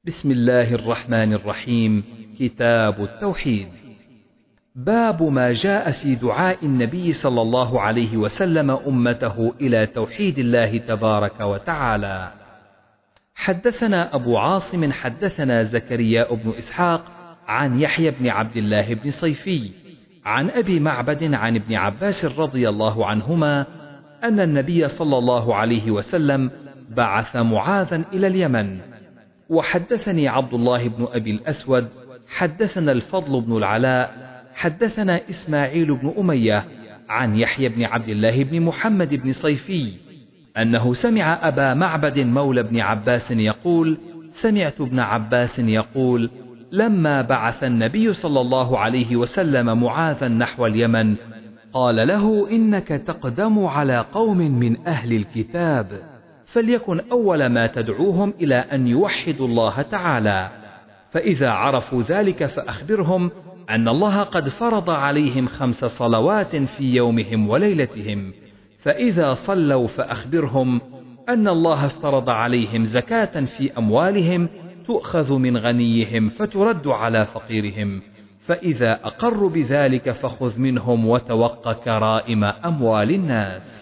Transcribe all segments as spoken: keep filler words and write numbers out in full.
بسم الله الرحمن الرحيم. كتاب التوحيد. باب ما جاء في دعاء النبي صلى الله عليه وسلم أمته إلى توحيد الله تبارك وتعالى. حدثنا أبو عاصم حدثنا زكريا بن إسحاق عن يحيى بن عبد الله بن صيفي عن أبي معبد عن ابن عباس رضي الله عنهما أن النبي صلى الله عليه وسلم بعث معاذا إلى اليمن. وحدثني عبد الله بن أبي الأسود حدثنا الفضل بن العلاء حدثنا إسماعيل بن أمية عن يحيى بن عبد الله بن محمد بن صيفي أنه سمع أبا معبد مولى بن عباس يقول: سمعت ابن عباس يقول: لما بعث النبي صلى الله عليه وسلم معاذا نحو اليمن قال له: إنك تقدم على قوم من أهل الكتاب، فليكن أول ما تدعوهم إلى أن يوحدوا الله تعالى، فإذا عرفوا ذلك فأخبرهم أن الله قد فرض عليهم خمس صلوات في يومهم وليلتهم، فإذا صلوا فأخبرهم أن الله افترض عليهم زكاة في أموالهم تؤخذ من غنيهم فترد على فقيرهم، فإذا أقروا بذلك فخذ منهم وتوق كرائم أموال الناس.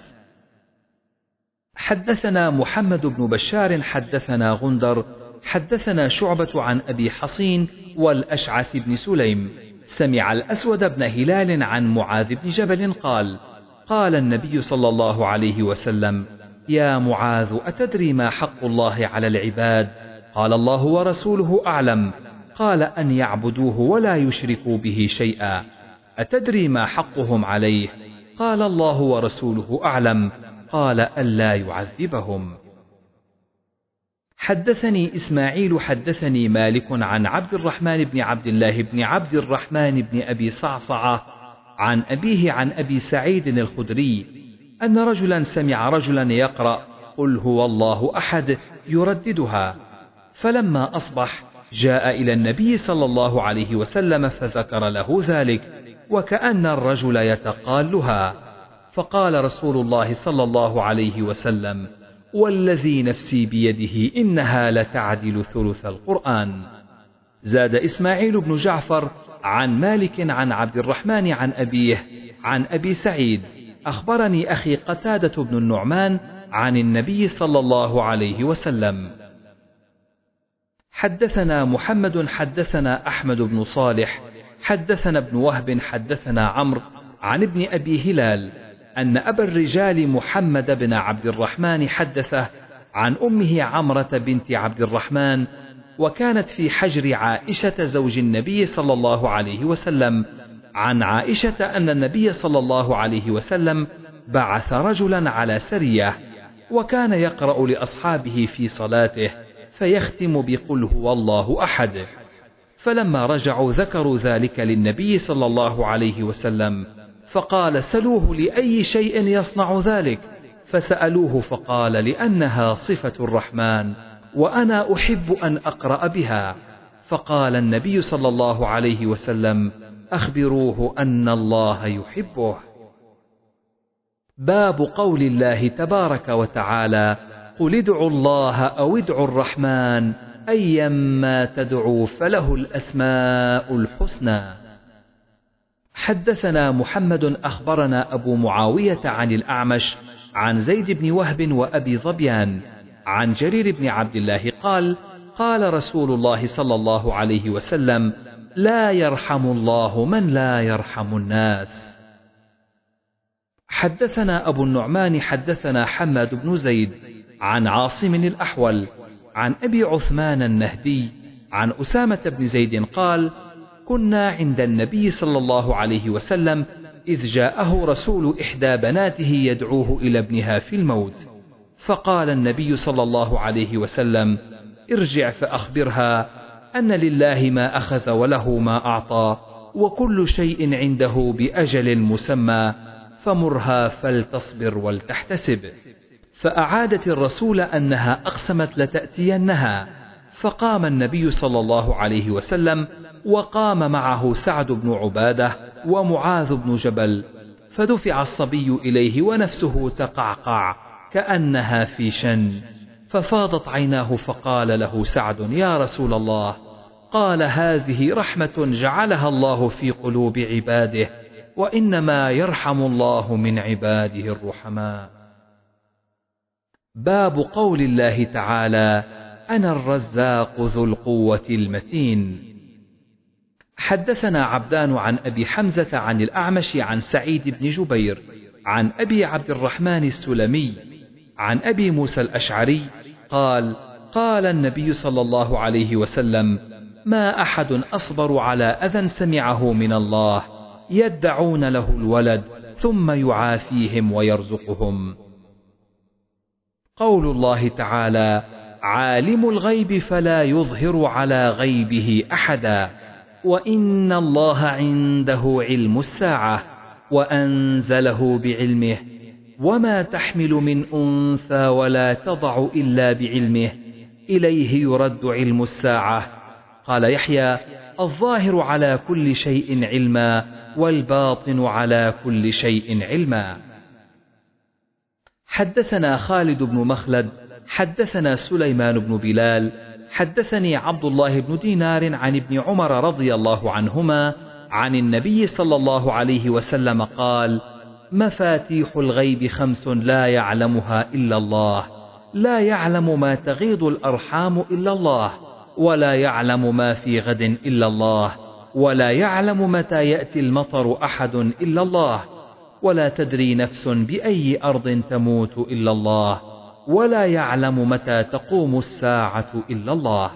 حدثنا محمد بن بشار حدثنا غندر حدثنا شعبة عن أبي حصين والأشعث بن سليم سمع الأسود بن هلال عن معاذ بن جبل قال: قال النبي صلى الله عليه وسلم: يا معاذ، أتدري ما حق الله على العباد؟ قال: الله ورسوله أعلم. قال: أن يعبدوه ولا يشركوا به شيئا. أتدري ما حقهم عليه؟ قال: الله ورسوله أعلم. قال: ألا يعذبهم. حدثني إسماعيل حدثني مالك عن عبد الرحمن بن عبد الله بن عبد الرحمن بن أبي صعصعة عن أبيه عن أبي سعيد الخدري أن رجلا سمع رجلا يقرأ: قل هو الله أحد يرددها، فلما أصبح جاء إلى النبي صلى الله عليه وسلم فذكر له ذلك، وكأن الرجل يتقالها، فقال رسول الله صلى الله عليه وسلم: والذي نفسي بيده إنها لتعدل ثلث القرآن. زاد إسماعيل بن جعفر عن مالك عن عبد الرحمن عن أبيه عن أبي سعيد: أخبرني أخي قتادة بن النعمان عن النبي صلى الله عليه وسلم. حدثنا محمد حدثنا أحمد بن صالح حدثنا ابن وهب حدثنا عمرو عن ابن أبي هلال أن أبا الرجال محمد بن عبد الرحمن حدثه عن أمه عمرة بنت عبد الرحمن، وكانت في حجر عائشة زوج النبي صلى الله عليه وسلم، عن عائشة أن النبي صلى الله عليه وسلم بعث رجلا على سرية، وكان يقرأ لأصحابه في صلاته فيختم بقل هو الله أحد، فلما رجعوا ذكروا ذلك للنبي صلى الله عليه وسلم، فقال: سلوه لأي شيء يصنع ذلك؟ فسألوه فقال: لأنها صفة الرحمن وأنا أحب أن أقرأ بها. فقال النبي صلى الله عليه وسلم: أخبروه أن الله يحبه. باب قول الله تبارك وتعالى: قل ادعوا الله أو ادعوا الرحمن أيما تدعوا فله الأسماء الحسنى. حدثنا محمد أخبرنا أبو معاوية عن الأعمش عن زيد بن وهب وأبي ظبيان عن جرير بن عبد الله قال: قال رسول الله صلى الله عليه وسلم: لا يرحم الله من لا يرحم الناس. حدثنا أبو النعمان حدثنا حماد بن زيد عن عاصم الأحول عن أبي عثمان النهدي عن أسامة بن زيد قال: كنا عند النبي صلى الله عليه وسلم إذ جاءه رسول إحدى بناته يدعوه إلى ابنها في الموت، فقال النبي صلى الله عليه وسلم: ارجع فأخبرها أن لله ما أخذ وله ما أعطى وكل شيء عنده بأجل مسمى، فمرها فلتصبر ولتحتسب. فأعادت الرسول أنها أقسمت لتأتينها، فقام النبي صلى الله عليه وسلم وقام معه سعد بن عبادة ومعاذ بن جبل، فدفع الصبي إليه ونفسه تقعقع كأنها في شن، ففاضت عيناه فقال له سعد: يا رسول الله. قال: هذه رحمة جعلها الله في قلوب عباده، وإنما يرحم الله من عباده الرحماء. باب قول الله تعالى: أنا الرزاق ذو القوة المتين. حدثنا عبدان عن أبي حمزة عن الأعمش عن سعيد بن جبير عن أبي عبد الرحمن السلمي عن أبي موسى الأشعري قال: قال النبي صلى الله عليه وسلم: ما أحد أصبر على أذى سمعه من الله يدعون له الولد ثم يعافيهم ويرزقهم. قول الله تعالى: عالم الغيب فلا يظهر على غيبه أحدا، وإن الله عنده علم الساعة وأنزله بعلمه، وما تحمل من أنثى ولا تضع إلا بعلمه، إليه يرد علم الساعة. قال يحيى: الظاهر على كل شيء علما، والباطن على كل شيء علما. حدثنا خالد بن مخلد حدثنا سليمان بن بلال حدثني عبد الله بن دينار عن ابن عمر رضي الله عنهما عن النبي صلى الله عليه وسلم قال: مفاتيح الغيب خمس لا يعلمها إلا الله، لا يعلم ما تغيض الأرحام إلا الله، ولا يعلم ما في غد إلا الله، ولا يعلم متى يأتي المطر أحد إلا الله، ولا تدري نفس بأي أرض تموت إلا الله، ولا يعلم متى تقوم الساعة إلا الله.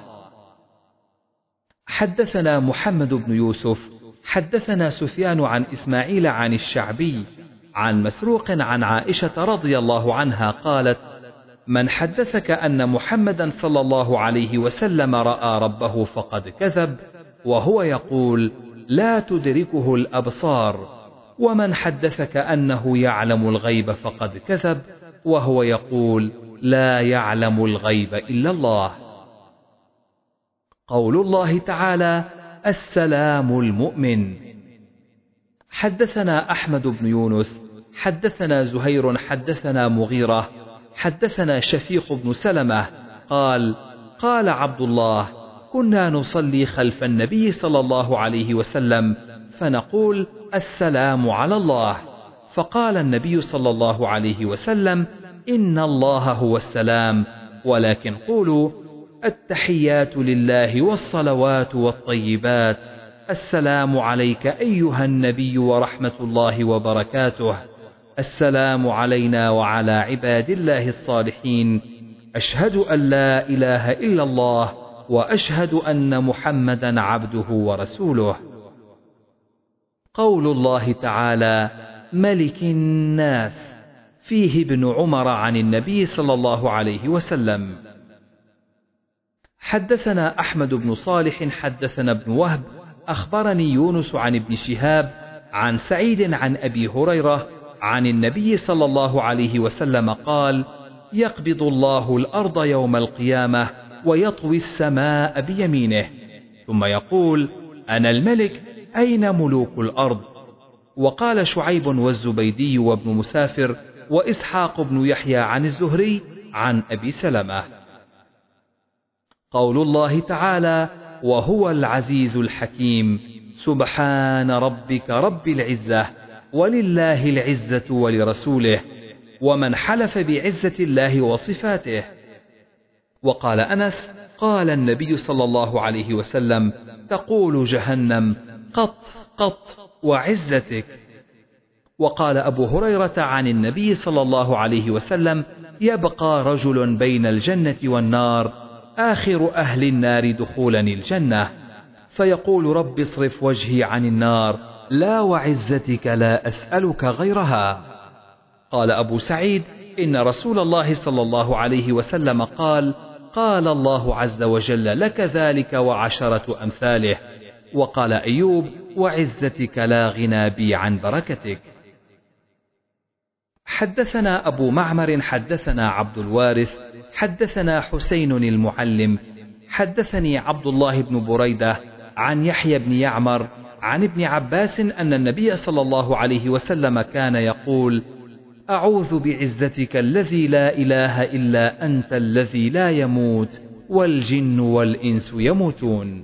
حدثنا محمد بن يوسف حدثنا سفيان عن إسماعيل عن الشعبي عن مسروق عن عائشة رضي الله عنها قالت: من حدثك أن محمدا صلى الله عليه وسلم رأى ربه فقد كذب، وهو يقول: لا تدركه الأبصار. ومن حدثك أنه يعلم الغيب فقد كذب، وهو يقول: لا يعلم الغيب إلا الله. قول الله تعالى: السلام المؤمن. حدثنا أحمد بن يونس حدثنا زهير حدثنا مغيرة حدثنا شفيق بن سلمة قال: قال عبد الله: كنا نصلي خلف النبي صلى الله عليه وسلم فنقول: السلام على الله. فقال النبي صلى الله عليه وسلم: إن الله هو السلام، ولكن قولوا: التحيات لله والصلوات والطيبات، السلام عليك أيها النبي ورحمة الله وبركاته، السلام علينا وعلى عباد الله الصالحين، أشهد أن لا إله إلا الله، وأشهد أن محمدا عبده ورسوله. قول الله تعالى: ملك الناس، فيه ابن عمر عن النبي صلى الله عليه وسلم. حدثنا أحمد بن صالح حدثنا ابن وهب أخبرني يونس عن ابن شهاب عن سعيد عن أبي هريرة عن النبي صلى الله عليه وسلم قال: يقبض الله الأرض يوم القيامة ويطوي السماء بيمينه، ثم يقول: أنا الملك، أين ملوك الأرض؟ وقال شعيب والزبيدي وابن مسافر وإسحاق بن يحيى عن الزهري عن أبي سلمة. قول الله تعالى: وهو العزيز الحكيم، سبحان ربك رب العزة، ولله العزة ولرسوله، ومن حلف بعزة الله وصفاته. وقال أنس: قال النبي صلى الله عليه وسلم: تقول جهنم: قط قط وعزتك. وقال أبو هريرة عن النبي صلى الله عليه وسلم: يبقى رجل بين الجنة والنار، آخر أهل النار دخولا الجنة، فيقول: رب اصرف وجهي عن النار، لا وعزتك لا أسألك غيرها. قال أبو سعيد: إن رسول الله صلى الله عليه وسلم قال: قال الله عز وجل: لك ذلك وعشرة أمثاله. وقال أيوب: وعزتك لا غنى بي عن بركتك. حدثنا أبو معمر حدثنا عبد الوارث حدثنا حسين المعلم حدثني عبد الله بن بريدة عن يحيى بن يعمر عن ابن عباس أن النبي صلى الله عليه وسلم كان يقول: أعوذ بعزتك الذي لا إله إلا أنت الذي لا يموت والجن والإنس يموتون.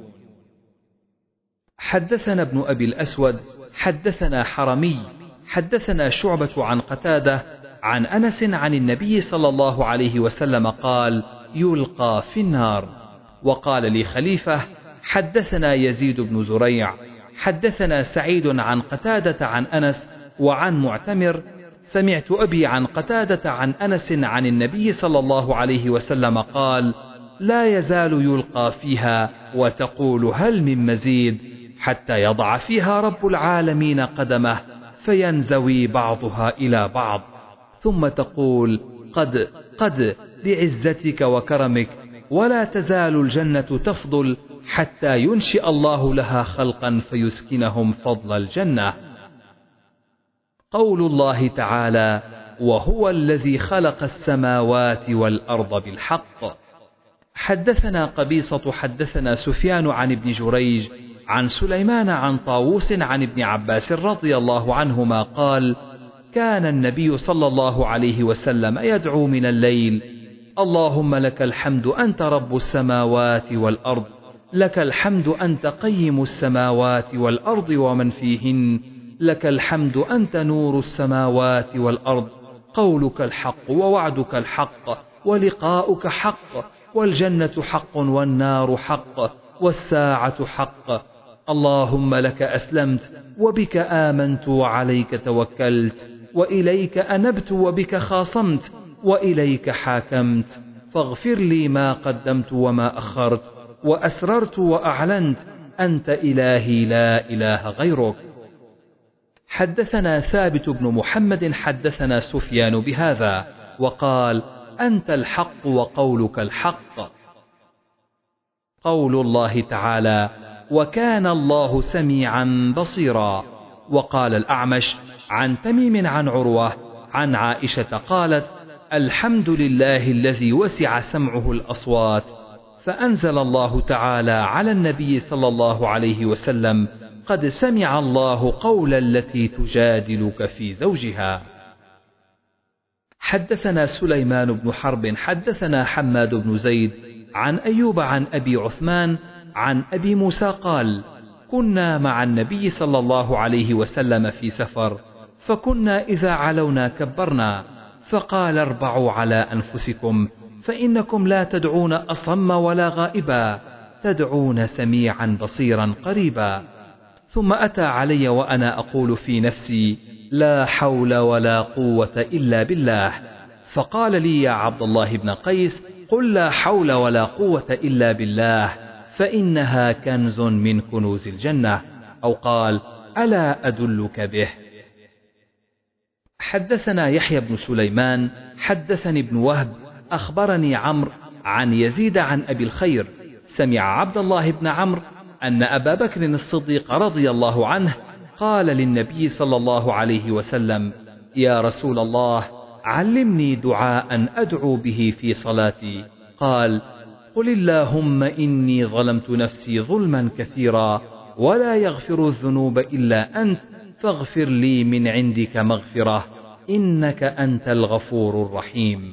حدثنا ابن أبي الأسود حدثنا حرمي حدثنا شعبة عن قتادة عن أنس عن النبي صلى الله عليه وسلم قال: يلقى في النار. وقال لي خليفة: حدثنا يزيد بن زريع حدثنا سعيد عن قتادة عن أنس وعن معتمر سمعت أبي عن قتادة عن أنس عن النبي صلى الله عليه وسلم قال: لا يزال يلقى فيها وتقول هل من مزيد حتى يضع فيها رب العالمين قدمه فينزوي بعضها إلى بعض، ثم تقول: قد قد بعزتك وكرمك، ولا تزال الجنة تفضل حتى ينشئ الله لها خلقا فيسكنهم فضل الجنة. قول الله تعالى: وهو الذي خلق السماوات والأرض بالحق. حدثنا قبيصة حدثنا سفيان عن ابن جريج عن سليمان عن طاووس عن ابن عباس رضي الله عنهما قال: كان النبي صلى الله عليه وسلم يدعو من الليل: اللهم لك الحمد أنت رب السماوات والأرض، لك الحمد أنت قيم السماوات والأرض ومن فيهن، لك الحمد أنت نور السماوات والأرض، قولك الحق ووعدك الحق ولقاؤك حق، والجنة حق والنار حق والساعة حق. اللهم لك أسلمت وبك آمنت وعليك توكلت وإليك أنبت وبك خاصمت وإليك حاكمت، فاغفر لي ما قدمت وما أخرت وأسررت وأعلنت، أنت إلهي لا إله غيرك. حدثنا ثابت بن محمد حدثنا سفيان بهذا وقال: أنت الحق وقولك الحق. قول الله تعالى: وكان الله سميعا بصيرا. وقال الأعمش عن تميم عن عروة عن عائشة قالت: الحمد لله الذي وسع سمعه الأصوات، فأنزل الله تعالى على النبي صلى الله عليه وسلم: قد سمع الله قول التي تجادلك في زوجها. حدثنا سليمان بن حرب حدثنا حماد بن زيد عن أيوب عن أبي عثمان عن أبي موسى قال: كنا مع النبي صلى الله عليه وسلم في سفر، فكنا إذا علونا كبرنا، فقال: اربعوا على أنفسكم، فإنكم لا تدعون أصم ولا غائبا، تدعون سميعا بصيرا قريبا. ثم أتى علي وأنا أقول في نفسي: لا حول ولا قوة إلا بالله، فقال لي: يا عبد الله بن قيس، قل لا حول ولا قوة إلا بالله، فإنها كنز من كنوز الجنة، أو قال: ألا أدلك به. حدثنا يحيى بن سليمان حدثني ابن وهب أخبرني عمرو عن يزيد عن أبي الخير سمع عبد الله بن عمرو أن أبا بكر الصديق رضي الله عنه قال للنبي صلى الله عليه وسلم: يا رسول الله، علمني دعاء أدعو به في صلاتي. قال: قل اللهم إني ظلمت نفسي ظلما كثيرا ولا يغفر الذنوب إلا أنت، فاغفر لي من عندك مغفرة، إنك أنت الغفور الرحيم.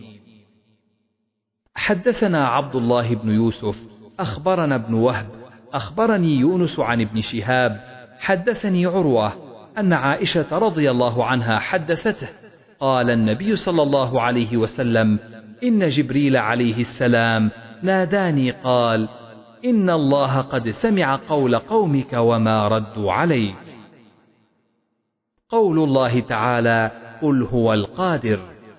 حدثنا عبد الله بن يوسف أخبرنا ابن وهب أخبرني يونس عن ابن شهاب حدثني عروة أن عائشة رضي الله عنها حدثته قال النبي صلى الله عليه وسلم: إن جبريل عليه السلام ناداني قال: إن الله قد سمع قول قومك وما ردوا عليك. قول الله تعالى: قل هو القادر.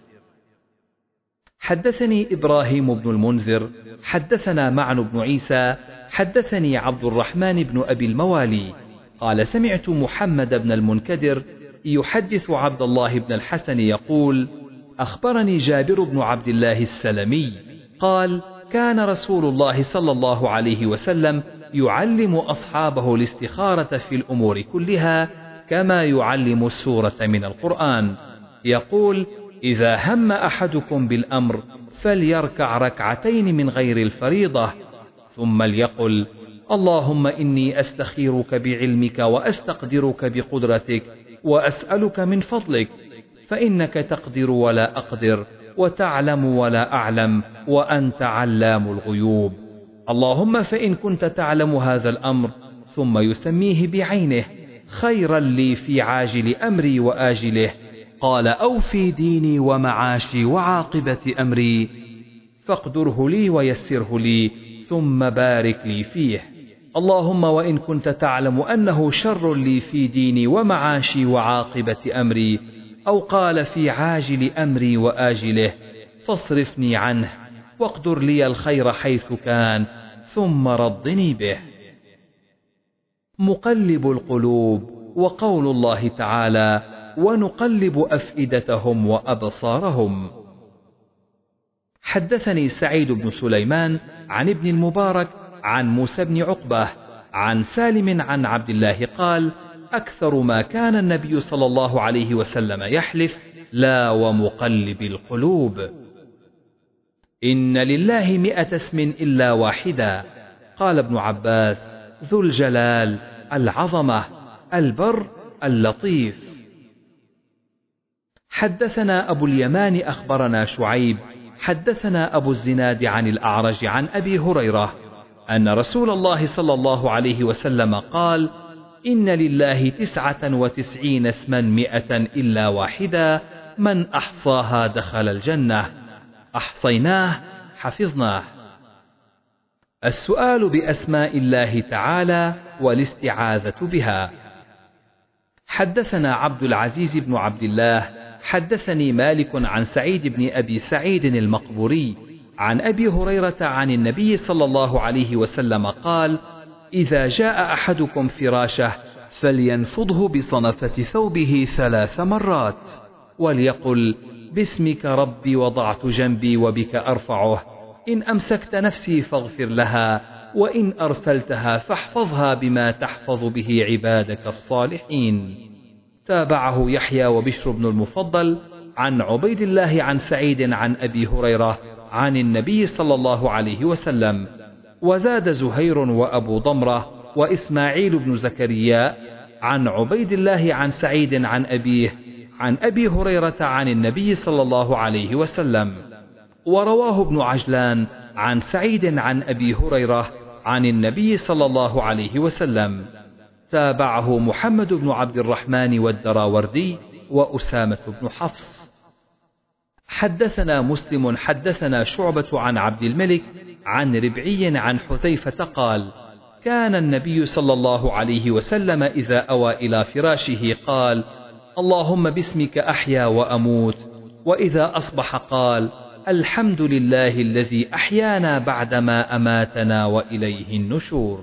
حدثني إبراهيم بن المنذر حدثنا معن بن عيسى حدثني عبد الرحمن بن أبي الموالي قال: سمعت محمد بن المنكدر يحدث عبد الله بن الحسن يقول: أخبرني جابر بن عبد الله السلمي قال: كان رسول الله صلى الله عليه وسلم يعلم أصحابه الاستخارة في الأمور كلها كما يعلم السورة من القرآن، يقول: إذا هم أحدكم بالأمر فليركع ركعتين من غير الفريضة، ثم ليقل: اللهم إني أستخيرك بعلمك وأستقدرك بقدرتك وأسألك من فضلك، فإنك تقدر ولا أقدر، وتعلم ولا أعلم، وأنت علام الغيوب. اللهم فإن كنت تعلم هذا الأمر ثم يسميه بعينه خيرا لي في عاجل أمري وآجله، قال أو في ديني ومعاشي وعاقبة أمري، فاقدره لي ويسره لي ثم بارك لي فيه. اللهم وإن كنت تعلم أنه شر لي في ديني ومعاشي وعاقبة أمري، أو قال في عاجل أمري وآجله، فاصرفني عنه واقدر لي الخير حيث كان ثم ردني به. مقلب القلوب، وقول الله تعالى ونقلب أفئدتهم وأبصارهم. حدثني سعيد بن سليمان عن ابن المبارك عن موسى بن عقبة عن سالم عن عبد الله قال أكثر ما كان النبي صلى الله عليه وسلم يحلف لا ومقلب القلوب. إن لله مئة اسم إلا واحدا. قال ابن عباس ذو الجلال، العظمة، البر، اللطيف. حدثنا أبو اليمان أخبرنا شعيب حدثنا أبو الزناد عن الأعرج عن أبي هريرة أن رسول الله صلى الله عليه وسلم قال إن لله تسعة وتسعين اسما مئة إلا واحدا، من أحصاها دخل الجنة. أحصيناه حفظناه. السؤال بأسماء الله تعالى والاستعاذة بها. حدثنا عبد العزيز بن عبد الله حدثني مالك عن سعيد بن أبي سعيد المقبوري عن أبي هريرة عن النبي صلى الله عليه وسلم قال إذا جاء أحدكم فراشه فلينفضه بصنفة ثوبه ثلاث مرات وليقل باسمك ربي وضعت جنبي وبك أرفعه، إن أمسكت نفسي فاغفر لها، وإن أرسلتها فاحفظها بما تحفظ به عبادك الصالحين. تابعه يحيى وبشر بن المفضل عن عبيد الله عن سعيد عن أبي هريرة عن النبي صلى الله عليه وسلم. وزاد زهير وأبو ضمرة وإسماعيل بن زكريا عن عبيد الله عن سعيد عن أبيه عن أبي هريرة عن النبي صلى الله عليه وسلم. ورواه ابن عجلان عن سعيد عن أبي هريرة عن النبي صلى الله عليه وسلم. تابعه محمد بن عبد الرحمن والدراوردي وأسامة بن حفص. حدثنا مسلم حدثنا شعبة عن عبد الملك عن ربعي عن حذيفة قال كان النبي صلى الله عليه وسلم إذا أوى إلى فراشه قال اللهم باسمك أحيا وأموت، وإذا أصبح قال الحمد لله الذي أحيانا بعدما أماتنا وإليه النشور.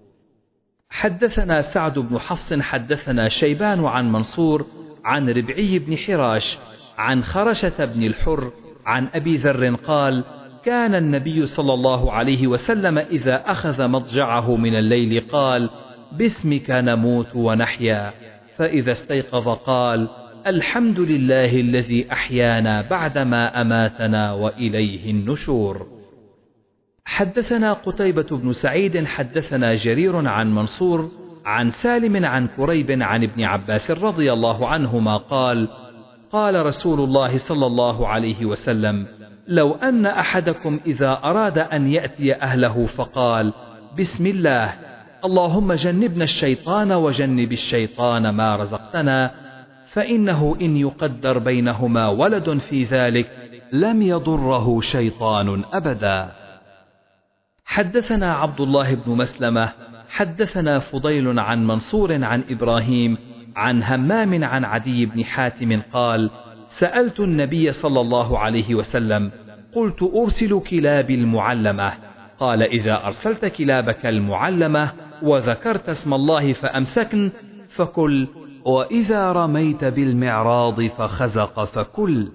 حدثنا سعد بن حفص حدثنا شيبان عن منصور عن ربعي بن حراش عن خرشة بن الحر عن أبي ذر قال كان النبي صلى الله عليه وسلم إذا أخذ مضجعه من الليل قال باسمك نموت ونحيا، فإذا استيقظ قال الحمد لله الذي أحيانا بعدما أماتنا وإليه النشور. حدثنا قتيبة بن سعيد حدثنا جرير عن منصور عن سالم عن كريب عن ابن عباس رضي الله عنهما قال قال رسول الله صلى الله عليه وسلم لو أن أحدكم إذا أراد أن يأتي أهله فقال بسم الله اللهم جنبنا الشيطان وجنب الشيطان ما رزقتنا، فإنه إن يقدر بينهما ولد في ذلك لم يضره شيطان أبدا. حدثنا عبد الله بن مسلمة حدثنا فضيل عن منصور عن إبراهيم عن همام عن عدي بن حاتم قال سألت النبي صلى الله عليه وسلم قلت أرسل كلابي المعلمة، قال إذا أرسلت كلابك المعلمة وذكرت اسم الله فأمسكن فكل، وإذا رميت بالمعراض فخزق فكل.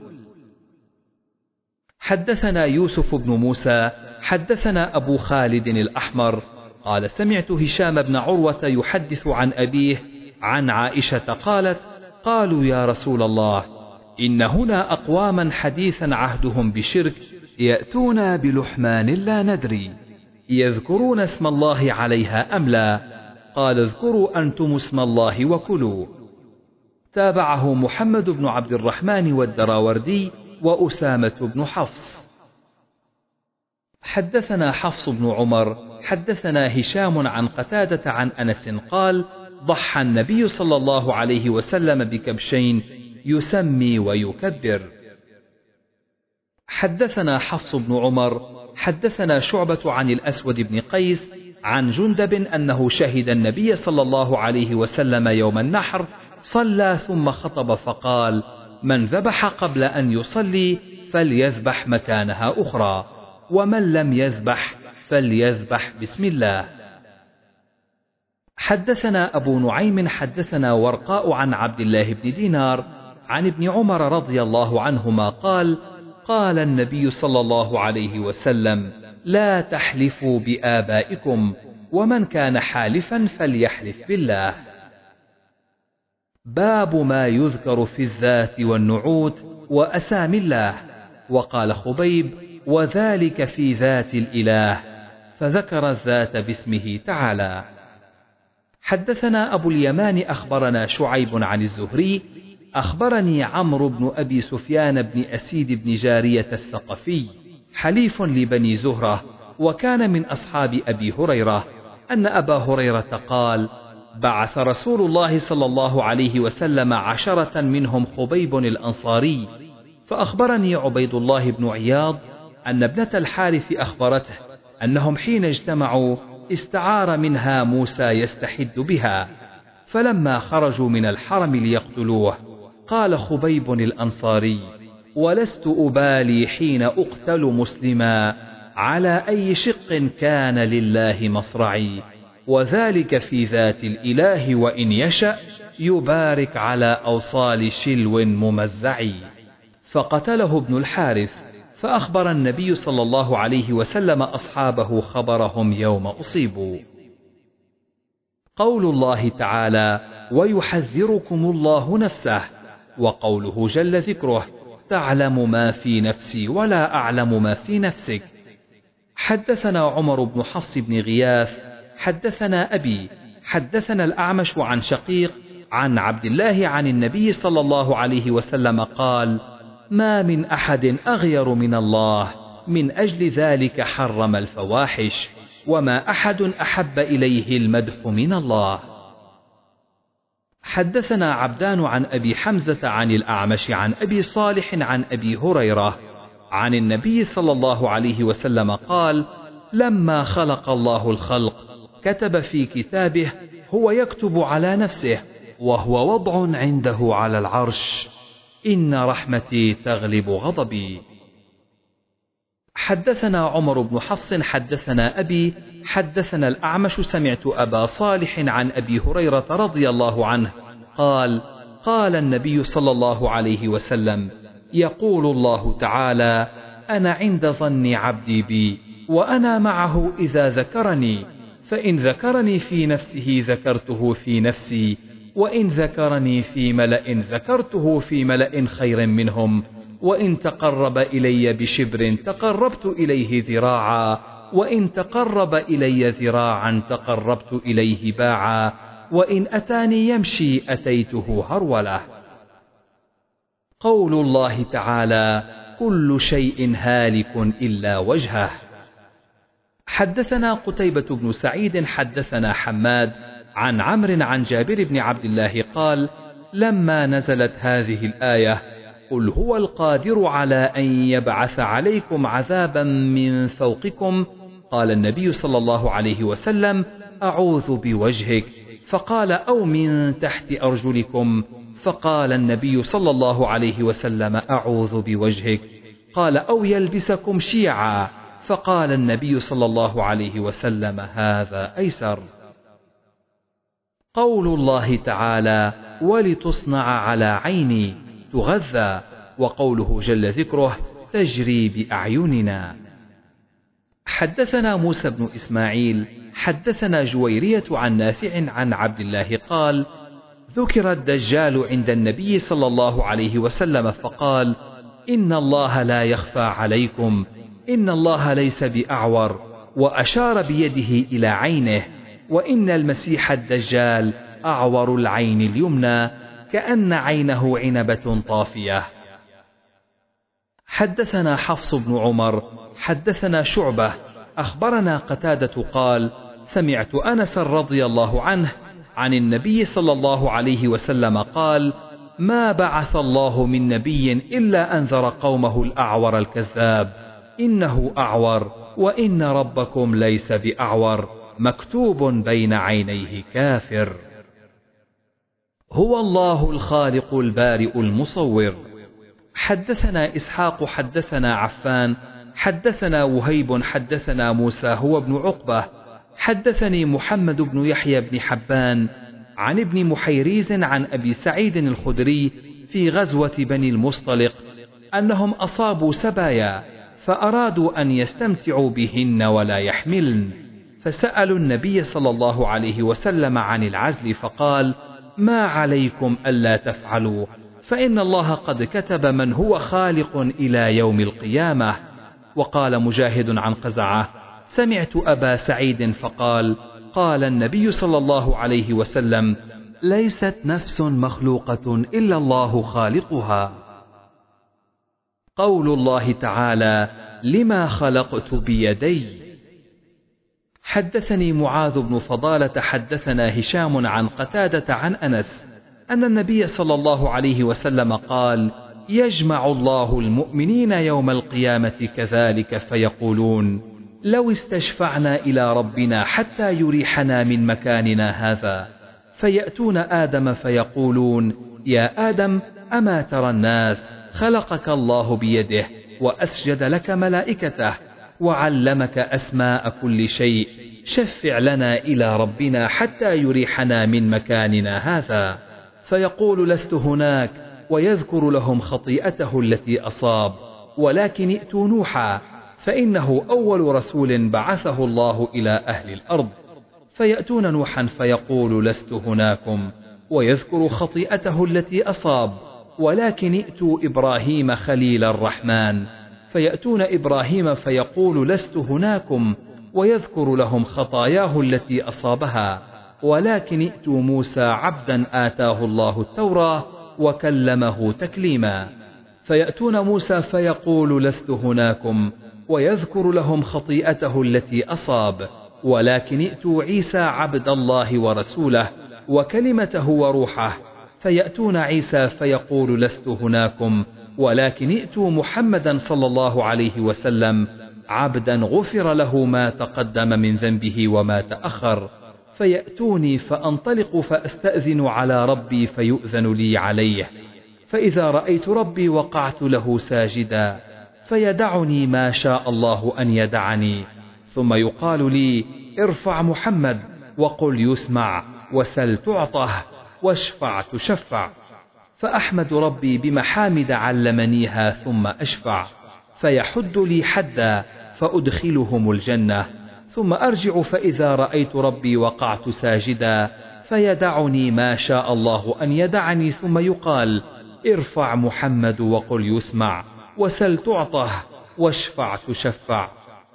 حدثنا يوسف بن موسى حدثنا أبو خالد الأحمر قال سمعت هشام بن عروة يحدث عن أبيه عن عائشة قالت قالوا يا رسول الله إن هنا أقواما حديثا عهدهم بشرك يأتون بلحمان لا ندري يذكرون اسم الله عليها أم لا؟ قال اذكروا أنتم اسم الله وكلوا. تابعه محمد بن عبد الرحمن والدراوردي وأسامة بن حفص. حدثنا حفص بن عمر حدثنا هشام عن قتادة عن أنس قال: ضحى النبي صلى الله عليه وسلم بكبشين يسمي ويكبر. حدثنا حفص بن عمر حدثنا شعبة عن الأسود بن قيس عن جندب أنه شهد النبي صلى الله عليه وسلم يوم النحر صلى ثم خطب فقال: من ذبح قبل أن يصلي فليذبح مكانها أخرى، ومن لم يذبح فليذبح بسم الله. حدثنا أبو نعيم حدثنا ورقاء عن عبد الله بن دينار عن ابن عمر رضي الله عنهما قال: قال النبي صلى الله عليه وسلم: لا تحلفوا بآبائكم، ومن كان حالفا فليحلف بالله. باب ما يذكر في الذات والنعوت وأسامي الله. وقال خبيب: وذلك في ذات الإله، فذكر الذات باسمه تعالى. حدثنا أبو اليمان أخبرنا شعيب عن الزهري أخبرني عمرو بن أبي سفيان بن أسيد بن جارية الثقفي حليف لبني زهرة وكان من أصحاب أبي هريرة أن أبا هريرة قال: بعث رسول الله صلى الله عليه وسلم عشرة منهم خبيب الأنصاري، فأخبرني عبيد الله بن عياض أن ابنة الحارث أخبرته أنهم حين اجتمعوا استعار منها موسى يستحد بها، فلما خرجوا من الحرم ليقتلوه قال خبيب الأنصاري: ولست أبالي حين أقتل مسلما على أي شق كان لله مصرعي، وذلك في ذات الإله وإن يشأ يبارك على أوصال شلو ممزعي. فقتله ابن الحارث، فأخبر النبي صلى الله عليه وسلم أصحابه خبرهم يوم أصيبوا. قول الله تعالى: ويحذركم الله نفسه، وقوله جل ذكره: تعلم ما في نفسي ولا أعلم ما في نفسك. حدثنا عمر بن حفص بن غياث حدثنا أبي حدثنا الأعمش عن شقيق عن عبد الله عن النبي صلى الله عليه وسلم قال: ما من أحد أغير من الله، من أجل ذلك حرم الفواحش، وما أحد أحب إليه المدح من الله. حدثنا عبدان عن أبي حمزة عن الأعمش عن أبي صالح عن أبي هريرة عن النبي صلى الله عليه وسلم قال: لما خلق الله الخلق كتب في كتابه: هو يكتب على نفسه وهو وضع عنده على العرش: إن رحمتي تغلب غضبي. حدثنا عمر بن حفص حدثنا أبي حدثنا الأعمش سمعت أبا صالح عن أبي هريرة رضي الله عنه قال: قال النبي صلى الله عليه وسلم: يقول الله تعالى: أنا عند ظن عبدي بي، وأنا معه إذا ذكرني، فإن ذكرني في نفسه ذكرته في نفسي، وإن ذكرني في ملأ ذكرته في ملأ خير منهم، وإن تقرب إلي بشبر تقربت إليه ذراعا، وإن تقرب إلي ذراعا تقربت إليه باعا، وإن أتاني يمشي أتيته هرولة. قول الله تعالى: كل شيء هالك إلا وجهه. حدثنا قتيبة بن سعيد حدثنا حماد عن عمرو عن جابر بن عبد الله قال: لما نزلت هذه الآية: قل هو القادر على أن يبعث عليكم عذابا من فوقكم، قال النبي صلى الله عليه وسلم: أعوذ بوجهك، فقال: أو من تحت أرجلكم، فقال النبي صلى الله عليه وسلم: أعوذ بوجهك، قال: أو يلبسكم شيعا، فقال النبي صلى الله عليه وسلم: هذا أيسر. قول الله تعالى: ولتصنع على عيني، تغذى، وقوله جل ذكره: تجري بأعيننا. حدثنا موسى بن إسماعيل حدثنا جويرية عن نافع عن عبد الله قال: ذكر الدجال عند النبي صلى الله عليه وسلم فقال: إن الله لا يخفى عليكم، إن الله ليس بأعور، وأشار بيده إلى عينه، وإن المسيح الدجال أعور العين اليمنى كأن عينه عنبة طافية. حدثنا حفص بن عمر حدثنا شعبة أخبرنا قتادة قال سمعت أنس رضي الله عنه عن النبي صلى الله عليه وسلم قال ما بعث الله من نبي إلا أنذر قومه الأعور الكذاب إنه أعور وإن ربكم ليس بأعور مكتوب بين عينيه كافر. هو الله الخالق البارئ المصور. حدثنا إسحاق حدثنا عفان حدثنا وهيب حدثنا موسى هو ابن عقبة حدثني محمد بن يحيى بن حبان عن ابن محيريز عن أبي سعيد الخدري في غزوة بني المصطلق أنهم أصابوا سبايا فأرادوا أن يستمتعوا بهن ولا يحملن، فسألوا النبي صلى الله عليه وسلم عن العزل فقال ما عليكم ألا تفعلوا فإن الله قد كتب من هو خالق إلى يوم القيامة. وقال مجاهد عن قزعة سمعت أبا سعيد فقال قال النبي صلى الله عليه وسلم ليست نفس مخلوقة إلا الله خالقها. قول الله تعالى لما خلقت بيدي. حدثني معاذ بن فضالة حدثنا هشام عن قتادة عن أنس أن النبي صلى الله عليه وسلم قال يجمع الله المؤمنين يوم القيامة كذلك فيقولون لو استشفعنا إلى ربنا حتى يريحنا من مكاننا هذا، فيأتون آدم فيقولون يا آدم أما ترى الناس خلقك الله بيده وأسجد لك ملائكته وعلمك أسماء كل شيء، شفع لنا إلى ربنا حتى يريحنا من مكاننا هذا، فيقول لست هناك ويذكر لهم خطيئته التي أصاب، ولكن ائتوا نوحا فإنه أول رسول بعثه الله إلى أهل الأرض، فيأتون نوحا فيقول لست هناكم ويذكر خطيئته التي أصاب، ولكن ائتوا إبراهيم خليل الرحمن، فيأتون إبراهيم فيقول لست هناكم ويذكر لهم خطاياه التي أصابها، ولكن ائتوا موسى عبدا آتاه الله التوراة وكلمه تكليما، فيأتون موسى فيقول لست هناكم ويذكر لهم خطيئته التي أصاب، ولكن ائتوا عيسى عبد الله ورسوله وكلمته وروحه، فيأتون عيسى فيقول لست هناكم ولكن ائتوا محمدا صلى الله عليه وسلم عبدا غفر له ما تقدم من ذنبه وما تأخر، فيأتوني فأنطلق فأستأذن على ربي فيؤذن لي عليه، فإذا رأيت ربي وقعت له ساجدا فيدعني ما شاء الله أن يدعني، ثم يقال لي ارفع محمد وقل يسمع وسل تعطه واشفع تشفع، فأحمد ربي بمحامد علمنيها ثم أشفع، فيحد لي حدا فأدخلهم الجنة، ثم أرجع فإذا رأيت ربي وقعت ساجدا فيدعني ما شاء الله أن يدعني، ثم يقال ارفع محمد وقل يسمع وسل تعطه واشفع تشفع،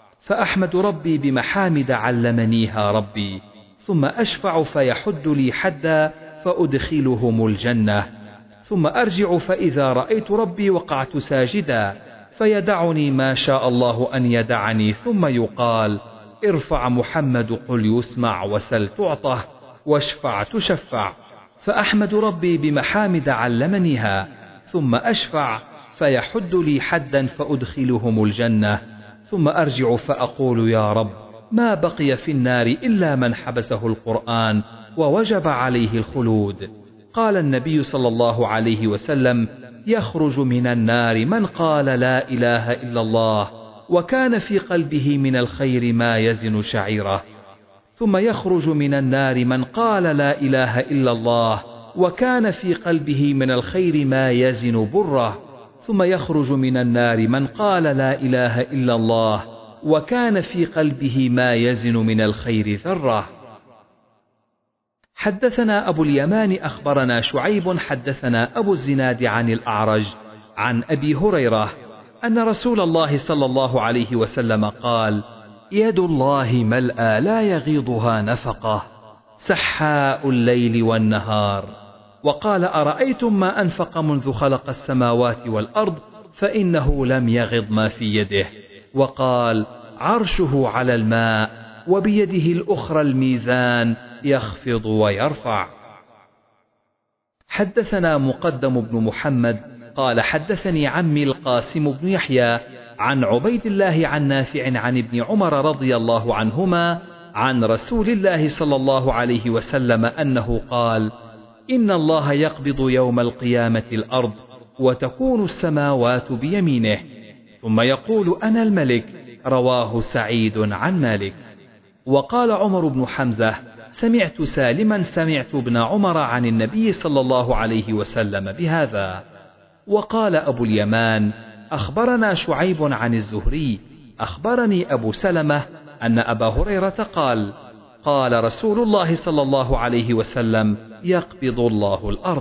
فأحمد ربي بمحامد علمنيها ربي، ثم أشفع فيحد لي حدا فأدخلهم الجنة، ثم أرجع فإذا رأيت ربي وقعت ساجدا فيدعني ما شاء الله أن يدعني، ثم يقال ارفع محمد قل يسمع وسل تعطه واشفع تشفع، فأحمد ربي بمحامد علمنيها، ثم أشفع فيحد لي حدا فأدخلهم الجنة، ثم أرجع فأقول يا رب ما بقي في النار إلا من حبسه القرآن ووجب عليه الخلود. قال النبي صلى الله عليه وسلم يخرج من النار من قال لا إله إلا الله وكان في قلبه من الخير ما يزن شعيرة، ثم يخرج من النار من قال لا إله إلا الله وكان في قلبه من الخير ما يزن بره، ثم يخرج من النار من قال لا إله إلا الله وكان في قلبه ما يزن من الخير ذرة. حدثنا أبو اليمان أخبرنا شعيب حدثنا أبو الزناد عن الأعرج عن أبي هريرة أن رسول الله صلى الله عليه وسلم قال يد الله ملأى لا يغيضها نفقة سحاء الليل والنهار، وقال أرأيتم ما أنفق منذ خلق السماوات والأرض فإنه لم يغض ما في يده. وقال عرشه على الماء وبيده الأخرى الميزان يخفض ويرفع. حدثنا مقدم بن محمد قال حدثني عمي القاسم بن يحيى عن عبيد الله عن نافع عن ابن عمر رضي الله عنهما عن رسول الله صلى الله عليه وسلم أنه قال إن الله يقبض يوم القيامة الأرض وتكون السماوات بيمينه ثم يقول أنا الملك. رواه سعيد عن مالك. وقال عمر بن حمزة سمعت سالما سمعت ابن عمر عن النبي صلى الله عليه وسلم بهذا. وقال أبو اليمان أخبرنا شعيب عن الزهري أخبرني أبو سلمة أن أبا هريرة قال قال رسول الله صلى الله عليه وسلم يقبض الله الأرض.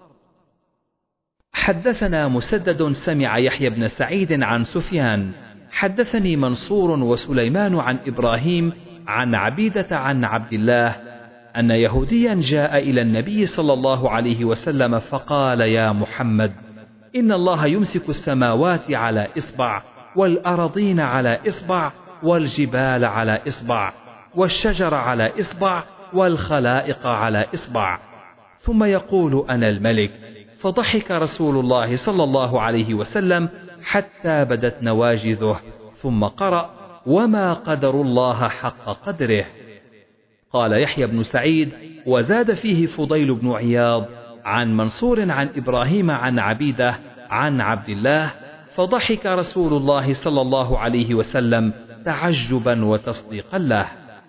حدثنا مسدد سمع يحيى بن سعيد عن سفيان حدثني منصور وسليمان عن إبراهيم عن عبيدة عن عبد الله أن يهوديا جاء إلى النبي صلى الله عليه وسلم فقال يا محمد إن الله يمسك السماوات على إصبع والأرضين على إصبع والجبال على إصبع والشجر على إصبع والخلائق على إصبع ثم يقول أنا الملك. فضحك رسول الله صلى الله عليه وسلم حتى بدت نواجذه ثم قرأ وما قدر الله حق قدره. قال يحيى بن سعيد وزاد فيه فضيل بن عياض عن منصور عن إبراهيم عن عبيدة عن عبد الله فضحك رسول الله صلى الله عليه وسلم تعجبا وتصديقا له.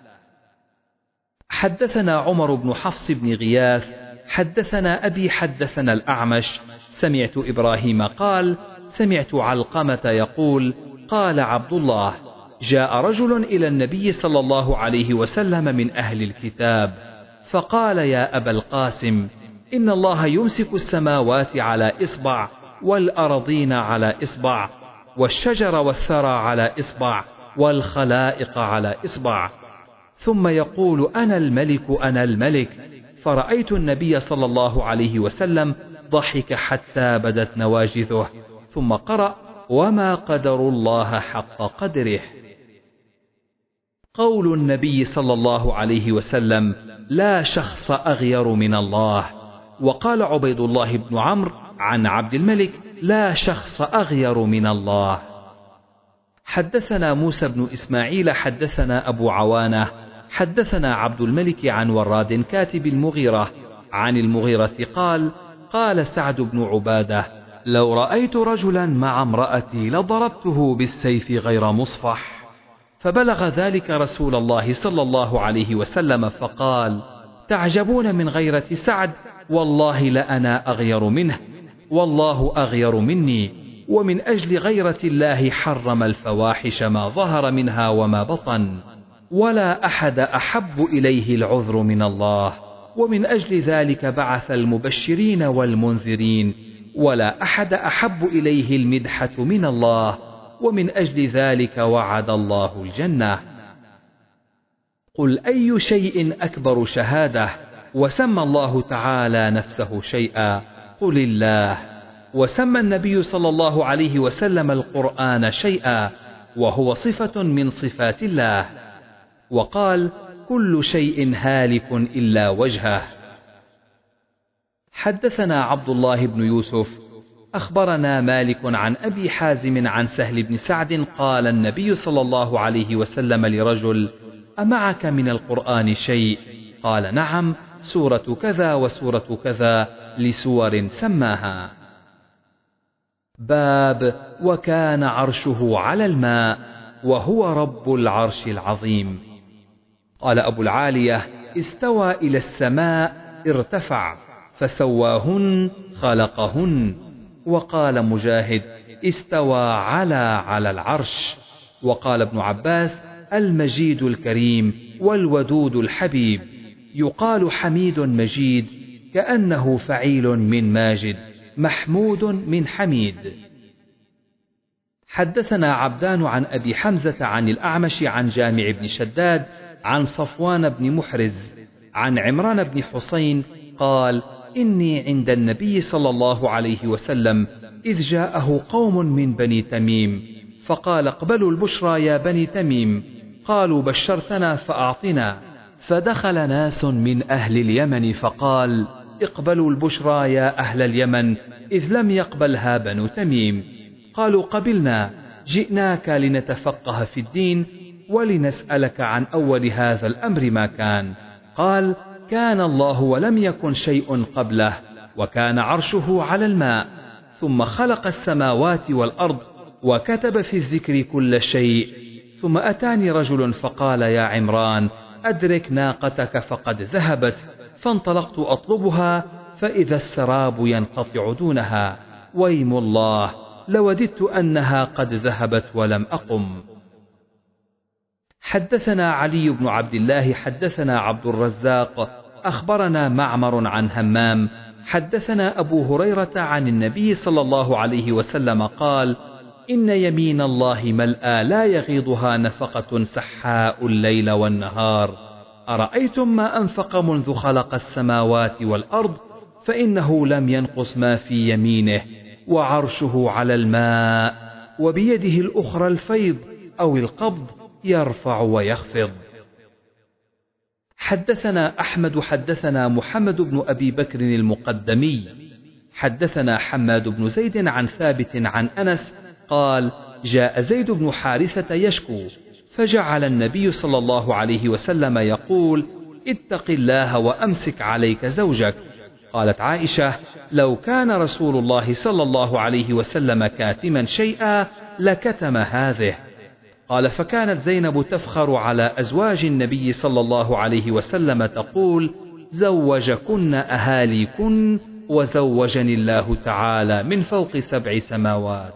حدثنا عمر بن حفص بن غياث حدثنا أبي حدثنا الأعمش سمعت إبراهيم قال سمعت علقمة يقول قال عبد الله جاء رجل إلى النبي صلى الله عليه وسلم من أهل الكتاب فقال يا أبا القاسم إن الله يمسك السماوات على إصبع والأرضين على إصبع والشجر والثرى على إصبع والخلائق على إصبع ثم يقول أنا الملك أنا الملك. فرأيت النبي صلى الله عليه وسلم ضحك حتى بدت نواجذه ثم قرأ وما قدر الله حق قدره. قول النبي صلى الله عليه وسلم لا شخص أغير من الله. وقال عبيد الله بن عمرو عن عبد الملك لا شخص أغير من الله. حدثنا موسى بن إسماعيل حدثنا أبو عوانة حدثنا عبد الملك عن وراد كاتب المغيرة عن المغيرة قال قال سعد بن عبادة لو رأيت رجلا مع امرأتي لضربته بالسيف غير مصفح. فبلغ ذلك رسول الله صلى الله عليه وسلم فقال تعجبون من غيرة سعد والله لأنا أغير منه والله أغير مني ومن أجل غيرة الله حرم الفواحش ما ظهر منها وما بطن ولا أحد أحب إليه العذر من الله ومن أجل ذلك بعث المبشرين والمنذرين ولا أحد أحب إليه المدحة من الله ومن أجل ذلك وعد الله الجنة. قل أي شيء أكبر شهادة وسمى الله تعالى نفسه شيئا قل الله. وسمى النبي صلى الله عليه وسلم القرآن شيئا وهو صفة من صفات الله. وقال كل شيء هالك إلا وجهه. حدثنا عبد الله بن يوسف أخبرنا مالك عن أبي حازم عن سهل بن سعد قال النبي صلى الله عليه وسلم لرجل أمعك من القرآن شيء؟ قال نعم سورة كذا وسورة كذا لسور سماها. باب وكان عرشه على الماء وهو رب العرش العظيم. قال أبو العالية استوى إلى السماء ارتفع فسواهن خلقهن. وقال مجاهد استوى على على العرش. وقال ابن عباس المجيد الكريم والودود الحبيب يقال حميد مجيد كأنه فعيل من ماجد محمود من حميد. حدثنا عبدان عن أبي حمزة عن الأعمش عن جامع بن شداد عن صفوان بن محرز عن عمران بن حسين قال إني عند النبي صلى الله عليه وسلم إذ جاءه قوم من بني تميم فقال اقبلوا البشرى يا بني تميم. قالوا بشرتنا فأعطنا. فدخل ناس من أهل اليمن فقال اقبلوا البشرى يا أهل اليمن إذ لم يقبلها بنو تميم. قالوا قبلنا، جئناك لنتفقه في الدين ولنسألك عن أول هذا الأمر ما كان. قال كان الله ولم يكن شيء قبله وكان عرشه على الماء، ثم خلق السماوات والأرض وكتب في الذكر كل شيء. ثم أتاني رجل فقال يا عمران أدرك ناقتك فقد ذهبت، فانطلقت أطلبها فإذا السراب ينقطع دونها، ويم الله لوددت أنها قد ذهبت ولم أقم. حدثنا علي بن عبد الله حدثنا عبد الرزاق أخبرنا معمر عن همام حدثنا أبو هريرة عن النبي صلى الله عليه وسلم قال إن يمين الله ملأى لا يغيضها نفقة سحاء الليل والنهار. أرأيتم ما أنفق منذ خلق السماوات والأرض فإنه لم ينقص ما في يمينه، وعرشه على الماء، وبيده الأخرى الفيض أو القبض يرفع ويخفض. حدثنا أحمد حدثنا محمد بن أبي بكر المقدمي حدثنا حماد بن زيد عن ثابت عن أنس قال جاء زيد بن حارثة يشكو، فجعل النبي صلى الله عليه وسلم يقول اتق الله وأمسك عليك زوجك. قالت عائشة لو كان رسول الله صلى الله عليه وسلم كاتما شيئا لكتم هذه. قال فكانت زينب تفخر على أزواج النبي صلى الله عليه وسلم تقول زوجكن أهاليكن وزوجني الله تعالى من فوق سبع سماوات.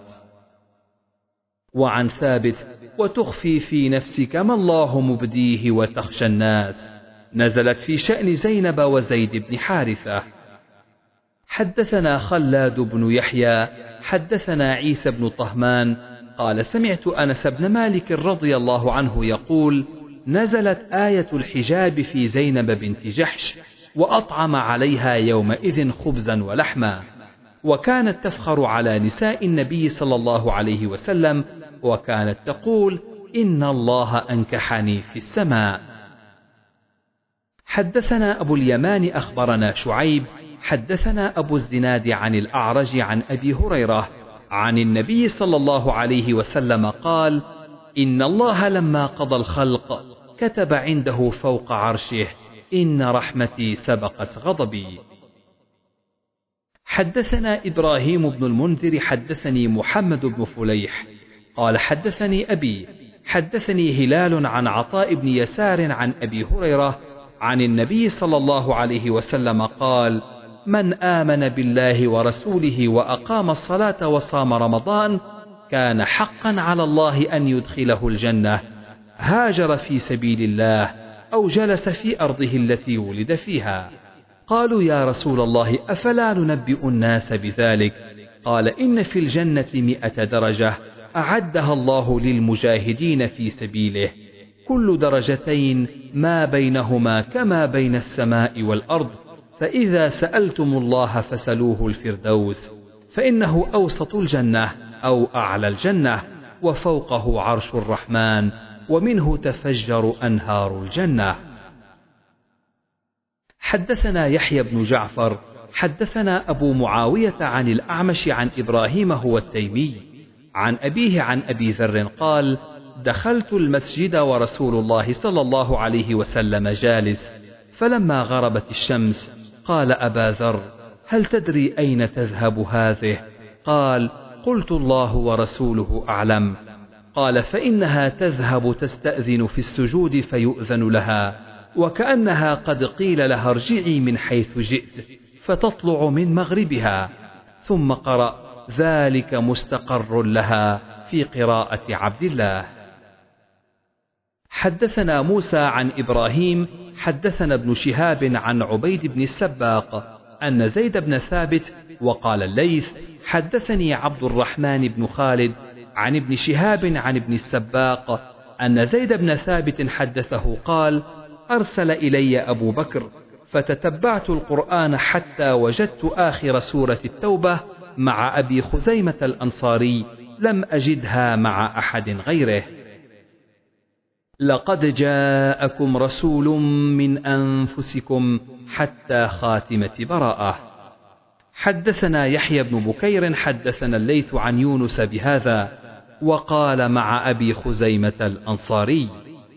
وعن ثابت وتخفي في نفسك ما الله مبديه وتخشى الناس نزلت في شأن زينب وزيد بن حارثة. حدثنا خلاد بن يحيى حدثنا عيسى بن طهمان قال سمعت أنس بن مالك رضي الله عنه يقول نزلت آية الحجاب في زينب بنت جحش وأطعم عليها يومئذ خبزا ولحما، وكانت تفخر على نساء النبي صلى الله عليه وسلم وكانت تقول إن الله أنكحني في السماء. حدثنا أبو اليمان أخبرنا شعيب حدثنا أبو الزناد عن الأعرج عن أبي هريرة عن النبي صلى الله عليه وسلم قال إن الله لما قضى الخلق كتب عنده فوق عرشه إن رحمتي سبقت غضبي. حدثنا إبراهيم بن المنذر حدثني محمد بن فليح قال حدثني أبي حدثني هلال عن عطاء بن يسار عن أبي هريرة عن النبي صلى الله عليه وسلم قال من آمن بالله ورسوله وأقام الصلاة وصام رمضان كان حقا على الله أن يدخله الجنة، هاجر في سبيل الله أو جلس في أرضه التي ولد فيها. قالوا يا رسول الله أفلا ننبئ الناس بذلك؟ قال إن في الجنة مئة درجة أعدها الله للمجاهدين في سبيله، كل درجتين ما بينهما كما بين السماء والأرض، فإذا سألتم الله فسلوه الفردوس، فإنه أوسط الجنة أو أعلى الجنة، وفوقه عرش الرحمن، ومنه تفجر أنهار الجنة. حدثنا يحيى بن جعفر حدثنا أبو معاوية عن الأعمش عن إبراهيم هو التيمي عن أبيه عن أبي ذر قال دخلت المسجد ورسول الله صلى الله عليه وسلم جالس، فلما غربت الشمس قال أبا ذر هل تدري أين تذهب هذه؟ قال قلت الله ورسوله أعلم. قال فإنها تذهب تستأذن في السجود فيؤذن لها، وكأنها قد قيل لها ارجعي من حيث جئت، فتطلع من مغربها. ثم قرأ ذلك مستقر لها في قراءة عبد الله. حدثنا موسى عن إبراهيم حدثنا ابن شهاب عن عبيد بن السباق أن زيد بن ثابت وقال الليث حدثني عبد الرحمن بن خالد عن ابن شهاب عن ابن السباق أن زيد بن ثابت حدثه قال أرسل إلي أبو بكر فتتبعت القرآن حتى وجدت آخر سورة التوبة مع أبي خزيمة الأنصاري، لم أجدها مع أحد غيره. لقد جاءكم رسول من أنفسكم حتى خاتمة براءة. حدثنا يحيى بن بكير حدثنا الليث عن يونس بهذا، وقال مع أبي خزيمة الأنصاري.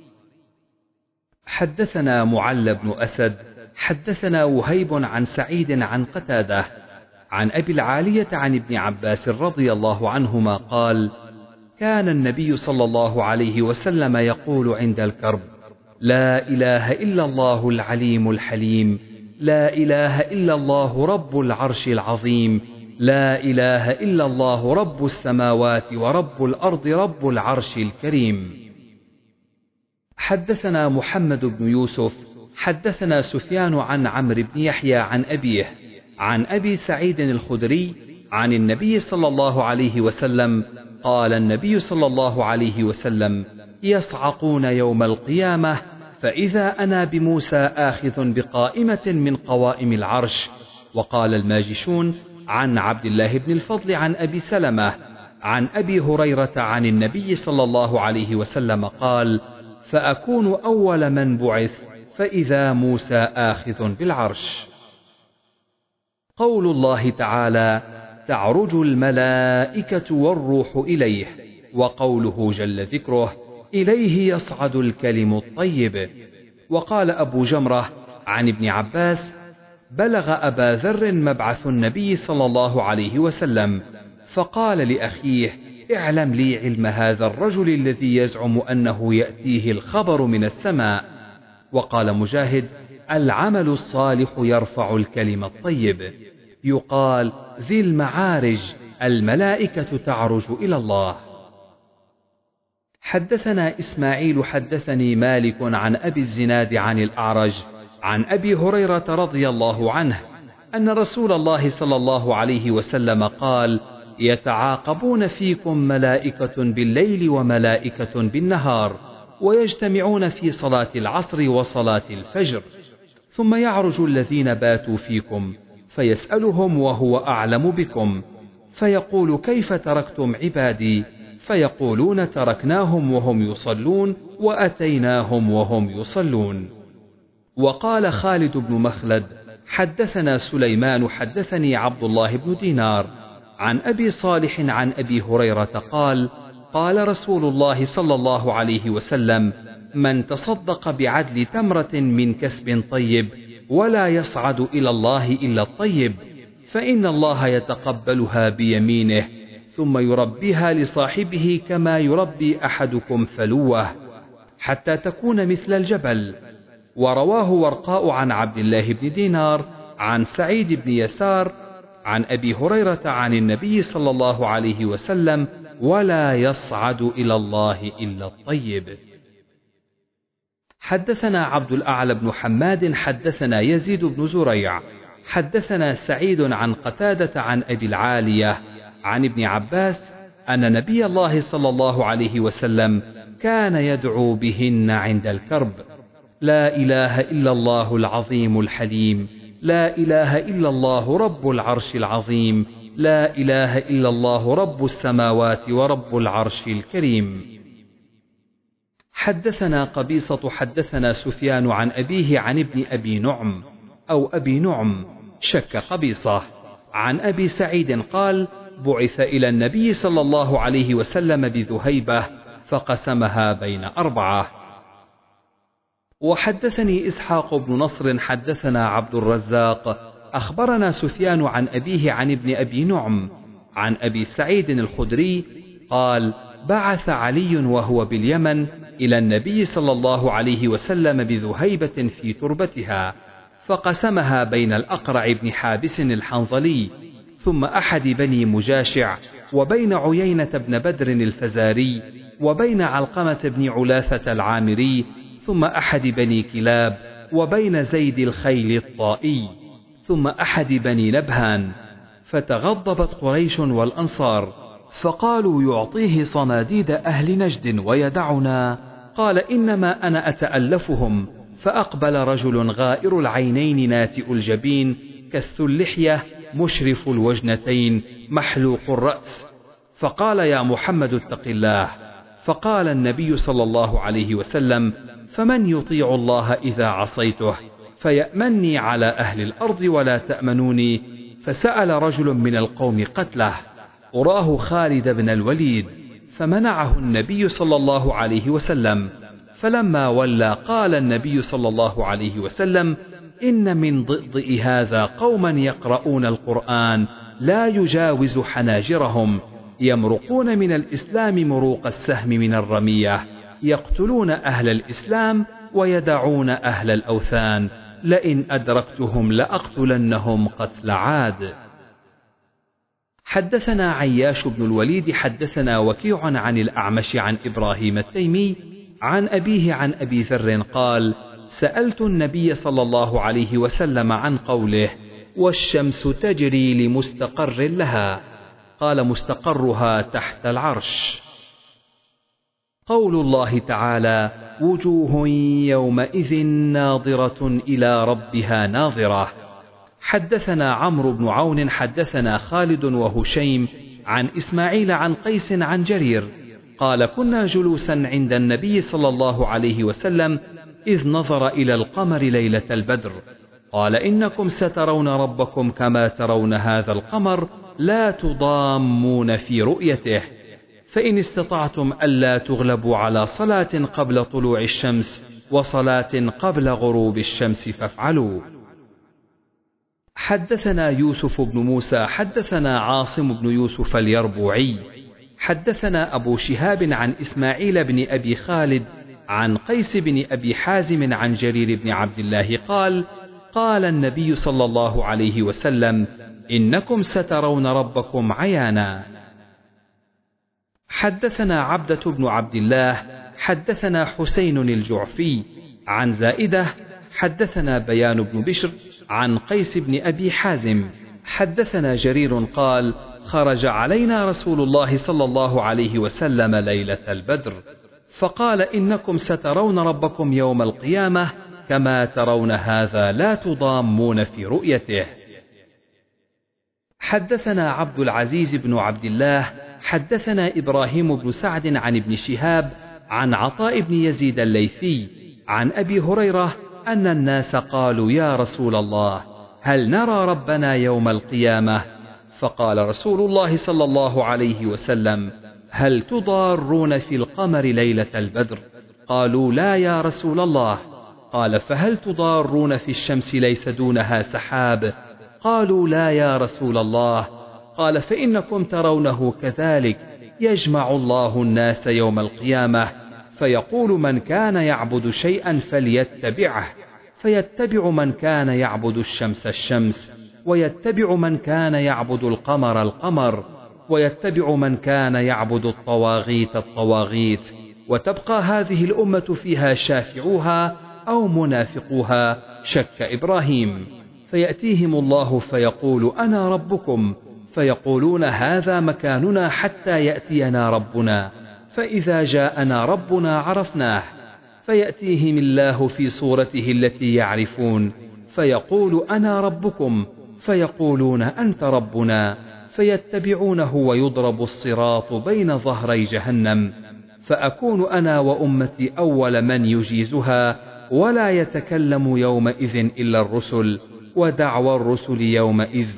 حدثنا معل بن أسد حدثنا وهيب عن سعيد عن قتادة عن أبي العالية عن ابن عباس رضي الله عنهما قال: كان النبي صلى الله عليه وسلم يقول عند الكرب: لا إله إلا الله العليم الحليم، لا إله إلا الله رب العرش العظيم، لا إله إلا الله رب السماوات ورب الأرض رب العرش الكريم. حدثنا محمد بن يوسف حدثنا سفيان عن عمرو بن يحيى عن أبيه عن أبي سعيد الخدري عن النبي صلى الله عليه وسلم قال: النبي صلى الله عليه وسلم: يصعقون يوم القيامة، فإذا أنا بموسى آخذ بقائمة من قوائم العرش. وقال الماجشون عن عبد الله بن الفضل عن أبي سلمة عن أبي هريرة عن النبي صلى الله عليه وسلم قال: فأكون أول من بعث، فإذا موسى آخذ بالعرش. قول الله تعالى: تعرج الملائكة والروح إليه، وقوله جل ذكره: إليه يصعد الكلم الطيب. وقال أبو جمرة عن ابن عباس: بلغ أبا ذر مبعث النبي صلى الله عليه وسلم، فقال لأخيه: اعلم لي علم هذا الرجل الذي يزعم أنه يأتيه الخبر من السماء. وقال مجاهد: العمل الصالح يرفع الكلم الطيب. يقال: ذي المعارج، الملائكة تعرج إلى الله. حدثنا إسماعيل حدثني مالك عن أبي الزناد عن الأعرج عن أبي هريرة رضي الله عنه أن رسول الله صلى الله عليه وسلم قال: يتعاقبون فيكم ملائكة بالليل وملائكة بالنهار، ويجتمعون في صلاة العصر وصلاة الفجر، ثم يعرج الذين باتوا فيكم فيسألهم وهو أعلم بكم، فيقول: كيف تركتم عبادي؟ فيقولون: تركناهم وهم يصلون، وأتيناهم وهم يصلون. وقال خالد بن مخلد: حدثنا سليمان حدثني عبد الله بن دينار عن أبي صالح عن أبي هريرة قال: قال رسول الله صلى الله عليه وسلم: من تصدق بعدل تمرة من كسب طيب ولا يصعد إلى الله إلا الطيب، فإن الله يتقبلها بيمينه ثم يربيها لصاحبه كما يربي أحدكم فلوه حتى تكون مثل الجبل. ورواه ورقاء عن عبد الله بن دينار عن سعيد بن يسار عن أبي هريرة عن النبي صلى الله عليه وسلم: ولا يصعد إلى الله إلا الطيب. حدثنا عبد الأعلى بن حماد حدثنا يزيد بن زريع حدثنا سعيد عن قتادة عن أبي العالية عن ابن عباس أن نبي الله صلى الله عليه وسلم كان يدعو بهن عند الكرب: لا إله إلا الله العظيم الحليم، لا إله إلا الله رب العرش العظيم، لا إله إلا الله رب السماوات ورب العرش الكريم. حدثنا قبيصة حدثنا سفيان عن أبيه عن ابن أبي نعم أو أبي نعم شك قبيصة عن أبي سعيد قال: بعث إلى النبي صلى الله عليه وسلم بذهيبة فقسمها بين أربعة. وحدثني إسحاق بن نصر حدثنا عبد الرزاق أخبرنا سفيان عن أبيه عن ابن أبي نعم عن أبي سعيد الخدري قال: بعث علي وهو باليمن إلى النبي صلى الله عليه وسلم بذهيبة في تربتها، فقسمها بين الأقرع بن حابس الحنظلي ثم أحد بني مجاشع، وبين عيينة بن بدر الفزاري، وبين علقمة بن علاثة العامري، ثم أحد بني كلاب، وبين زيد الخيل الطائي، ثم أحد بني نبهان. فتغضبت قريش والأنصار فقالوا: يعطيه صناديد أهل نجد ويدعنا. قال: إنما أنا أتألفهم، فأقبل رجل غائر العينين ناتئ الجبين كث اللحية مشرف الوجنتين محلوق الرأس، فقال: يا محمد اتق الله. فقال النبي صلى الله عليه وسلم: فمن يطيع الله إذا عصيته؟ فيأمني على أهل الأرض ولا تأمنوني. فسأل رجل من القوم قتله، أراه خالد بن الوليد، فمنعه النبي صلى الله عليه وسلم. فلما ولى قال النبي صلى الله عليه وسلم: إن من ضئضئ هذا قوما يقرؤون القرآن لا يجاوز حناجرهم، يمرقون من الإسلام مروق السهم من الرمية، يقتلون أهل الإسلام ويدعون أهل الأوثان، لئن أدركتهم لأقتلنهم قتل عاد. حدثنا عياش بن الوليد حدثنا وكيع عن الأعمش عن إبراهيم التيمي عن أبيه عن أبي ذر قال: سألت النبي صلى الله عليه وسلم عن قوله: والشمس تجري لمستقر لها، قال: مستقرها تحت العرش. قول الله تعالى: وجوه يومئذ ناظرة إلى ربها ناظرة. حدثنا عمرو بن عون حدثنا خالد وهشيم عن إسماعيل عن قيس عن جرير قال: كنا جلوسا عند النبي صلى الله عليه وسلم إذ نظر إلى القمر ليلة البدر، قال: إنكم سترون ربكم كما ترون هذا القمر لا تضامون في رؤيته، فإن استطعتم ألا تغلبوا على صلاة قبل طلوع الشمس وصلاة قبل غروب الشمس فافعلوا. حدثنا يوسف بن موسى حدثنا عاصم بن يوسف اليربوعي حدثنا أبو شهاب عن إسماعيل بن أبي خالد عن قيس بن أبي حازم عن جرير بن عبد الله قال: قال النبي صلى الله عليه وسلم: إنكم سترون ربكم عيانا. حدثنا عبدة بن عبد الله حدثنا حسين الجعفي عن زائدة حدثنا بيان بن بشر عن قيس بن أبي حازم حدثنا جرير قال: خرج علينا رسول الله صلى الله عليه وسلم ليلة البدر فقال: إنكم سترون ربكم يوم القيامة كما ترون هذا لا تضامون في رؤيته. حدثنا عبد العزيز بن عبد الله حدثنا إبراهيم بن سعد عن ابن شهاب عن عطاء بن يزيد الليثي عن أبي هريرة أن الناس قالوا: يا رسول الله، هل نرى ربنا يوم القيامة؟ فقال رسول الله صلى الله عليه وسلم: هل تضارون في القمر ليلة البدر؟ قالوا: لا يا رسول الله. قال: فهل تضارون في الشمس ليس دونها سحاب؟ قالوا: لا يا رسول الله. قال: فإنكم ترونه كذلك، يجمع الله الناس يوم القيامة فيقول: من كان يعبد شيئا فليتبعه، فيتبع من كان يعبد الشمس الشمس، ويتبع من كان يعبد القمر القمر، ويتبع من كان يعبد الطواغيت الطواغيت، وتبقى هذه الأمة فيها شافعوها أو منافقوها، شك إبراهيم. فيأتيهم الله فيقول: أنا ربكم، فيقولون: هذا مكاننا حتى يأتينا ربنا، فإذا جاءنا ربنا عرفناه. فيأتيهم الله في صورته التي يعرفون فيقول: أنا ربكم، فيقولون: أنت ربنا، فيتبعونه ويضرب الصراط بين ظهري جهنم، فأكون أنا وأمتي أول من يجيزها، ولا يتكلم يومئذ إلا الرسل، ودعوى الرسل يومئذ: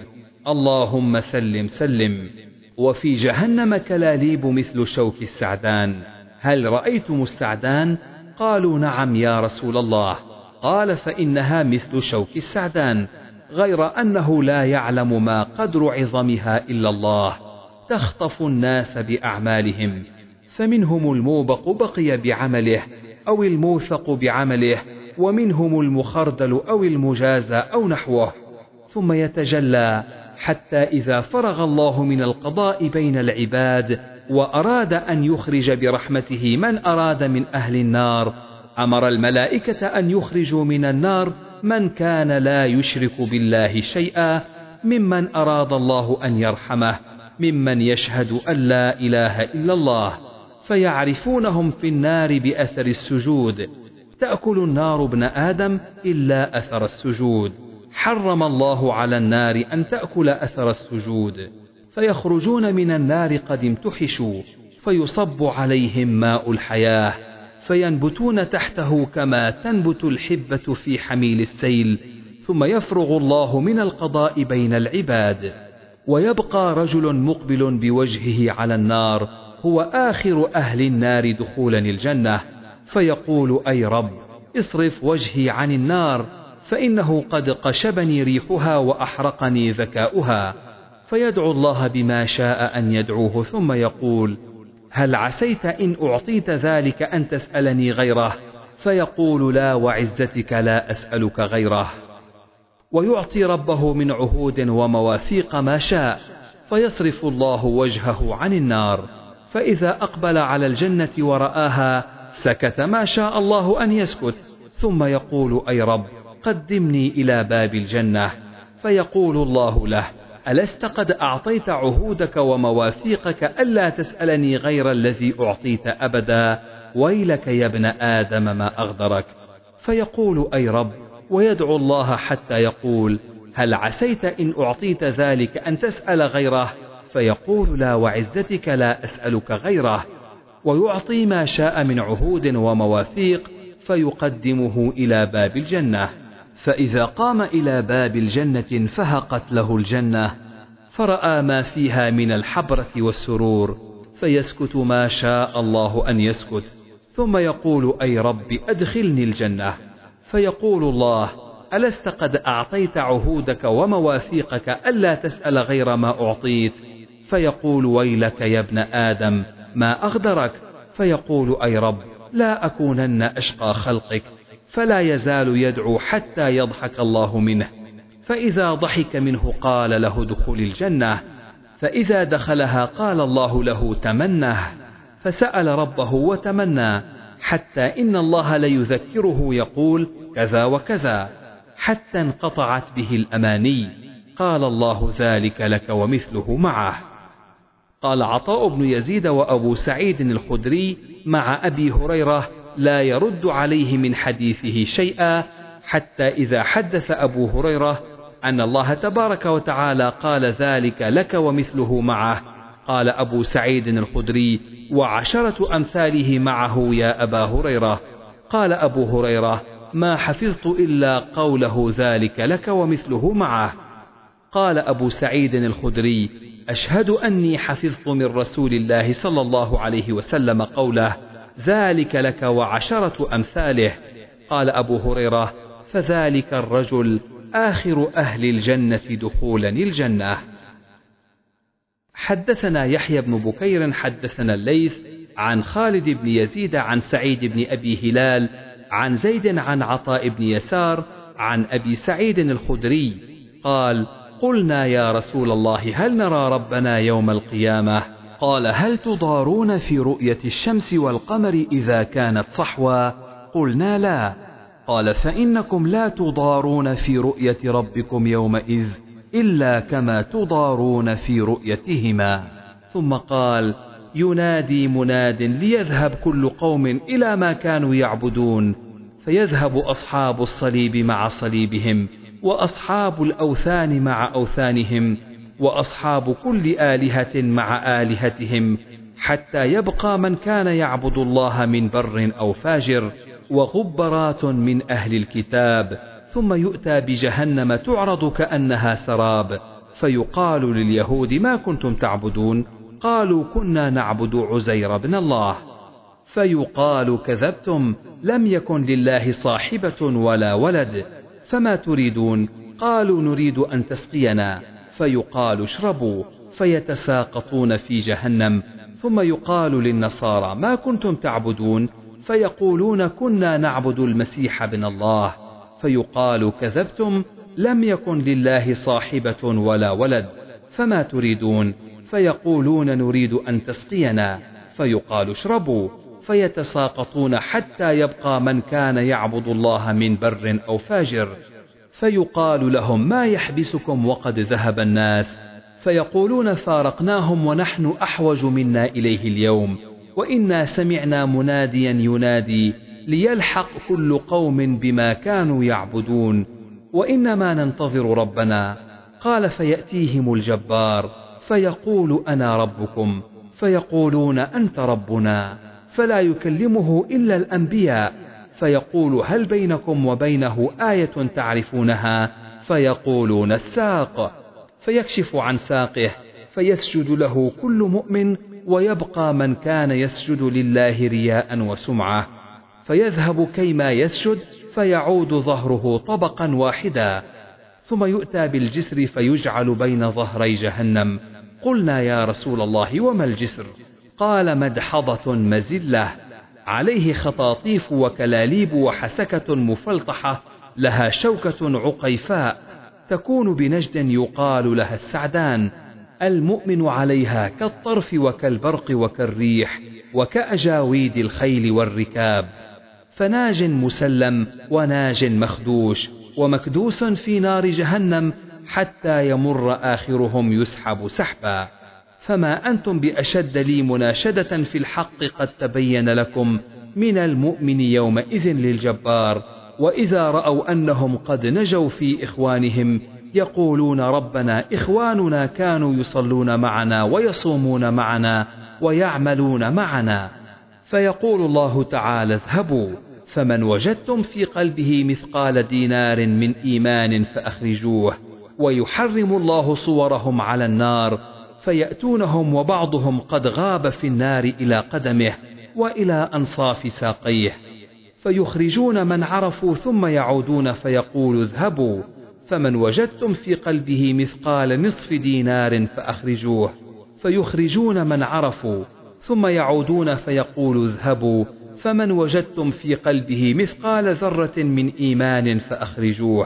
اللهم سلم سلم. وفي جهنم كلاليب مثل شوك السعدان، هل رأيتم السعدان؟ قالوا: نعم يا رسول الله. قال: فإنها مثل شوك السعدان، غير أنه لا يعلم ما قدر عظمها إلا الله، تخطف الناس بأعمالهم، فمنهم الموبق بقي بعمله أو الموثق بعمله، ومنهم المخردل أو المجازى أو نحوه، ثم يتجلى حتى إذا فرغ الله من القضاء بين العباد وأراد أن يخرج برحمته من أراد من أهل النار، أمر الملائكة أن يخرجوا من النار من كان لا يشرك بالله شيئا، ممن أراد الله أن يرحمه، ممن يشهد أن لا إله إلا الله، فيعرفونهم في النار بأثر السجود، تأكل النار ابن آدم إلا أثر السجود، حرم الله على النار أن تأكل أثر السجود. فيخرجون من النار قد امتحشوا، فيصب عليهم ماء الحياة، فينبتون تحته كما تنبت الحبة في حميل السيل، ثم يفرغ الله من القضاء بين العباد، ويبقى رجل مقبل بوجهه على النار هو آخر أهل النار دخولا الجنة، فيقول: أي رب، اصرف وجهي عن النار، فإنه قد قشبني ريحها وأحرقني ذكاؤها. فيدعو الله بما شاء أن يدعوه، ثم يقول: هل عسيت إن أعطيت ذلك أن تسألني غيره؟ فيقول: لا وعزتك لا أسألك غيره. ويعطي ربه من عهود ومواثيق ما شاء، فيصرف الله وجهه عن النار، فإذا أقبل على الجنة ورآها سكت ما شاء الله أن يسكت، ثم يقول: أي رب، قدمني إلى باب الجنة. فيقول الله له: ألست قد أعطيت عهودك ومواثيقك ألا تسألني غير الذي أعطيت أبدا؟ ويلك يا ابن آدم ما أغدرك. فيقول: أي رب، ويدعو الله حتى يقول: هل عسيت إن أعطيت ذلك أن تسأل غيره؟ فيقول: لا وعزتك لا أسألك غيره. ويعطي ما شاء من عهود ومواثيق، فيقدمه إلى باب الجنة، فإذا قام إلى باب الجنة انفهقت له الجنة، فرأى ما فيها من الحبرة والسرور، فيسكت ما شاء الله أن يسكت، ثم يقول: أي رب، أدخلني الجنة. فيقول الله: ألست قد أعطيت عهودك ومواثيقك ألا تسأل غير ما أعطيت؟ فيقول: ويلك يا ابن آدم ما أغدرك. فيقول: أي رب، لا أكونن أشقى خلقك. فلا يزال يدعو حتى يضحك الله منه، فإذا ضحك منه قال له: دخل الجنة. فإذا دخلها قال الله له: تمنه. فسأل ربه وتمنى، حتى إن الله ليذكره يقول: كذا وكذا، حتى انقطعت به الأماني. قال الله: ذلك لك ومثله معه. قال عطاء بن يزيد وأبو سعيد الخدري مع أبي هريرة لا يرد عليه من حديثه شيئا، حتى إذا حدث أبو هريرة أن الله تبارك وتعالى قال: ذلك لك ومثله معه، قال أبو سعيد الخدري: وعشرة أمثاله معه يا أبا هريرة. قال أبو هريرة: ما حفظت إلا قوله ذلك لك ومثله معه. قال أبو سعيد الخدري: أشهد أني حفظت من رسول الله صلى الله عليه وسلم قوله: ذلك لك وعشرة أمثاله. قال أبو هريرة: فذلك الرجل آخر أهل الجنة دخولا الجنة. حدثنا يحيى بن بكير حدثنا الليث عن خالد بن يزيد عن سعيد بن أبي هلال عن زيد عن عطاء بن يسار عن أبي سعيد الخدري قال: قلنا يا رسول الله هل نرى ربنا يوم القيامة؟ قال: هل تضارون في رؤية الشمس والقمر إذا كانت صحوا؟ قلنا لا. قال: فإنكم لا تضارون في رؤية ربكم يومئذ إلا كما تضارون في رؤيتهما. ثم قال: ينادي مناد ليذهب كل قوم إلى ما كانوا يعبدون، فيذهب أصحاب الصليب مع صليبهم، وأصحاب الأوثان مع أوثانهم، وأصحاب كل آلهة مع آلهتهم، حتى يبقى من كان يعبد الله من بر أو فاجر، وغبرات من أهل الكتاب. ثم يؤتى بجهنم تعرض كأنها سراب، فيقال لليهود: ما كنتم تعبدون؟ قالوا: كنا نعبد عزير بن الله. فيقال: كذبتم، لم يكن لله صاحبة ولا ولد، فما تريدون؟ قالوا: نريد أن تسقينا. فيقال: اشربوا، فيتساقطون في جهنم. ثم يقال للنصارى: ما كنتم تعبدون؟ فيقولون: كنا نعبد المسيح بن الله. فيقال: كذبتم، لم يكن لله صاحبة ولا ولد، فما تريدون؟ فيقولون: نريد أن تسقينا. فيقال: اشربوا، فيتساقطون حتى يبقى من كان يعبد الله من بر أو فاجر. فيقال لهم: ما يحبسكم وقد ذهب الناس؟ فيقولون: فارقناهم ونحن أحوج منا إليه اليوم، وإنا سمعنا مناديا ينادي: ليلحق كل قوم بما كانوا يعبدون، وإنما ننتظر ربنا. قال فيأتيهم الجبار فيقول أنا ربكم، فيقولون أنت ربنا، فلا يكلمه إلا الأنبياء، فيقول هل بينكم وبينه آية تعرفونها؟ فيقولون الساق، فيكشف عن ساقه فيسجد له كل مؤمن، ويبقى من كان يسجد لله رياء وسمعة، فيذهب كيما يسجد فيعود ظهره طبقا واحدا، ثم يؤتى بالجسر فيجعل بين ظهري جهنم. قلنا يا رسول الله وما الجسر؟ قال مدحضة مزلة عليه خطاطيف وكلاليب وحسكة مفلطحة لها شوكة عقيفاء تكون بنجد يقال لها السعدان، المؤمن عليها كالطرف وكالبرق وكالريح وكأجاويد الخيل والركاب، فناج مسلم وناج مخدوش ومكدوس في نار جهنم حتى يمر آخرهم يسحب سحبا. فما أنتم بأشد لي مناشدة في الحق قد تبين لكم من المؤمن يومئذ للجبار. وإذا رأوا أنهم قد نجوا في إخوانهم يقولون ربنا إخواننا كانوا يصلون معنا ويصومون معنا ويعملون معنا، فيقول الله تعالى اذهبوا فمن وجدتم في قلبه مثقال دينار من إيمان فأخرجوه، ويحرم الله صورهم على النار، فيأتونهم وبعضهم قد غاب في النار إلى قدمه وإلى أنصاف ساقيه، فيخرجون من عرفوا ثم يعودون فيقول اذهبوا فمن وجدتم في قلبه مثقال نصف دينار فأخرجوه، فيخرجون من عرفوا ثم يعودون فيقول اذهبوا فمن وجدتم في قلبه مثقال ذرة من إيمان فأخرجوه،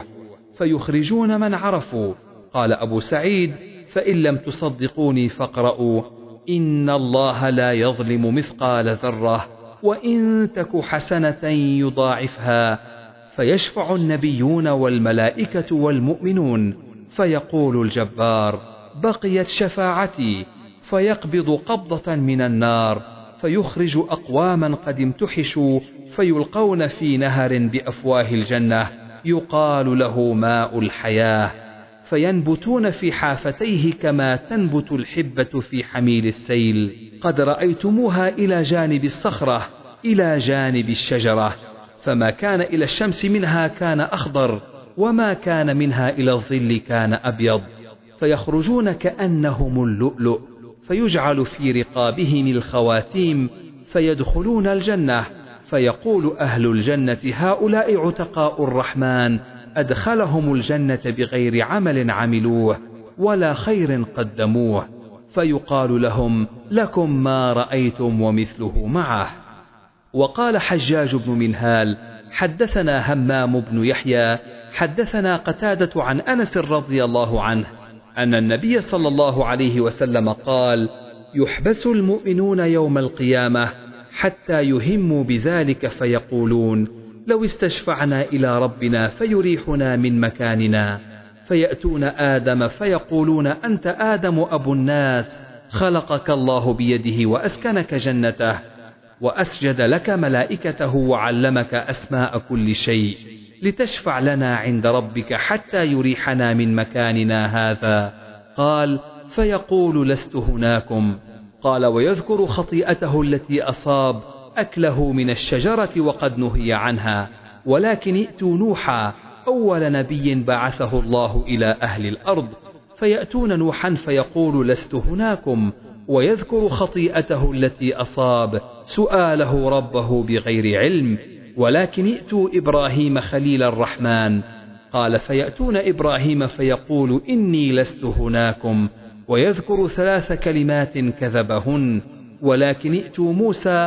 فيخرجون من عرفوا. قال أبو سعيد فإن لم تصدقوني فاقرؤوا إن الله لا يظلم مثقال ذرة وإن تك حسنة يضاعفها، فيشفع النبيون والملائكة والمؤمنون، فيقول الجبار بقيت شفاعتي، فيقبض قبضة من النار فيخرج أقواما قد امتحشوا فيلقون في نهر بأفواه الجنة يقال له ماء الحياة، فينبتون في حافتيه كما تنبت الحبة في حميل السيل، قد رأيتموها إلى جانب الصخرة إلى جانب الشجرة، فما كان إلى الشمس منها كان أخضر وما كان منها إلى الظل كان أبيض، فيخرجون كأنهم اللؤلؤ، فيجعل في رقابهم الخواتيم فيدخلون الجنة، فيقول أهل الجنة هؤلاء عتقاء الرحمن أدخلهم الجنة بغير عمل عملوه ولا خير قدموه، فيقال لهم لكم ما رأيتم ومثله معه. وقال حجاج بن منهال حدثنا همام بن يحيى حدثنا قتادة عن أنس رضي الله عنه أن النبي صلى الله عليه وسلم قال يحبس المؤمنون يوم القيامة حتى يهموا بذلك فيقولون لو استشفعنا إلى ربنا فيريحنا من مكاننا، فيأتون آدم فيقولون أنت آدم أبو الناس، خلقك الله بيده وأسكنك جنته وأسجد لك ملائكته وعلمك أسماء كل شيء، لتشفع لنا عند ربك حتى يريحنا من مكاننا هذا. قال فيقول لست هناكم. قال ويذكر خطيئته التي أصاب أكله من الشجرة وقد نهي عنها، ولكن ائتوا نوحا أول نبي بعثه الله إلى أهل الأرض، فيأتون نوحا فيقول لست هناكم، ويذكر خطيئته التي أصاب سؤاله ربه بغير علم، ولكن ائتوا إبراهيم خليل الرحمن. قال فيأتون إبراهيم فيقول إني لست هناكم، ويذكر ثلاث كلمات كذبهن، ولكن ائتوا موسى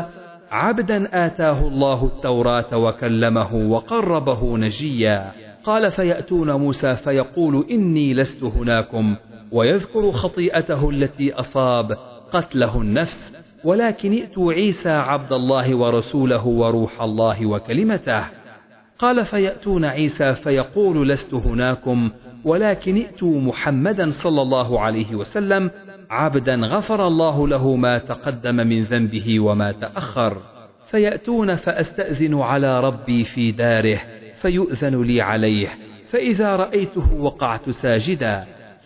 عبدا آتاه الله التوراة وكلمه وقربه نجيا. قال فيأتون موسى فيقول إني لست هناكم، ويذكر خطيئته التي أصاب قتله النفس، ولكن ائتوا عيسى عبد الله ورسوله وروح الله وكلمته. قال فيأتون عيسى فيقول لست هناكم، ولكن ائتوا محمدا صلى الله عليه وسلم عبدا غفر الله له ما تقدم من ذنبه وما تأخر. فيأتون فأستأذن على ربي في داره فيؤذن لي عليه، فإذا رأيته وقعت ساجدا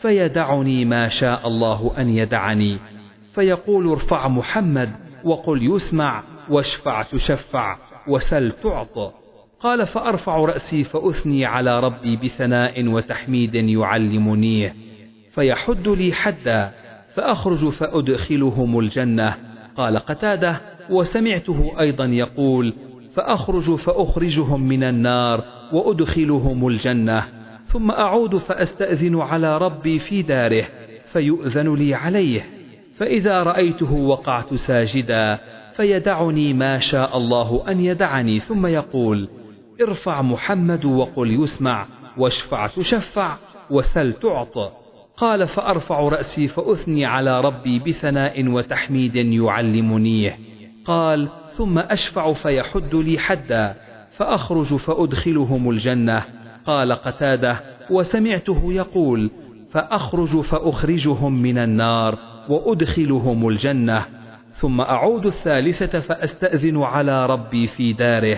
فيدعني ما شاء الله أن يدعني، فيقول ارفع محمد وقل يسمع واشفع تشفع وسل تعط. قال فأرفع رأسي فأثني على ربي بثناء وتحميد يعلمنيه، فيحد لي حدا فأخرج فأدخلهم الجنة. قال قتادة وسمعته أيضا يقول فأخرج فأخرجهم من النار وأدخلهم الجنة، ثم أعود فأستأذن على ربي في داره فيؤذن لي عليه، فإذا رأيته وقعت ساجدا فيدعني ما شاء الله أن يدعني، ثم يقول ارفع محمد وقل يسمع واشفع تشفع وسل تعط. قال فأرفع رأسي فأثني على ربي بثناء وتحميد يعلمنيه. قال ثم أشفع فيحد لي حدا فأخرج فأدخلهم الجنة. قال قتادة وسمعته يقول فأخرج فأخرجهم من النار وأدخلهم الجنة، ثم أعود الثالثة فأستأذن على ربي في داره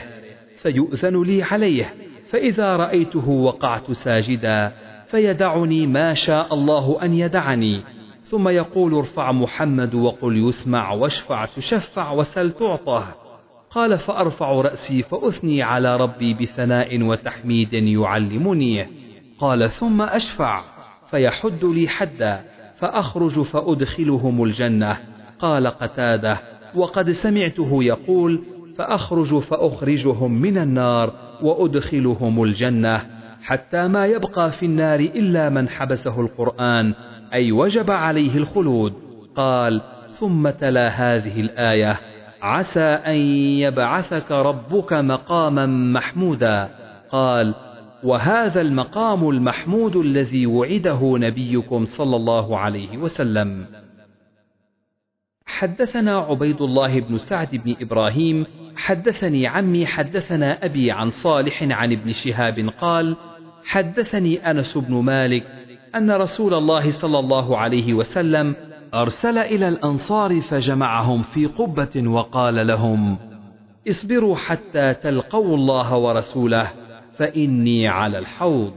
فيؤذن لي عليه، فإذا رأيته وقعت ساجدا فيدعني ما شاء الله أن يدعني، ثم يقول ارفع محمد وقل يسمع واشفع تشفع وسل تعطه. قال فأرفع رأسي فأثني على ربي بثناء وتحميد يعلمنيه. قال ثم أشفع فيحد لي حدا فأخرج فأدخلهم الجنة. قال قتادة وقد سمعته يقول فأخرج فأخرجهم من النار وأدخلهم الجنة، حتى ما يبقى في النار إلا من حبسه القرآن أي وجب عليه الخلود. قال ثم تلا هذه الآية عسى أن يبعثك ربك مقاما محمودا. قال وهذا المقام المحمود الذي وعده نبيكم صلى الله عليه وسلم. حدثنا عبيد الله بن سعد بن إبراهيم حدثني عمي حدثنا أبي عن صالح عن ابن شهاب قال حدثني أنس بن مالك أن رسول الله صلى الله عليه وسلم أرسل إلى الأنصار فجمعهم في قبة وقال لهم اصبروا حتى تلقوا الله ورسوله فإني على الحوض.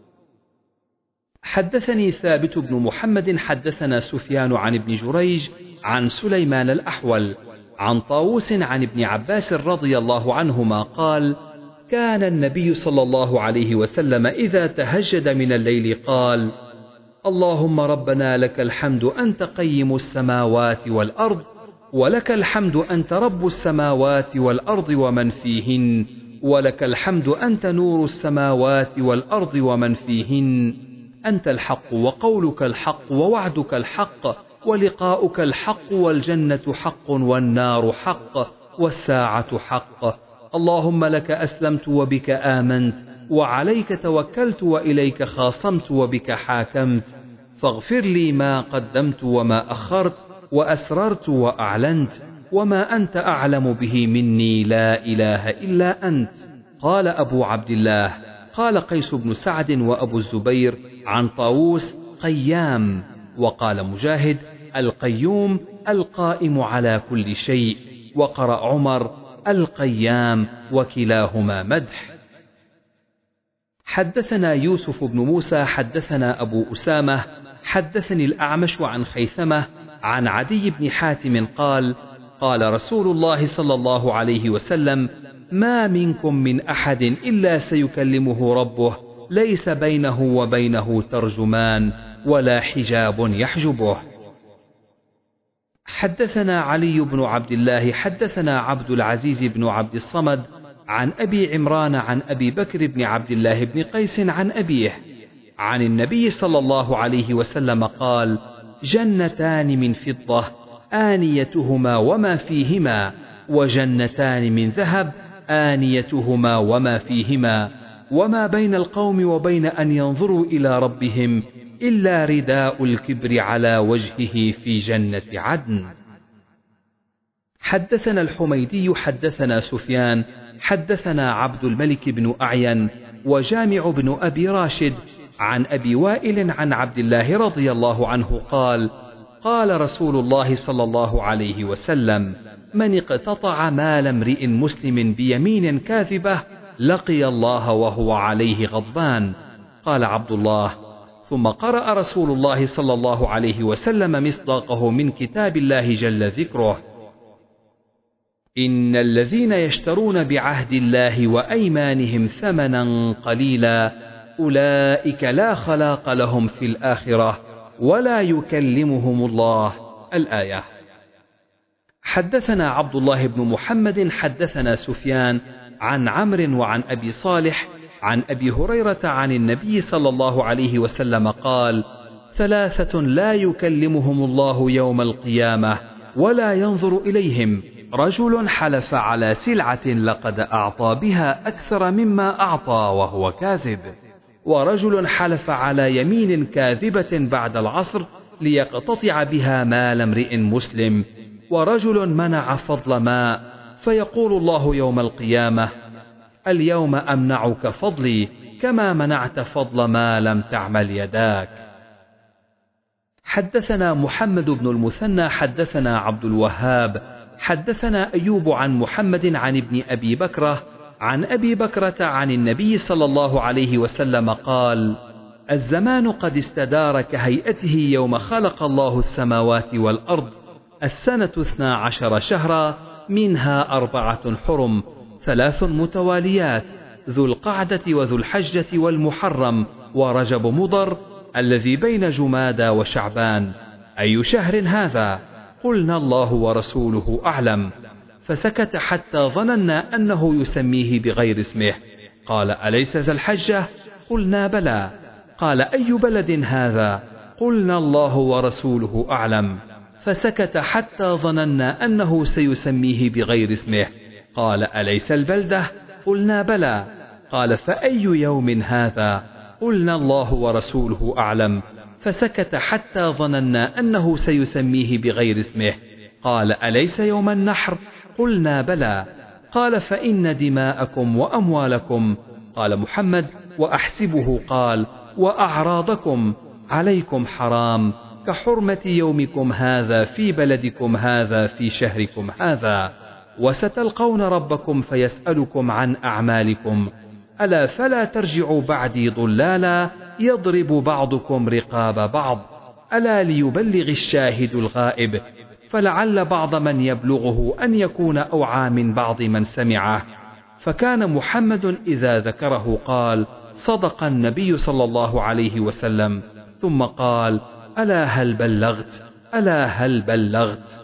حدثني ثابت بن محمد حدثنا سفيان عن ابن جريج عن سليمان الأحول عن طاووس عن ابن عباس رضي الله عنهما قال كان النبي صلى الله عليه وسلم إذا تهجد من الليل قال اللهم ربنا لك الحمد أنت قيم السماوات والأرض، ولك الحمد أنت رب السماوات والأرض ومن فيهن، ولك الحمد أنت نور السماوات والأرض ومن فيهن، أنت الحق وقولك الحق ووعدك الحق ولقاؤك الحق والجنة حق والنار حق والساعة حق. اللهم لك أسلمت وبك آمنت وعليك توكلت وإليك خاصمت وبك حاكمت، فاغفر لي ما قدمت وما أخرت وأسررت وأعلنت، وما أنت أعلم به مني لا إله إلا أنت. قال أبو عبد الله قال قيس بن سعد وأبو الزبير عن طاووس قيام، وقال مجاهد القيوم القائم على كل شيء، وقرأ عمر القيام، وكلاهما مدح. حدثنا يوسف بن موسى حدثنا أبو أسامة حدثني الأعمش عن خيثمة عن عدي بن حاتم قال قال رسول الله صلى الله عليه وسلم ما منكم من أحد إلا سيكلمه ربه ليس بينه وبينه ترجمان ولا حجاب يحجبه. حدثنا علي بن عبد الله حدثنا عبد العزيز بن عبد الصمد عن أبي عمران عن أبي بكر بن عبد الله بن قيس عن أبيه عن النبي صلى الله عليه وسلم قال جنتان من فضة آنيتهما وما فيهما، وجنتان من ذهب آنيتهما وما فيهما، وما بين القوم وبين أن ينظروا إلى ربهم إلا رداء الكبر على وجهه في جنة عدن. حدثنا الحميدي حدثنا سفيان حدثنا عبد الملك بن أعين وجامع بن أبي راشد عن أبي وائل عن عبد الله رضي الله عنه قال قال رسول الله صلى الله عليه وسلم: من اقتطع مال امرئ مسلم بيمين كاذبة لقي الله وهو عليه غضبان. قال عبد الله: ثم قرأ رسول الله صلى الله عليه وسلم مصداقه من كتاب الله جل ذكره: إن الذين يشترون بعهد الله وأيمانهم ثمنا قليلا أولئك لا خلاق لهم في الآخرة ولا يكلمهم الله. الآية. حدثنا عبد الله بن محمد حدثنا سفيان عن عمرو وعن أبي صالح عن أبي هريرة عن النبي صلى الله عليه وسلم قال: ثلاثة لا يكلمهم الله يوم القيامة ولا ينظر إليهم: رجل حلف على سلعة لقد أعطى بها أكثر مما أعطى وهو كاذب، ورجل حلف على يمين كاذبة بعد العصر ليقتطع بها مال امرئ مسلم، ورجل منع فضل ماء فيقول الله يوم القيامة: اليوم أمنعك فضلي كما منعت فضل ما لم تعمل يداك. حدثنا محمد بن المثنى حدثنا عبد الوهاب حدثنا أيوب عن محمد عن ابن أبي بكرة عن أبي بكرة عن النبي صلى الله عليه وسلم قال: الزمان قد استدار كهيئته يوم خلق الله السماوات والأرض، السنة اثنا عشر شهرا منها أربعة حرم، ثلاث متواليات: ذو القعدة وذو الحجة والمحرم ورجب مضر الذي بين جمادى وشعبان. أي شهر هذا؟ قلنا: الله ورسوله أعلم. فسكت حتى ظننا أنه يسميه بغير اسمه. قال: أليس ذا الحجة؟ قلنا: بلى. قال: أي بلد هذا؟ قلنا: الله ورسوله أعلم. فسكت حتى ظننا أنه سيسميه بغير اسمه. قال: أليس البلدة؟ قلنا: بلى. قال: فأي يوم هذا؟ قلنا: الله ورسوله أعلم. فسكت حتى ظننا أنه سيسميه بغير اسمه. قال: أليس يوم النحر؟ قلنا: بلى. قال: فإن دماءكم وأموالكم، قال محمد وأحسبه قال: وأعراضكم عليكم حرام كحرمة يومكم هذا في بلدكم هذا في شهركم هذا، وستلقون ربكم فيسألكم عن أعمالكم، ألا فلا ترجعوا بعدي ضلالا يضرب بعضكم رقاب بعض، ألا ليبلغ الشاهد الغائب، فلعل بعض من يبلغه أن يكون أوعى من بعض من سمعه. فكان محمد إذا ذكره قال: صدق النبي صلى الله عليه وسلم، ثم قال: ألا هل بلغت؟ ألا هل بلغت؟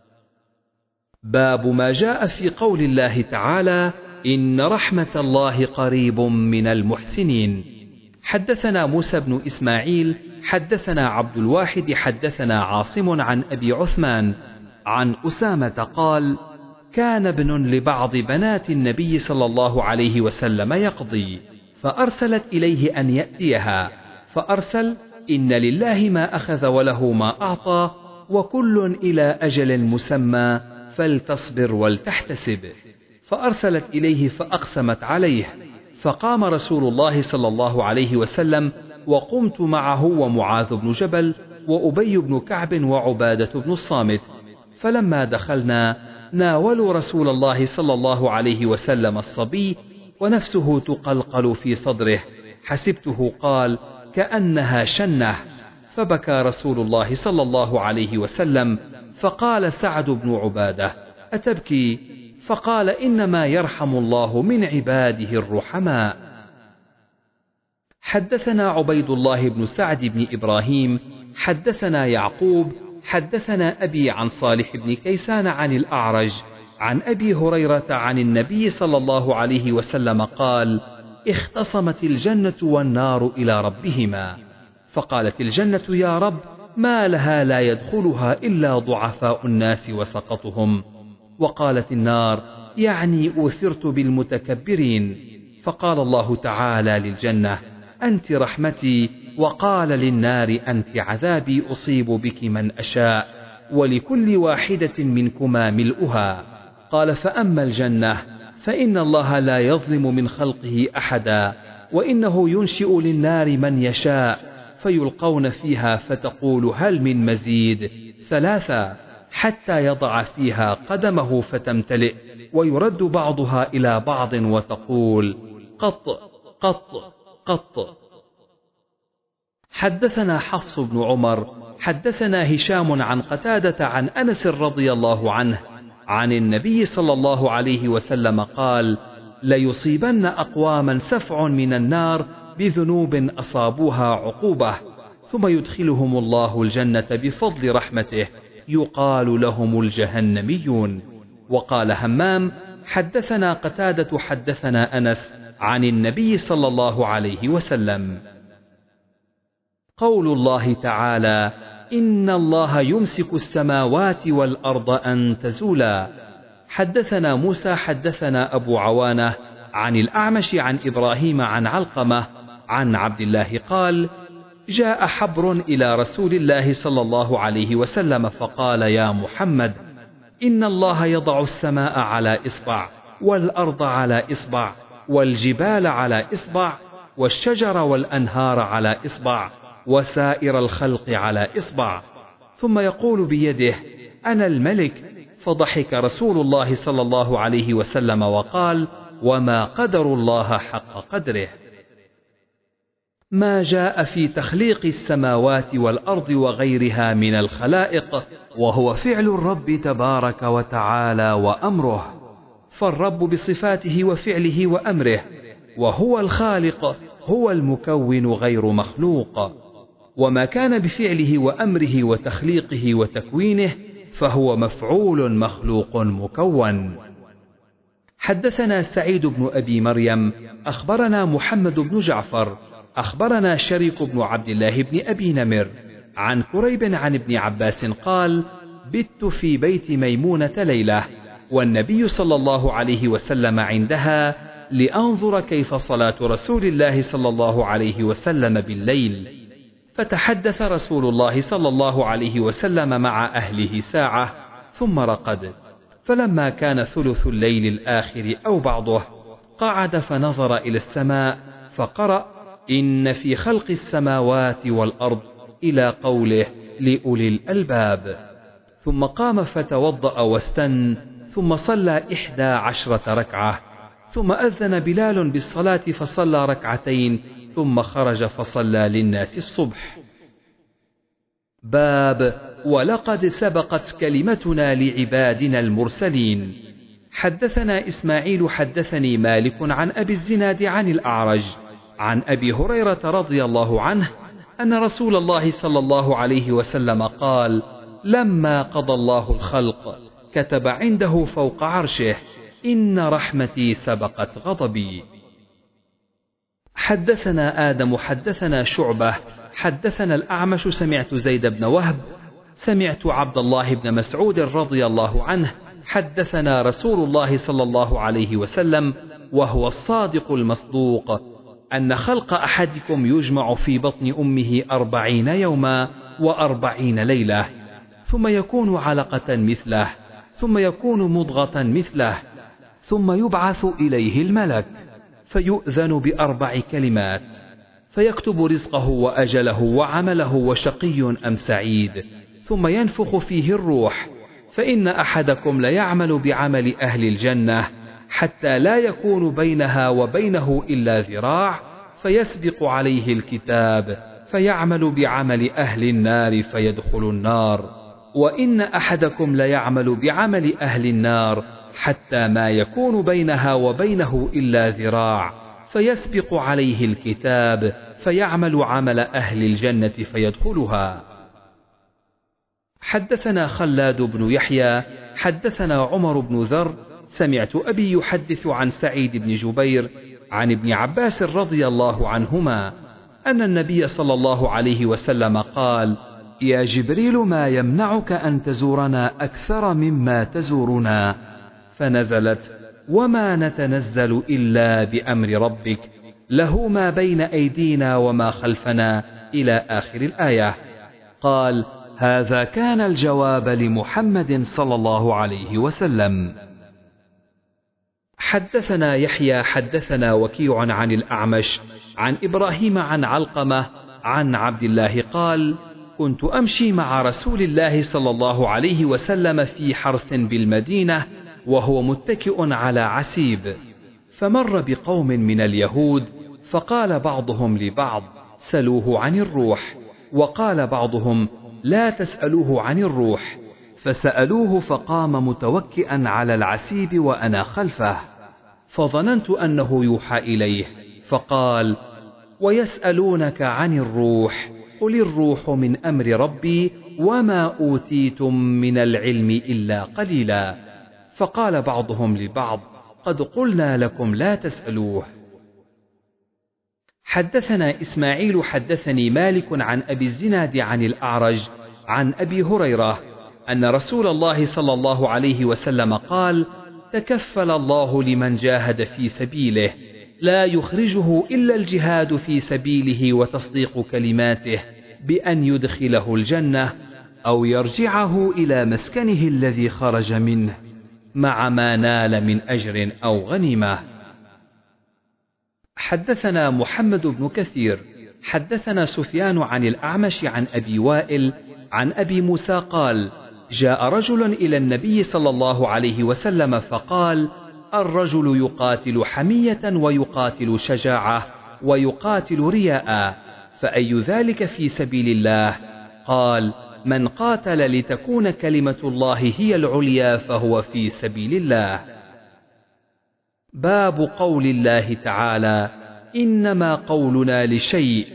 باب ما جاء في قول الله تعالى: إن رحمة الله قريب من المحسنين. حدثنا موسى بن إسماعيل حدثنا عبد الواحد حدثنا عاصم عن أبي عثمان عن أسامة قال: كان ابن لبعض بنات النبي صلى الله عليه وسلم يقضي، فأرسلت إليه أن يأتيها، فأرسل: إن لله ما أخذ وله ما أعطى، وكل إلى أجل مسمى، فلتصبر ولتحتسب. فأرسلت إليه فأقسمت عليه، فقام رسول الله صلى الله عليه وسلم، وقمت معه ومعاذ بن جبل وأبي بن كعب وعبادة بن الصامت، فلما دخلنا ناولوا رسول الله صلى الله عليه وسلم الصبي ونفسه تقلقل في صدره، حسبته قال: كأنها شنة. فبكى رسول الله صلى الله عليه وسلم، فقال سعد بن عبادة: أتبكي؟ فقال: إنما يرحم الله من عباده الرحماء. حدثنا عبيد الله بن سعد بن إبراهيم حدثنا يعقوب حدثنا أبي عن صالح بن كيسان عن الأعرج عن أبي هريرة عن النبي صلى الله عليه وسلم قال: اختصمت الجنة والنار إلى ربهما، فقالت الجنة: يا رب، ما لها لا يدخلها إلا ضعفاء الناس وسقطهم. وقالت النار: يعني أوثرت بالمتكبرين. فقال الله تعالى للجنة: أنت رحمتي، وقال للنار: أنت عذابي، أصيب بك من أشاء، ولكل واحدة منكما ملؤها. قال: فأما الجنة فإن الله لا يظلم من خلقه أحدا، وإنه ينشئ للنار من يشاء، فيلقون فيها فتقول: هل من مزيد؟ ثلاثا حتى يضع فيها قدمه فتمتلئ، ويرد بعضها إلى بعض وتقول قط قط قط. حدثنا حفص بن عمر حدثنا هشام عن قتادة عن أنس رضي الله عنه عن النبي صلى الله عليه وسلم قال: ليصيبن أقواما سفع من النار بذنوب أصابوها عقوبة، ثم يدخلهم الله الجنة بفضل رحمته، يقال لهم الجهنميون. وقال همام: حدثنا قتادة حدثنا أنس عن النبي صلى الله عليه وسلم. قول الله تعالى: إن الله يمسك السماوات والأرض أن تزولا. حدثنا موسى حدثنا أبو عوانة عن الأعمش عن إبراهيم عن علقمة عن عبد الله قال: جاء حبر إلى رسول الله صلى الله عليه وسلم فقال: يا محمد، إن الله يضع السماء على إصبع، والأرض على إصبع، والجبال على إصبع، والشجر والأنهار على إصبع، وسائر الخلق على إصبع، ثم يقول بيده: أنا الملك. فضحك رسول الله صلى الله عليه وسلم وقال: وما قدر الله حق قدره. ما جاء في تخليق السماوات والأرض وغيرها من الخلائق، وهو فعل الرب تبارك وتعالى وأمره، فالرب بصفاته وفعله وأمره، وهو الخالق، هو المكون غير مخلوق، وما كان بفعله وأمره وتخليقه وتكوينه فهو مفعول مخلوق مكون. حدثنا سعيد بن أبي مريم أخبرنا محمد بن جعفر أخبرنا شريك بن عبد الله بن أبي نمر عن كريب عن ابن عباس قال: بت في بيت ميمونة ليلة، والنبي صلى الله عليه وسلم عندها، لأنظر كيف صلاة رسول الله صلى الله عليه وسلم بالليل. فتحدث رسول الله صلى الله عليه وسلم مع أهله ساعة ثم رقد، فلما كان ثلث الليل الآخر أو بعضه قعد فنظر إلى السماء فقرأ: إن في خلق السماوات والأرض إلى قوله لأولي الألباب، ثم قام فتوضأ واستن، ثم صلى إحدى عشرة ركعة، ثم أذن بلال بالصلاة فصلى ركعتين، ثم خرج فصلى للناس الصبح. باب ولقد سبقت كلمتنا لعبادنا المرسلين. حدثنا إسماعيل حدثني مالك عن أبي الزناد عن الأعرج عن أبي هريرة رضي الله عنه أن رسول الله صلى الله عليه وسلم قال: لما قضى الله الخلق كتب عنده فوق عرشه: إن رحمتي سبقت غضبي. حدثنا آدم حدثنا شعبة حدثنا الأعمش سمعت زيد بن وهب سمعت عبد الله بن مسعود رضي الله عنه حدثنا رسول الله صلى الله عليه وسلم وهو الصادق المصدوق أن خلق أحدكم يجمع في بطن أمه أربعين يوما وأربعين ليلة، ثم يكون علقة مثله، ثم يكون مضغة مثله، ثم يبعث إليه الملك فيؤذن بأربع كلمات، فيكتب رزقه وأجله وعمله وشقي أم سعيد، ثم ينفخ فيه الروح، فإن أحدكم ليعمل بعمل أهل الجنة حتى لا يكون بينها وبينه إلا ذراع، فيسبق عليه الكتاب فيعمل بعمل أهل النار فيدخل النار، وإن أحدكم ليعمل بعمل أهل النار حتى ما يكون بينها وبينه إلا ذراع، فيسبق عليه الكتاب فيعمل عمل أهل الجنة فيدخلها. حدثنا خلاد بن يحيى حدثنا عمر بن ذر سمعت أبي يحدث عن سعيد بن جبير عن ابن عباس رضي الله عنهما أن النبي صلى الله عليه وسلم قال: يا جبريل، ما يمنعك أن تزورنا أكثر مما تزورنا؟ فنزلت: وما نتنزل إلا بأمر ربك، له ما بين أيدينا وما خلفنا، إلى آخر الآية. قال: هذا كان الجواب لمحمد صلى الله عليه وسلم. حدثنا يحيى حدثنا وكيع عن الأعمش عن إبراهيم عن علقمة عن عبد الله قال: كنت أمشي مع رسول الله صلى الله عليه وسلم في حرث بالمدينة وهو متكئ على عسيب، فمر بقوم من اليهود، فقال بعضهم لبعض: سلوه عن الروح، وقال بعضهم: لا تسألوه عن الروح، فسألوه فقام متوكئا على العسيب وأنا خلفه، فظننت أنه يوحى إليه، فقال: ويسألونك عن الروح، قل الروح من أمر ربي وما أوتيتم من العلم إلا قليلا. فقال بعضهم لبعض: قد قلنا لكم لا تسألوه. حدثنا إسماعيل حدثني مالك عن أبي الزناد عن الأعرج عن أبي هريرة أن رسول الله صلى الله عليه وسلم قال: تكفل الله لمن جاهد في سبيله، لا يخرجه إلا الجهاد في سبيله وتصديق كلماته بأن يدخله الجنة أو يرجعه إلى مسكنه الذي خرج منه مع ما نال من أجر أو غنيمة. حدثنا محمد بن كثير حدثنا سفيان عن الأعمش عن أبي وائل عن أبي موسى قال: جاء رجل إلى النبي صلى الله عليه وسلم فقال: الرجل يقاتل حمية ويقاتل شجاعة ويقاتل رياء، فأي ذلك في سبيل الله؟ قال: من قاتل لتكون كلمة الله هي العليا فهو في سبيل الله. باب قول الله تعالى: إنما قولنا لشيء.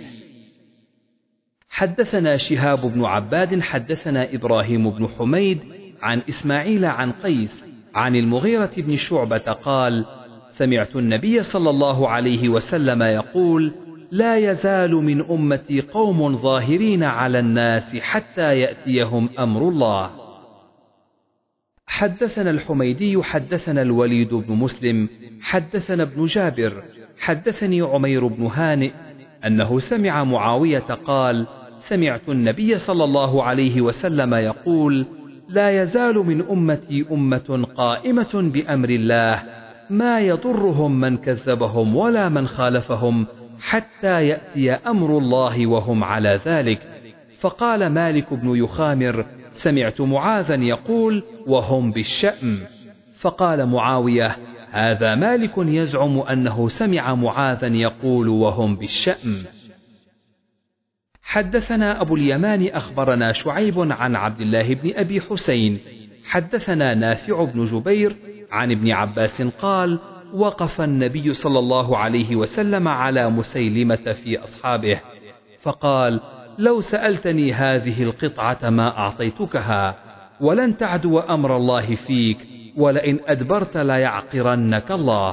حدثنا شهاب بن عباد حدثنا إبراهيم بن حميد عن إسماعيل عن قيس عن المغيرة بن شعبة قال: سمعت النبي صلى الله عليه وسلم يقول: لا يزال من أمتي قوم ظاهرين على الناس حتى يأتيهم أمر الله. حدثنا الحميدي حدثنا الوليد بن مسلم حدثنا ابن جابر حدثني عمير بن هانئ أنه سمع معاوية قال: سمعت النبي صلى الله عليه وسلم يقول: لا يزال من أمتي أمة قائمة بأمر الله ما يضرهم من كذبهم ولا من خالفهم حتى يأتي أمر الله وهم على ذلك. فقال مالك بن يخامر: سمعت معاذا يقول: وهم بالشأم. فقال معاوية: هذا مالك يزعم أنه سمع معاذا يقول: وهم بالشأم. حدثنا أبو اليمان أخبرنا شعيب عن عبد الله بن أبي حسين حدثنا نافع بن جبير عن ابن عباس قال: وقف النبي صلى الله عليه وسلم على مسيلمة في أصحابه فقال: لو سألتني هذه القطعة ما أعطيتكها، ولن تعدو أمر الله فيك، ولئن أدبرت ليعقرنك الله.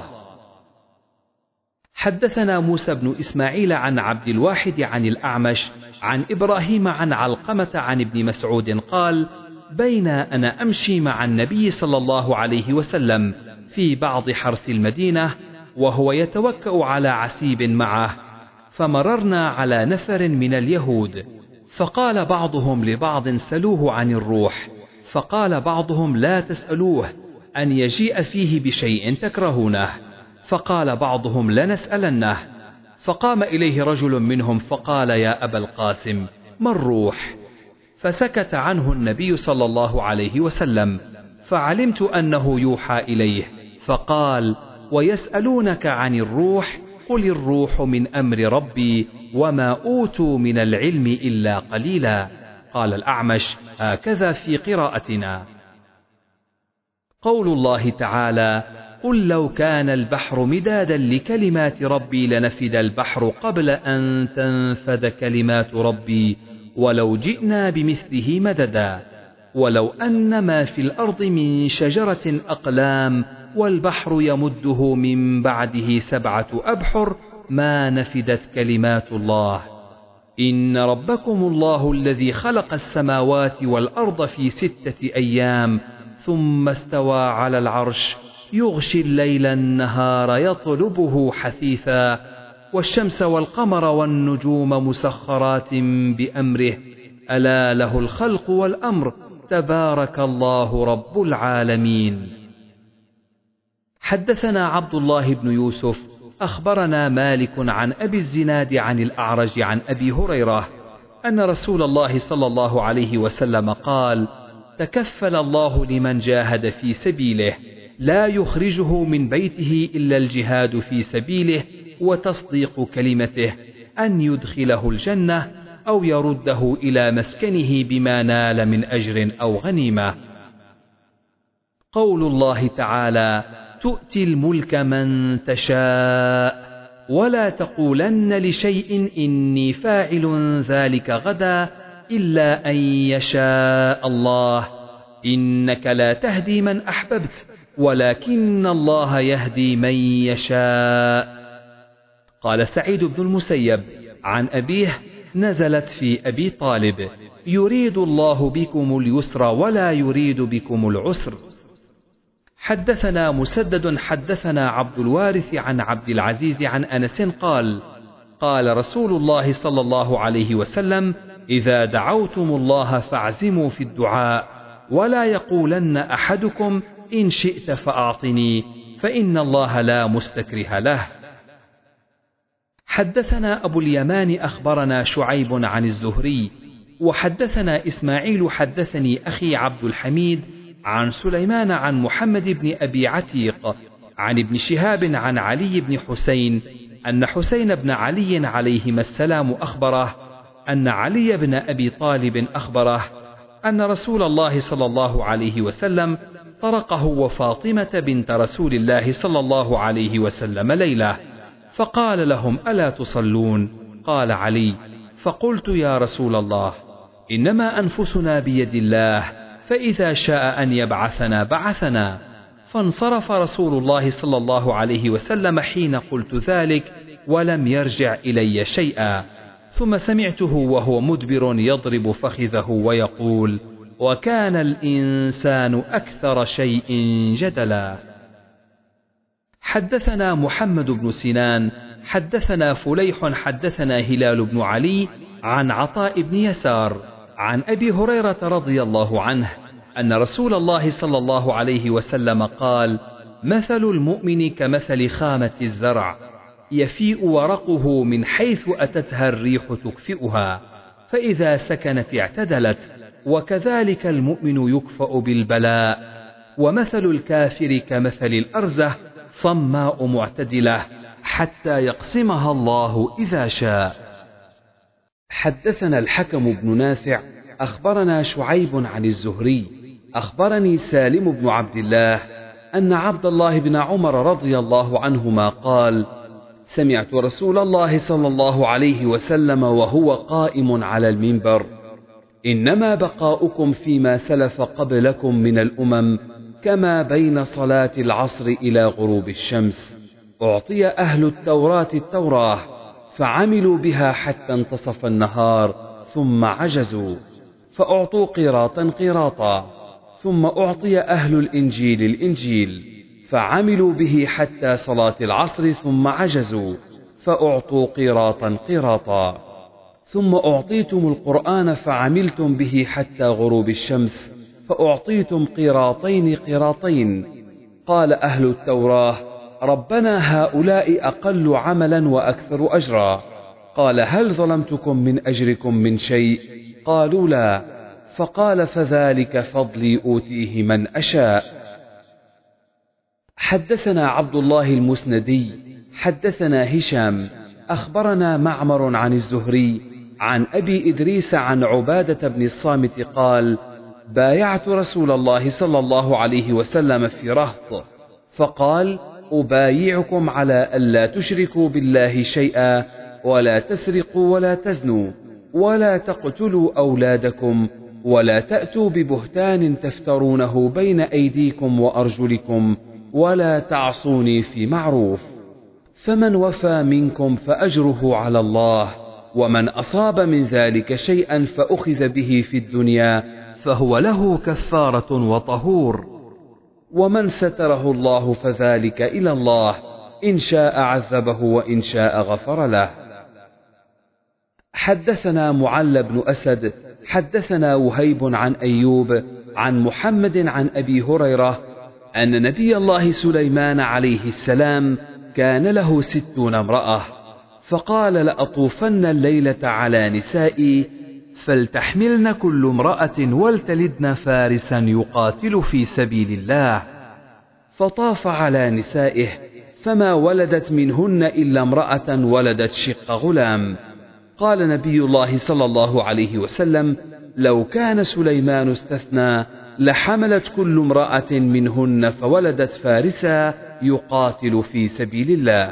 حدثنا موسى بن إسماعيل عن عبد الواحد عن الأعمش عن إبراهيم عن علقمة عن ابن مسعود قال: بين أنا أمشي مع النبي صلى الله عليه وسلم في بعض حرث المدينة وهو يتوكأ على عسيب معه، فمررنا على نفر من اليهود، فقال بعضهم لبعض: سلوه عن الروح، فقال بعضهم: لا تسألوه أن يجيء فيه بشيء تكرهونه، فقال بعضهم: لنسألنه. فقام إليه رجل منهم فقال: يا أبا القاسم، ما الروح؟ فسكت عنه النبي صلى الله عليه وسلم، فعلمت أنه يوحى إليه، فقال: ويسألونك عن الروح، قل الروح من أمر ربي وما أوتوا من العلم إلا قليلا. قال الأعمش: هكذا في قراءتنا. قول الله تعالى: قل لو كان البحر مدادا لكلمات ربي لنفد البحر قبل أن تنفد كلمات ربي ولو جئنا بمثله مددا، ولو أن ما في الأرض من شجرة أقلام والبحر يمده من بعده سبعة أبحر ما نفدت كلمات الله. إن ربكم الله الذي خلق السماوات والأرض في ستة أيام ثم استوى على العرش يغشي الليل النهار يطلبه حثيثا، والشمس والقمر والنجوم مسخرات بأمره، ألا له الخلق والأمر، تبارك الله رب العالمين. حدثنا عبد الله بن يوسف أخبرنا مالك عن أبي الزناد عن الأعرج عن أبي هريرة أن رسول الله صلى الله عليه وسلم قال: تكفل الله لمن جاهد في سبيله، لا يخرجه من بيته إلا الجهاد في سبيله وتصديق كلمته، أن يدخله الجنة أو يرده إلى مسكنه بما نال من أجر أو غنيمة. قول الله تعالى: تؤتي الملك من تشاء ولا تقولن لشيء إني فاعل ذلك غدا إلا أن يشاء الله، إنك لا تهدي من أحببت ولكن الله يهدي من يشاء. قال سعيد بن المسيب عن أبيه: نزلت في أبي طالب: يريد الله بكم اليسر ولا يريد بكم العسر. حدثنا مسدد حدثنا عبد الوارث عن عبد العزيز عن أنس قال: قال رسول الله صلى الله عليه وسلم: إذا دعوتم الله فاعزموا في الدعاء، ولا يقولن أحدكم إن شئت فأعطني، فإن الله لا مستكره له. حدثنا أبو اليمان أخبرنا شعيب عن الزهري، وحدثنا إسماعيل حدثني أخي عبد الحميد عن سليمان عن محمد بن أبي عتيق عن ابن شهاب عن علي بن حسين أن حسين بن علي عليهما السلام أخبره أن علي بن أبي طالب أخبره أن رسول الله صلى الله عليه وسلم طرقه وفاطمة بنت رسول الله صلى الله عليه وسلم ليلة، فقال لهم: ألا تصلون؟ قال علي: فقلت: يا رسول الله، إنما أنفسنا بيد الله، فإذا شاء أن يبعثنا بعثنا. فانصرف رسول الله صلى الله عليه وسلم حين قلت ذلك، ولم يرجع إلي شيئا. ثم سمعته وهو مدبر يضرب فخذه ويقول: وكان الإنسان أكثر شيء جدلا. حدثنا محمد بن سنان حدثنا فليح حدثنا هلال بن علي عن عطاء بن يسار عن أبي هريرة رضي الله عنه أن رسول الله صلى الله عليه وسلم قال: مثل المؤمن كمثل خامة الزرع، يفيء ورقه من حيث أتتها الريح تكفئها، فإذا سكنت اعتدلت، وكذلك المؤمن يكفأ بالبلاء. ومثل الكافر كمثل الأرزة، صماء معتدلة، حتى يقسمها الله إذا شاء. حدثنا الحكم بن نافع أخبرنا شعيب عن الزهري أخبرني سالم بن عبد الله أن عبد الله بن عمر رضي الله عنهما قال: سمعت رسول الله صلى الله عليه وسلم وهو قائم على المنبر: إنما بقاؤكم فيما سلف قبلكم من الأمم كما بين صلاة العصر إلى غروب الشمس. أعطي أهل التوراة التوراة فعملوا بها حتى انتصف النهار ثم عجزوا، فأعطوا قيراطا قيراطا. ثم أعطي أهل الإنجيل الإنجيل فعملوا به حتى صلاة العصر ثم عجزوا، فأعطوا قيراطا قيراطا. ثم أعطيتم القرآن فعملتم به حتى غروب الشمس، فأعطيتم قيراطين قيراطين. قال أهل التوراة: ربنا هؤلاء أقل عملا وأكثر أجرا. قال: هل ظلمتكم من أجركم من شيء؟ قالوا: لا. فقال: فذلك فضلي أوتيه من أشاء. حدثنا عبد الله المسندي حدثنا هشام أخبرنا معمر عن الزهري عن أبي إدريس عن عبادة بن الصامت قال: بايعت رسول الله صلى الله عليه وسلم في رهط، فقال: أبايعكم على ألا تشركوا بالله شيئا، ولا تسرقوا ولا تزنوا، ولا تقتلوا أولادكم، ولا تأتوا ببهتان تفترونه بين أيديكم وأرجلكم، ولا تعصوني في معروف. فمن وفى منكم فأجره على الله، ومن أصاب من ذلك شيئا فأخذ به في الدنيا فهو له كفارة وطهور، ومن ستره الله فذلك إلى الله، إن شاء عذبه وإن شاء غفر له. حدثنا معل بن أسد حدثنا وهيب عن أيوب عن محمد عن أبي هريرة أن نبي الله سليمان عليه السلام كان له ستون امرأة، فقال: لأطوفن الليلة على نسائي فلتحملن كل امرأة ولتلدن فارسا يقاتل في سبيل الله. فطاف على نسائه فما ولدت منهن إلا امرأة ولدت شق غلام. قال نبي الله صلى الله عليه وسلم: لو كان سليمان استثنى لحملت كل امرأة منهن فولدت فارسا يقاتل في سبيل الله.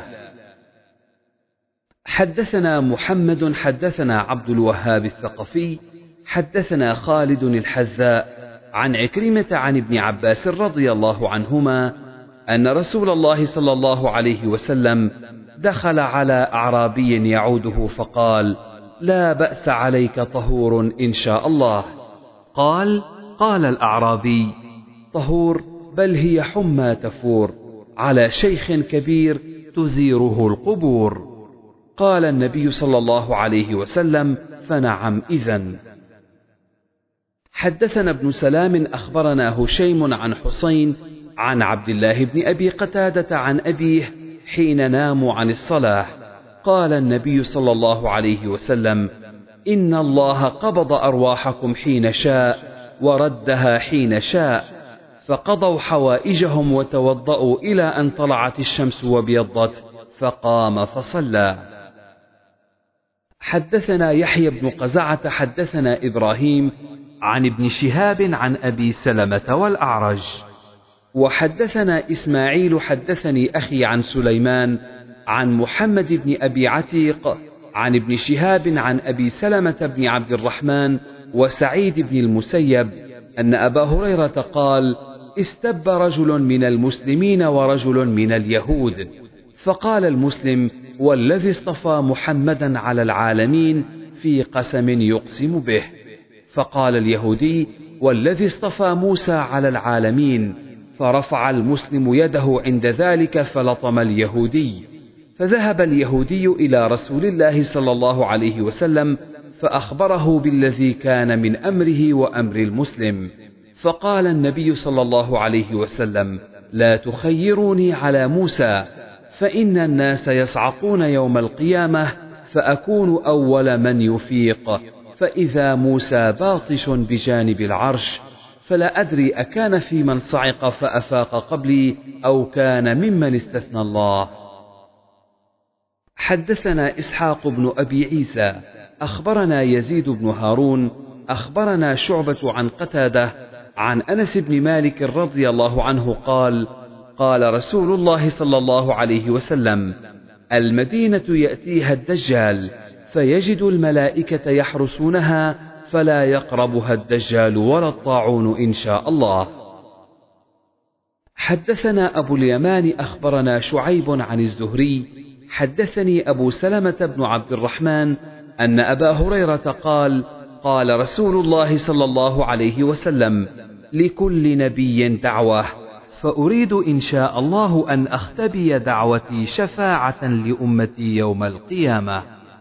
حدثنا محمد حدثنا عبد الوهاب الثقفي حدثنا خالد الحذاء عن عكرمة عن ابن عباس رضي الله عنهما أن رسول الله صلى الله عليه وسلم دخل على أعرابي يعوده فقال: لا بأس عليك طهور إن شاء الله. قال: قال الأعرابي: طهور بل هي حمى تفور على شيخ كبير تزيره القبور. قال النبي صلى الله عليه وسلم: فنعم إذن. حدثنا ابن سلام أخبرنا هشيم عن حسين عن عبد الله بن أبي قتادة عن أبيه حين ناموا عن الصلاة قال النبي صلى الله عليه وسلم: إن الله قبض أرواحكم حين شاء وردها حين شاء، فقضوا حوائجهم وتوضأوا إلى أن طلعت الشمس وابيضت فقام فصلى. حدثنا يحيى بن قزعة حدثنا إبراهيم عن ابن شهاب عن أبي سلمة والأعرج. وحدثنا إسماعيل حدثني أخي عن سليمان عن محمد بن أبي عتيق عن ابن شهاب عن أبي سلمة بن عبد الرحمن وسعيد بن المسيب أن أبا هريرة قال: استب رجل من المسلمين ورجل من اليهود، فقال المسلم: والذي اصطفى محمدا على العالمين، في قسم يقسم به. فقال اليهودي: والذي اصطفى موسى على العالمين. فرفع المسلم يده عند ذلك فلطم اليهودي. فذهب اليهودي إلى رسول الله صلى الله عليه وسلم فأخبره بالذي كان من أمره وأمر المسلم. فقال النبي صلى الله عليه وسلم: لا تخيروني على موسى، فإن الناس يصعقون يوم القيامة فأكون أول من يفيق، فإذا موسى باطش بجانب العرش، فلا أدري أكان في من صعق فأفاق قبلي أو كان ممن استثنى الله. حدثنا إسحاق بن أبي عيسى أخبرنا يزيد بن هارون أخبرنا شعبة عن قتادة عن أنس بن مالك رضي الله عنه قال: قال رسول الله صلى الله عليه وسلم: المدينة يأتيها الدجال فيجد الملائكة يحرسونها فلا يقربها الدجال ولا الطاعون إن شاء الله. حدثنا أبو اليمان أخبرنا شعيب عن الزهري حدثني أبو سلمة بن عبد الرحمن أن أبا هريرة قال: قال رسول الله صلى الله عليه وسلم: لكل نبي دعوة، فأريد إن شاء الله أن أختبي دعوتي شفاعة لأمتي يوم القيامة.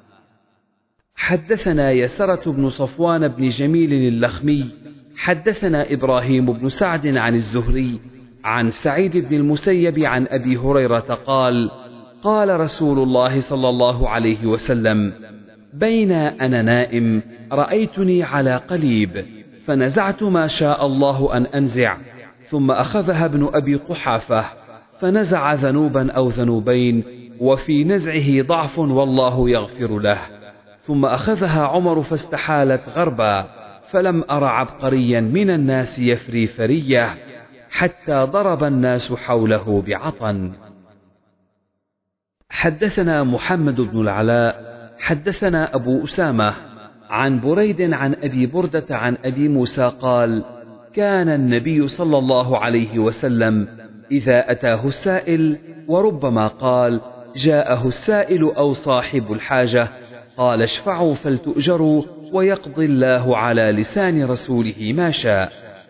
حدثنا يسرة بن صفوان بن جميل اللخمي حدثنا إبراهيم بن سعد عن الزهري عن سعيد بن المسيب عن أبي هريرة قال: قال رسول الله صلى الله عليه وسلم: بين أنا نائم رأيتني على قليب، فنزعت ما شاء الله أن أنزع، ثم أخذها ابن أبي قحافة فنزع ذنوبا أو ذنوبين، وفي نزعه ضعف والله يغفر له، ثم أخذها عمر فاستحالت غربا، فلم أر عبقريا من الناس يفري فرية حتى ضرب الناس حوله بعطن. حدثنا محمد بن العلاء حدثنا أبو أسامة عن بريد عن أبي بردة عن أبي موسى قال: كان النبي صلى الله عليه وسلم إذا أتاه السائل، وربما قال: جاءه السائل أو صاحب الحاجة، قال: اشفعوا فلتؤجروا، ويقضي الله على لسان رسوله ما شاء.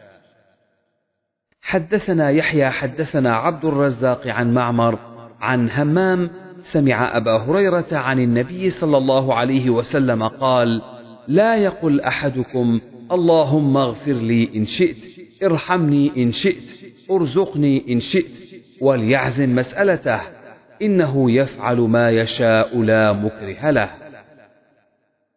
حدثنا يحيى حدثنا عبد الرزاق عن معمر عن همام سمع أبا هريرة عن النبي صلى الله عليه وسلم قال: لا يقل أحدكم اللهم اغفر لي إن شئت، ارحمني إن شئت، ارزقني إن شئت، وليعزم مسألته، إنه يفعل ما يشاء لا مكره له.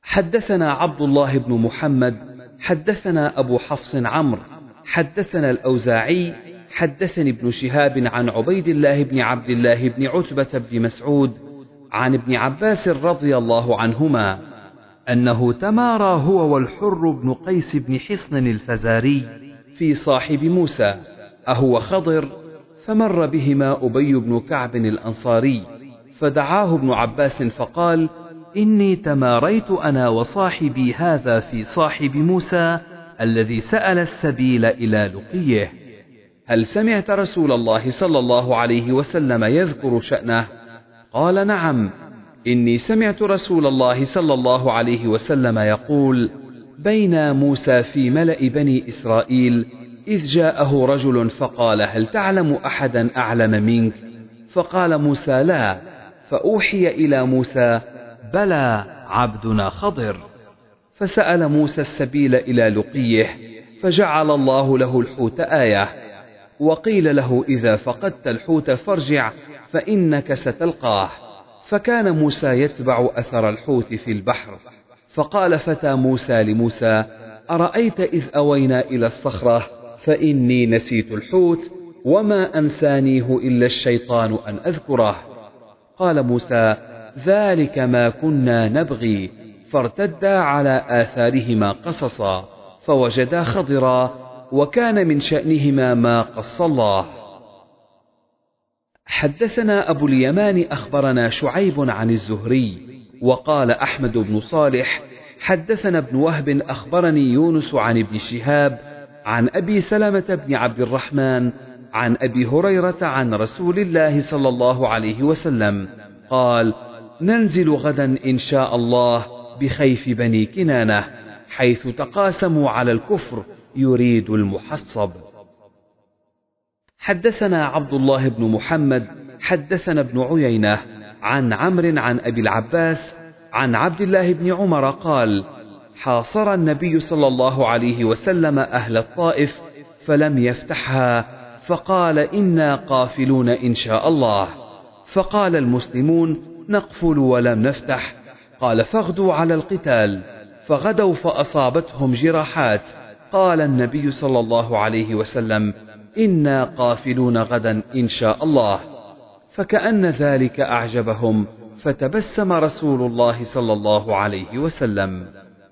حدثنا عبد الله بن محمد حدثنا أبو حفص عمرو حدثنا الأوزاعي حدثني ابن شهاب عن عبيد الله بن عبد الله بن عتبة بن مسعود عن ابن عباس رضي الله عنهما أنه تمارى هو والحر بن قيس بن حصن الفزاري في صاحب موسى أهو خضر، فمر بهما أبي بن كعب الأنصاري فدعاه ابن عباس فقال: إني تماريت أنا وصاحبي هذا في صاحب موسى الذي سأل السبيل إلى لقيه، هل سمعت رسول الله صلى الله عليه وسلم يذكر شأنه؟ قال: نعم، إني سمعت رسول الله صلى الله عليه وسلم يقول: بين موسى في ملأ بني إسرائيل إذ جاءه رجل فقال: هل تعلم أحدا أعلم منك؟ فقال موسى: لا. فأوحي إلى موسى: بلى عبدنا خضر. فسأل موسى السبيل إلى لقيه فجعل الله له الحوت آية، وقيل له: إذا فقدت الحوت فارجع فإنك ستلقاه. فكان موسى يتبع أثر الحوت في البحر. فقال فتى موسى لموسى: أرأيت إذ أوينا إلى الصخرة فإني نسيت الحوت وما أنسانيه إلا الشيطان أن أذكره. قال موسى: ذلك ما كنا نبغي. فارتدا على آثارهما قصصا فوجدا خضرا، وكان من شأنهما ما قص الله. حدثنا أبو اليمان أخبرنا شعيب عن الزهري وقال أحمد بن صالح حدثنا ابن وهب أخبرني يونس عن ابن شهاب عن أبي سلمة بن عبد الرحمن عن أبي هريرة عن رسول الله صلى الله عليه وسلم قال: ننزل غدا إن شاء الله بخيف بني كنانة حيث تقاسموا على الكفر يريد المحصب. حدثنا عبد الله بن محمد حدثنا ابن عيينة عن عمرو عن أبي العباس عن عبد الله بن عمر قال: حاصر النبي صلى الله عليه وسلم أهل الطائف فلم يفتحها، فقال: إنا قافلون إن شاء الله. فقال المسلمون: نقفل ولم نفتح. قال: فاغدوا على القتال. فغدوا فأصابتهم جراحات. قال النبي صلى الله عليه وسلم: إنا قافلون غدا إن شاء الله. فكأن ذلك أعجبهم، فتبسم رسول الله صلى الله عليه وسلم.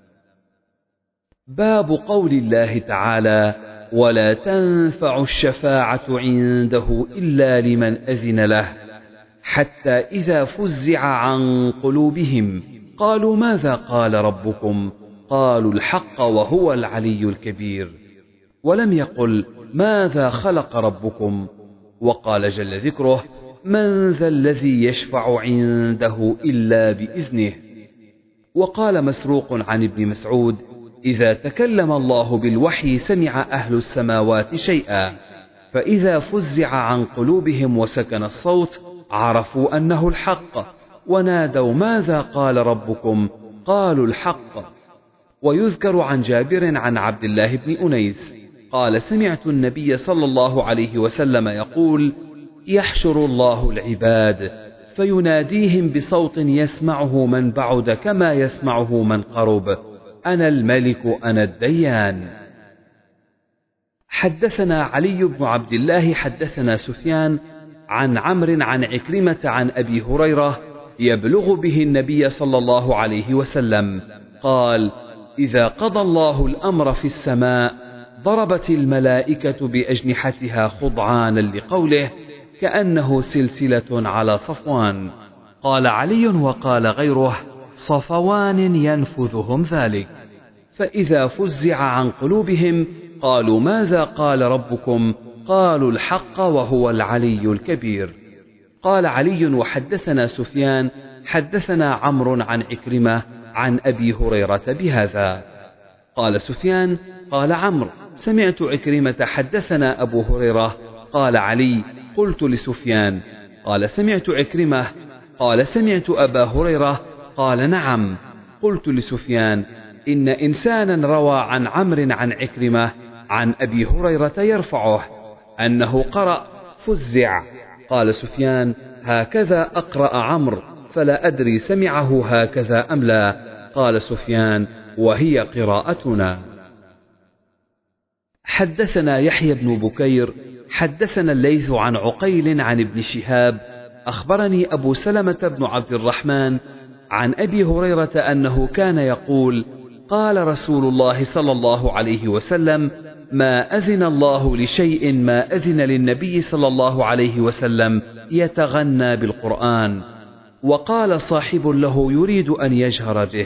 باب قول الله تعالى: ولا تنفع الشفاعة عنده إلا لمن أذن له، حتى إذا فزع عن قلوبهم قالوا: ماذا قال ربكم؟ قالوا: الحق وهو العلي الكبير. ولم يقل: ماذا خلق ربكم؟ وقال جل ذكره: من ذا الذي يشفع عنده إلا بإذنه. وقال مسروق عن ابن مسعود: إذا تكلم الله بالوحي سمع أهل السماوات شيئا، فإذا فزع عن قلوبهم وسكن الصوت عرفوا أنه الحق، ونادوا: ماذا قال ربكم؟ قالوا: الحق. ويذكر عن جابر عن عبد الله بن أنيس قال: سمعت النبي صلى الله عليه وسلم يقول: يحشر الله العباد فيناديهم بصوت يسمعه من بعد كما يسمعه من قرب: أنا الملك أنا الديان. حدثنا علي بن عبد الله حدثنا سفيان عن عمرو عن عكرمة عن أبي هريرة يبلغ به النبي صلى الله عليه وسلم قال: إذا قضى الله الأمر في السماء ضربت الملائكة بأجنحتها خضعانا لقوله كأنه سلسلة على صفوان. قال علي وقال غيره: صفوان ينفذهم ذلك. فإذا فزع عن قلوبهم قالوا: ماذا قال ربكم؟ قالوا: الحق وهو العلي الكبير. قال علي: وحدثنا سفيان حدثنا عمرو عن عكرمة عن أبي هريرة بهذا. قال سفيان: قال عمرو: سمعت عكرمة حدثنا أبو هريرة. قال علي: قلت لسفيان: قال سمعت عكرمة. قال: سمعت أبا هريرة. قال: نعم. قلت لسفيان: إن إنسانا روى عن عمرو عن عكرمة عن أبي هريرة يرفعه أنه قرأ: فزع. قال سفيان: هكذا أقرأ عمرو، فلا أدري سمعه هكذا أم لا. قال سفيان: وهي قراءتنا. حدثنا يحيى بن بكير حدثنا الليث عن عقيل عن ابن شهاب أخبرني أبو سلمة بن عبد الرحمن عن أبي هريرة أنه كان يقول: قال رسول الله صلى الله عليه وسلم: ما أذن الله لشيء ما أذن للنبي صلى الله عليه وسلم يتغنى بالقرآن. وقال صاحب له يريد أن يجهر به.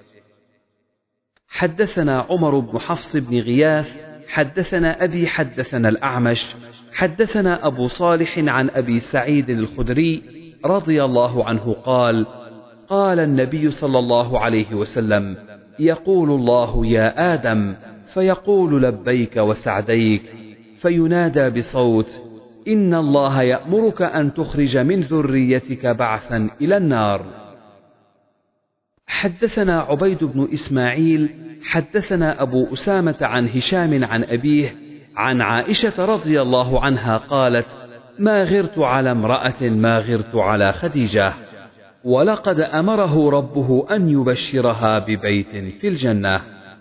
حدثنا عمر بن حفص بن غياث حدثنا أبي حدثنا الأعمش حدثنا أبو صالح عن أبي سعيد الخدري رضي الله عنه قال: قال النبي صلى الله عليه وسلم: يقول الله يا آدم، فيقول لبيك وسعديك، فينادى بصوت: إن الله يأمرك أن تخرج من ذريتك بعثا إلى النار. حدثنا عبيد بن إسماعيل حدثنا أبو أسامة عن هشام عن أبيه عن عائشة رضي الله عنها قالت: ما غرت على امرأة ما غرت على خديجة، ولقد أمره ربه أن يبشرها ببيت في الجنة.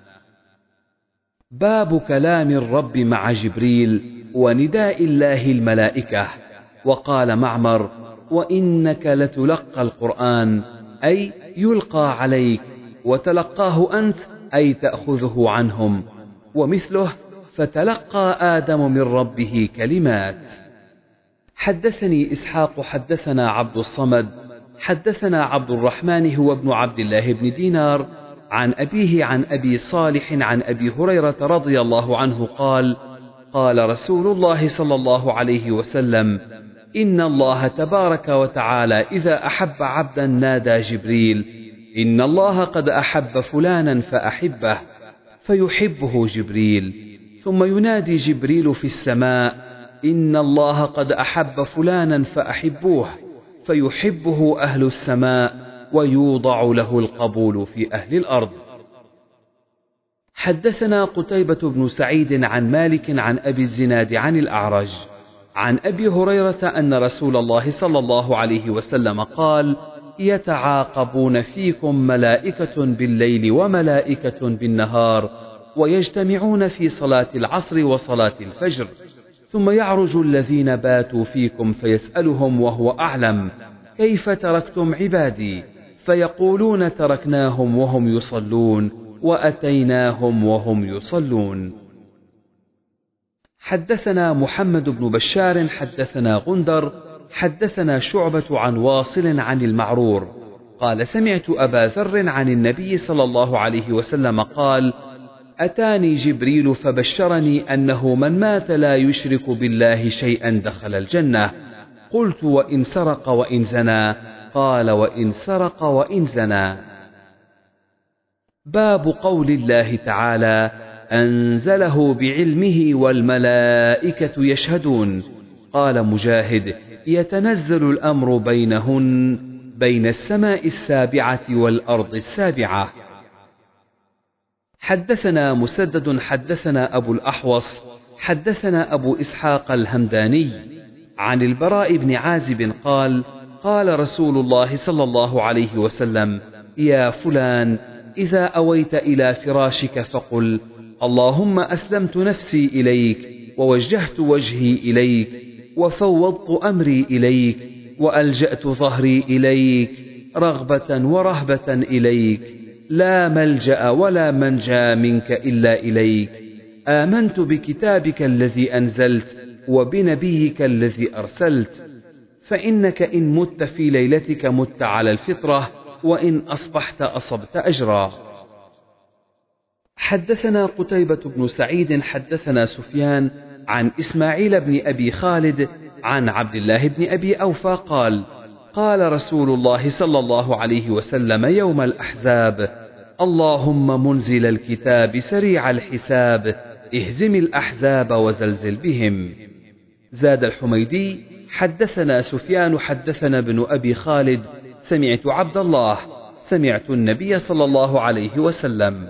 باب كلام الرب مع جبريل ونداء الله الملائكة. وقال معمر: وإنك لتلقى القرآن، أي يلقى عليك، وتلقاه أنت، أي تأخذه عنهم. ومثله: فتلقى آدم من ربه كلمات. حدثني إسحاق حدثنا عبد الصمد حدثنا عبد الرحمن هو ابن عبد الله بن دينار عن أبيه عن أبي صالح عن أبي هريرة رضي الله عنه قال: قال رسول الله صلى الله عليه وسلم: إن الله تبارك وتعالى إذا أحب عبدا نادى جبريل: إن الله قد أحب فلانا فأحبه، فيحبه جبريل. ثم ينادي جبريل في السماء: إن الله قد أحب فلانا فأحبوه، فيحبه أهل السماء، ويوضع له القبول في أهل الأرض. حدثنا قتيبة بن سعيد عن مالك عن أبي الزناد عن الأعرج عن أبي هريرة أن رسول الله صلى الله عليه وسلم قال: يتعاقبون فيكم ملائكة بالليل وملائكة بالنهار، ويجتمعون في صلاة العصر وصلاة الفجر، ثم يعرج الذين باتوا فيكم فيسألهم وهو أعلم: كيف تركتم عبادي؟ فيقولون: تركناهم وهم يصلون، وأتيناهم وهم يصلون. حدثنا محمد بن بشار حدثنا غندر حدثنا شعبة عن واصل عن المعرور قال: سمعت أبا ذر عن النبي صلى الله عليه وسلم قال: أتاني جبريل فبشرني أنه من مات لا يشرك بالله شيئا دخل الجنة. قلت: وإن سرق وإن زنى؟ قال: وإن سرق وإن زنى. باب قول الله تعالى: أنزله بعلمه والملائكة يشهدون. قال مجاهد: يتنزل الأمر بينهن بين السماء السابعة والأرض السابعة. حدثنا مسدد حدثنا أبو الأحوص حدثنا أبو إسحاق الهمداني عن البراء بن عازب قال: قال رسول الله صلى الله عليه وسلم: يا فلان، إذا أويت إلى فراشك فقل: اللهم أسلمت نفسي إليك، ووجهت وجهي إليك، وفوضت أمري إليك، وألجأت ظهري إليك، رغبة ورهبة إليك، لا ملجأ ولا منجى منك إلا إليك. آمنت بكتابك الذي أنزلت وبنبيك الذي أرسلت، فإنك إن مت في ليلتك مت على الفطرة، وإن أصبحت أصبت أجرا. حدثنا قتيبة بن سعيد حدثنا سفيان عن إسماعيل بن أبي خالد عن عبد الله بن أبي أوفى قال: قال رسول الله صلى الله عليه وسلم يوم الأحزاب: اللهم منزل الكتاب سريع الحساب، اهزم الأحزاب وزلزل بهم. زاد الحميدي: حدثنا سفيان حدثنا ابن أبي خالد سمعت عبد الله سمعت النبي صلى الله عليه وسلم.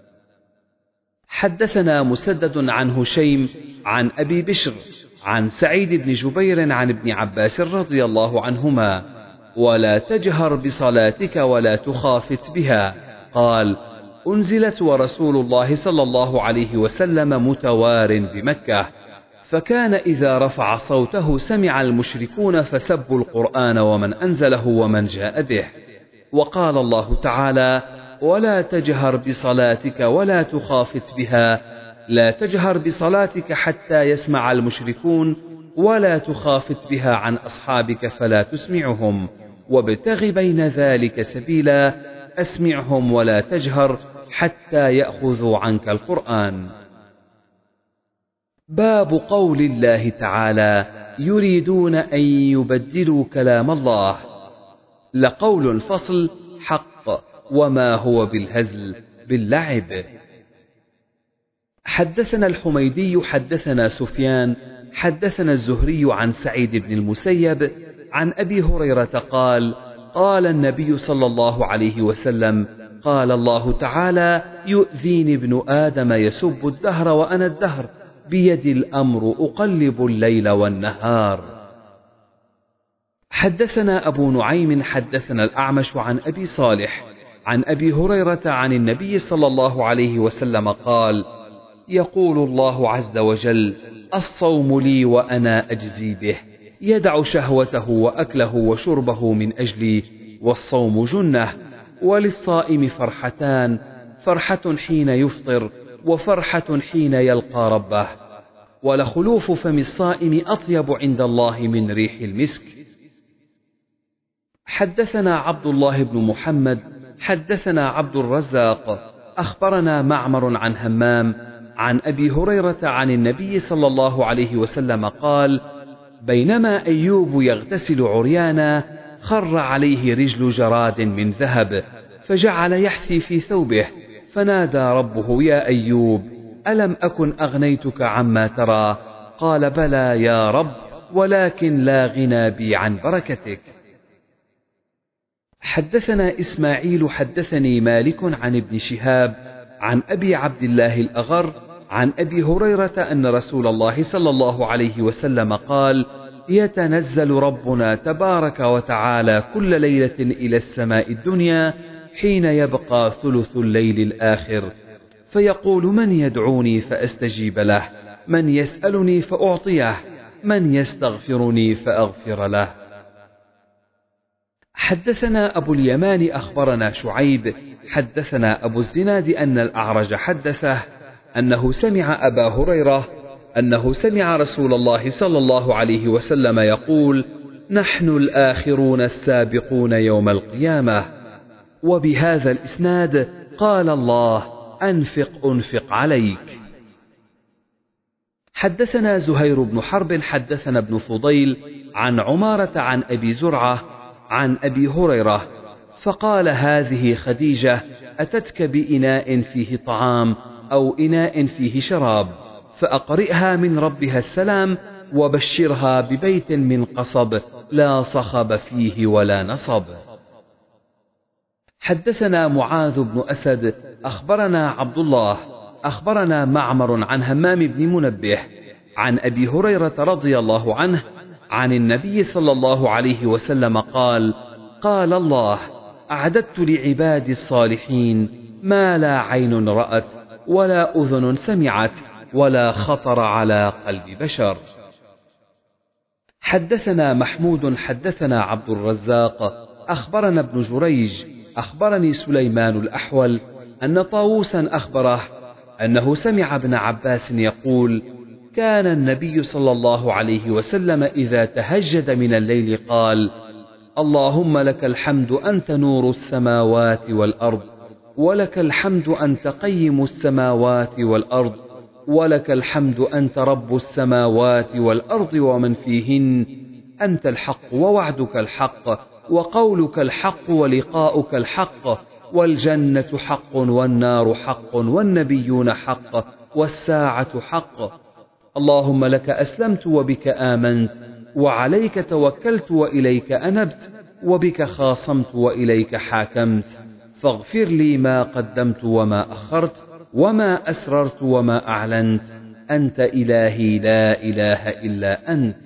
حدثنا مسدد عن هشيم عن أبي بشر عن سعيد بن جبير عن ابن عباس رضي الله عنهما: ولا تجهر بصلاتك ولا تخافت بها، قال: أنزلت ورسول الله صلى الله عليه وسلم متوار بمكة، فكان إذا رفع صوته سمع المشركون فسبوا القرآن ومن أنزله ومن جاء به. وقال الله تعالى: ولا تجهر بصلاتك ولا تخافت بها، لا تجهر بصلاتك حتى يسمع المشركون، ولا تخافت بها عن أصحابك فلا تسمعهم، وابتغ بين ذلك سبيلا، أسمعهم ولا تجهر حتى يأخذوا عنك القرآن. باب قول الله تعالى: يريدون أن يبدلوا كلام الله. لقول الفصل حق، وما هو بالهزل باللعب. حدثنا الحميدي حدثنا سفيان حدثنا الزهري عن سعيد بن المسيب عن أبي هريرة قال: قال النبي صلى الله عليه وسلم: قال الله تعالى: يؤذيني ابن آدم يسب الدهر وأنا الدهر، بيدي الأمر أقلب الليل والنهار. حدثنا أبو نعيم حدثنا الأعمش عن أبي صالح عن أبي هريرة عن النبي صلى الله عليه وسلم قال: يقول الله عز وجل: الصوم لي وأنا أجزي به، يدع شهوته وأكله وشربه من أجلي، والصوم جنة. وللصائم فرحتان: فرحة حين يفطر، وفرحة حين يلقى ربه. ولخلوف فم الصائم أطيب عند الله من ريح المسك. حدثنا عبد الله بن محمد حدثنا عبد الرزاق أخبرنا معمر عن همام عن أبي هريرة عن النبي صلى الله عليه وسلم قال: بينما أيوب يغتسل عريانا خر عليه رجل جراد من ذهب، فجعل يحثي في ثوبه، فنادى ربه: يا أيوب، ألم أكن أغنيتك عما ترى؟ قال: بلى يا رب، ولكن لا غنى بي عن بركتك. حدثنا إسماعيل حدثني مالك عن ابن شهاب عن أبي عبد الله الأغر عن أبي هريرة أن رسول الله صلى الله عليه وسلم قال: يتنزل ربنا تبارك وتعالى كل ليلة إلى السماء الدنيا حين يبقى ثلث الليل الآخر، فيقول: من يدعوني فأستجيب له، من يسألني فأعطيه، من يستغفرني فأغفر له. حدثنا أبو اليمان أخبرنا شعيب حدثنا أبو الزناد أن الأعرج حدثه أنه سمع أبا هريرة أنه سمع رسول الله صلى الله عليه وسلم يقول: نحن الآخرون السابقون يوم القيامة. وبهذا الإسناد قال الله: أنفق أنفق عليك. حدثنا زهير بن حرب حدثنا ابن فضيل عن عمارة عن أبي زرعة عن أبي هريرة فقال: هذه خديجة أتتك بإناء فيه طعام أو إناء فيه شراب، فأقرئها من ربها السلام، وبشرها ببيت من قصب لا صخب فيه ولا نصب. حدثنا معاذ بن أسد أخبرنا عبد الله أخبرنا معمر عن همام بن منبه عن أبي هريرة رضي الله عنه عن النبي صلى الله عليه وسلم قال: قال الله: أعددت لعبادي الصالحين ما لا عين رأت ولا أذن سمعت ولا خطر على قلب بشر. حدثنا محمود حدثنا عبد الرزاق أخبرنا ابن جريج أخبرني سليمان الأحول أن طاووسا أخبره أنه سمع ابن عباس يقول: كان النبي صلى الله عليه وسلم إذا تهجد من الليل قال: اللهم لك الحمد أنت نور السماوات والأرض، ولك الحمد أنت قيم السماوات والأرض، ولك الحمد أنت رب السماوات والأرض ومن فيهن، أنت الحق ووعدك الحق وقولك الحق ولقاؤك الحق، والجنة حق والنار حق والنبيون حق والساعة حق. اللهم لك أسلمت وبك آمنت وعليك توكلت وإليك أنبت وبك خاصمت وإليك حاكمت، فاغفر لي ما قدمت وما أخرت وما أسررت وما أعلنت، أنت إلهي لا إله إلا أنت.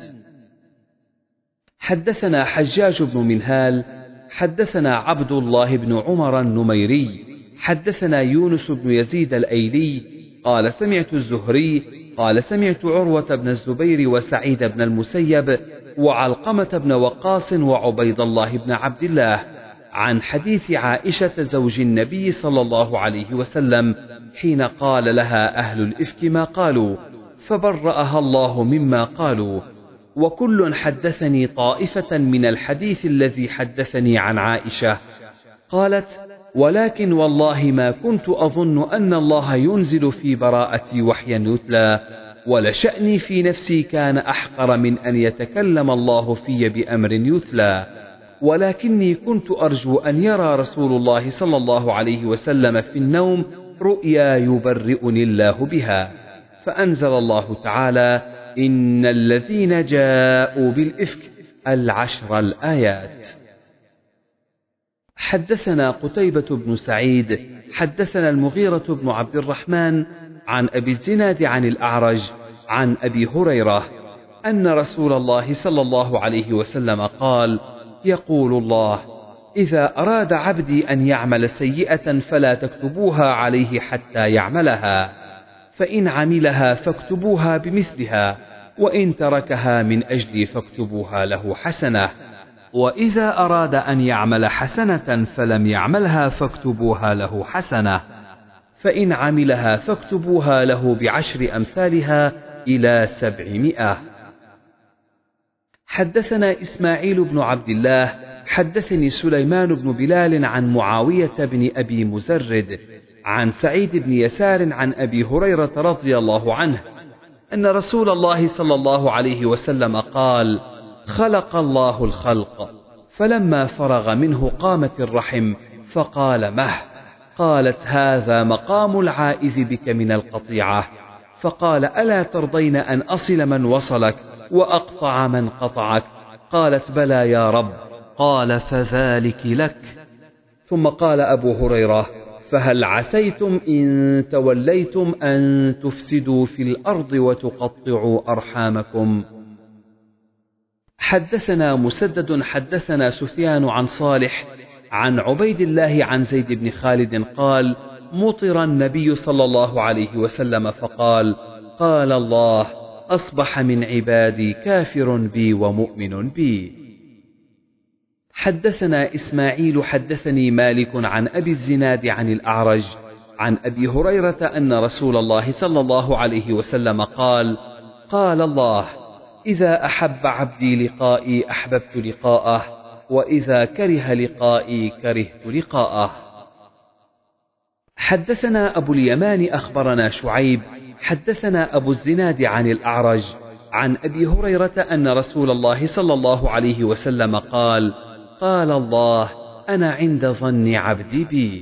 حدثنا حجاج بن منهال حدثنا عبد الله بن عمر النميري حدثنا يونس بن يزيد الأيلي قال سمعت الزهري قال سمعت عروة بن الزبير وسعيد بن المسيب وعلقمة بن وقاص وعبيد الله بن عبد الله عن حديث عائشة زوج النبي صلى الله عليه وسلم حين قال لها أهل الإفك ما قالوا فبرأها الله مما قالوا. وكل حدثني طائفة من الحديث الذي حدثني عن عائشة. قالت ولكن والله ما كنت أظن أن الله ينزل في براءتي وحيا يتلى، ولشأني في نفسي كان أحقر من أن يتكلم الله في بأمر يتلى، ولكني كنت أرجو أن يرى رسول الله صلى الله عليه وسلم في النوم رؤيا يبرئني الله بها، فأنزل الله تعالى إن الذين جاءوا بالإفك العشر الآيات. حدثنا قتيبة بن سعيد حدثنا المغيرة بن عبد الرحمن عن أبي الزناد عن الأعرج عن أبي هريرة أن رسول الله صلى الله عليه وسلم قال يقول الله إذا أراد عبدي أن يعمل سيئة فلا تكتبوها عليه حتى يعملها، فإن عملها فاكتبوها بمثلها، وإن تركها من أجلي فاكتبوها له حسنة، وإذا أراد أن يعمل حسنة فلم يعملها فاكتبوها له حسنة، فإن عملها فاكتبوها له بعشر أمثالها إلى سبعمائة. حدثنا إسماعيل بن عبد الله حدثني سليمان بن بلال عن معاوية بن أبي مزرد عن سعيد بن يسار عن أبي هريرة رضي الله عنه أن رسول الله صلى الله عليه وسلم قال خلق الله الخلق فلما فرغ منه قامت الرحم فقال مه، قالت هذا مقام العائذ بك من القطيعة، فقال ألا ترضين أن أصل من وصلك وأقطع من قطعك؟ قالت بلى يا رب، قال فذلك لك. ثم قال أبو هريرة فهل عسيتم إن توليتم أن تفسدوا في الأرض وتقطعوا أرحامكم؟ حدثنا مسدد حدثنا سفيان عن صالح عن عبيد الله عن زيد بن خالد قال مطر النبي صلى الله عليه وسلم فقال قال الله أصبح من عبادي كافر بي ومؤمن بي. حدثنا إسماعيل حدثني مالك عن أبي الزناد عن الأعرج عن أبي هريرة أن رسول الله صلى الله عليه وسلم قال قال الله إذا أحب عبدي لقائي أحببت لقاءه، وإذا كره لقائي كرهت لقاءه. حدثنا أبو اليمان أخبرنا شعيب حدثنا أبو الزناد عن الأعرج عن أبي هريرة أن رسول الله صلى الله عليه وسلم قال قال الله أنا عند ظن عبدي بي.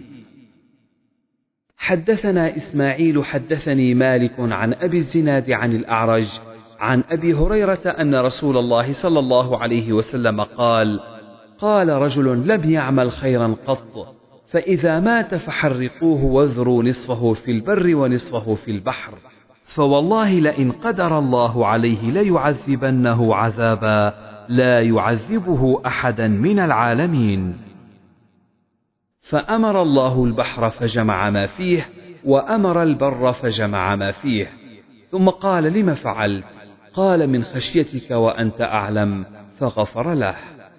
حدثنا إسماعيل حدثني مالك عن أبي الزناد عن الأعرج عن أبي هريرة أن رسول الله صلى الله عليه وسلم قال قال رجل لم يعمل خيرا قط، فإذا مات فحرقوه واذروا نصفه في البر ونصفه في البحر، فوالله لئن قدر الله عليه ليعذبنه عذابا لا يعذبه أحدا من العالمين. فأمر الله البحر فجمع ما فيه، وأمر البر فجمع ما فيه، ثم قال لم فعلت؟ قال من خشيتك وأنت أعلم، فغفر له.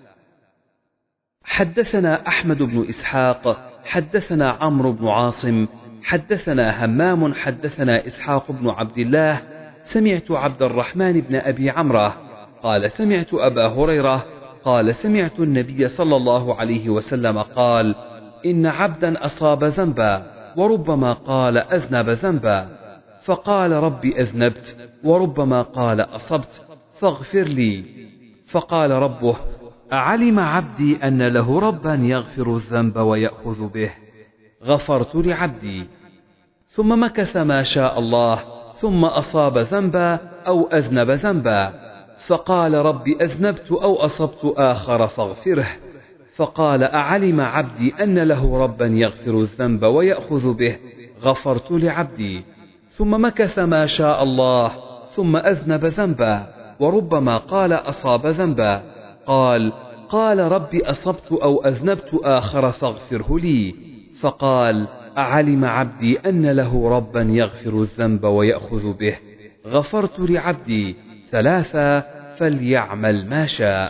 حدثنا أحمد بن إسحاق حدثنا عمرو بن عاصم حدثنا همام حدثنا إسحاق بن عبد الله سمعت عبد الرحمن بن أبي عمرة قال سمعت أبا هريرة قال سمعت النبي صلى الله عليه وسلم قال إن عبدا أصاب ذنبا وربما قال أذنب ذنبا، فقال ربي أذنبت، وربما قال أصبت فاغفر لي، فقال ربه أعلم عبدي أن له ربا يغفر الذنب ويأخذ به، غفرت لعبدي. ثم مكث ما شاء الله ثم أصاب ذنبا أو أذنب ذنبا، فقال ربي أذنبت أو أصبت آخر فاغفره، فقال أعلم عبدي أن له ربا يغفر الذنب ويأخذ به، غفرت لعبدي. ثم مكث ما شاء الله ثم أذنب ذنبا، وربما قال أصاب ذنبا، قال قال ربي أصبت أو أذنبت آخر فاغفره لي، فقال أعلم عبدي أن له ربا يغفر الذنب ويأخذ به، غفرت لعبدي ثلاثا فليعمل ما شاء.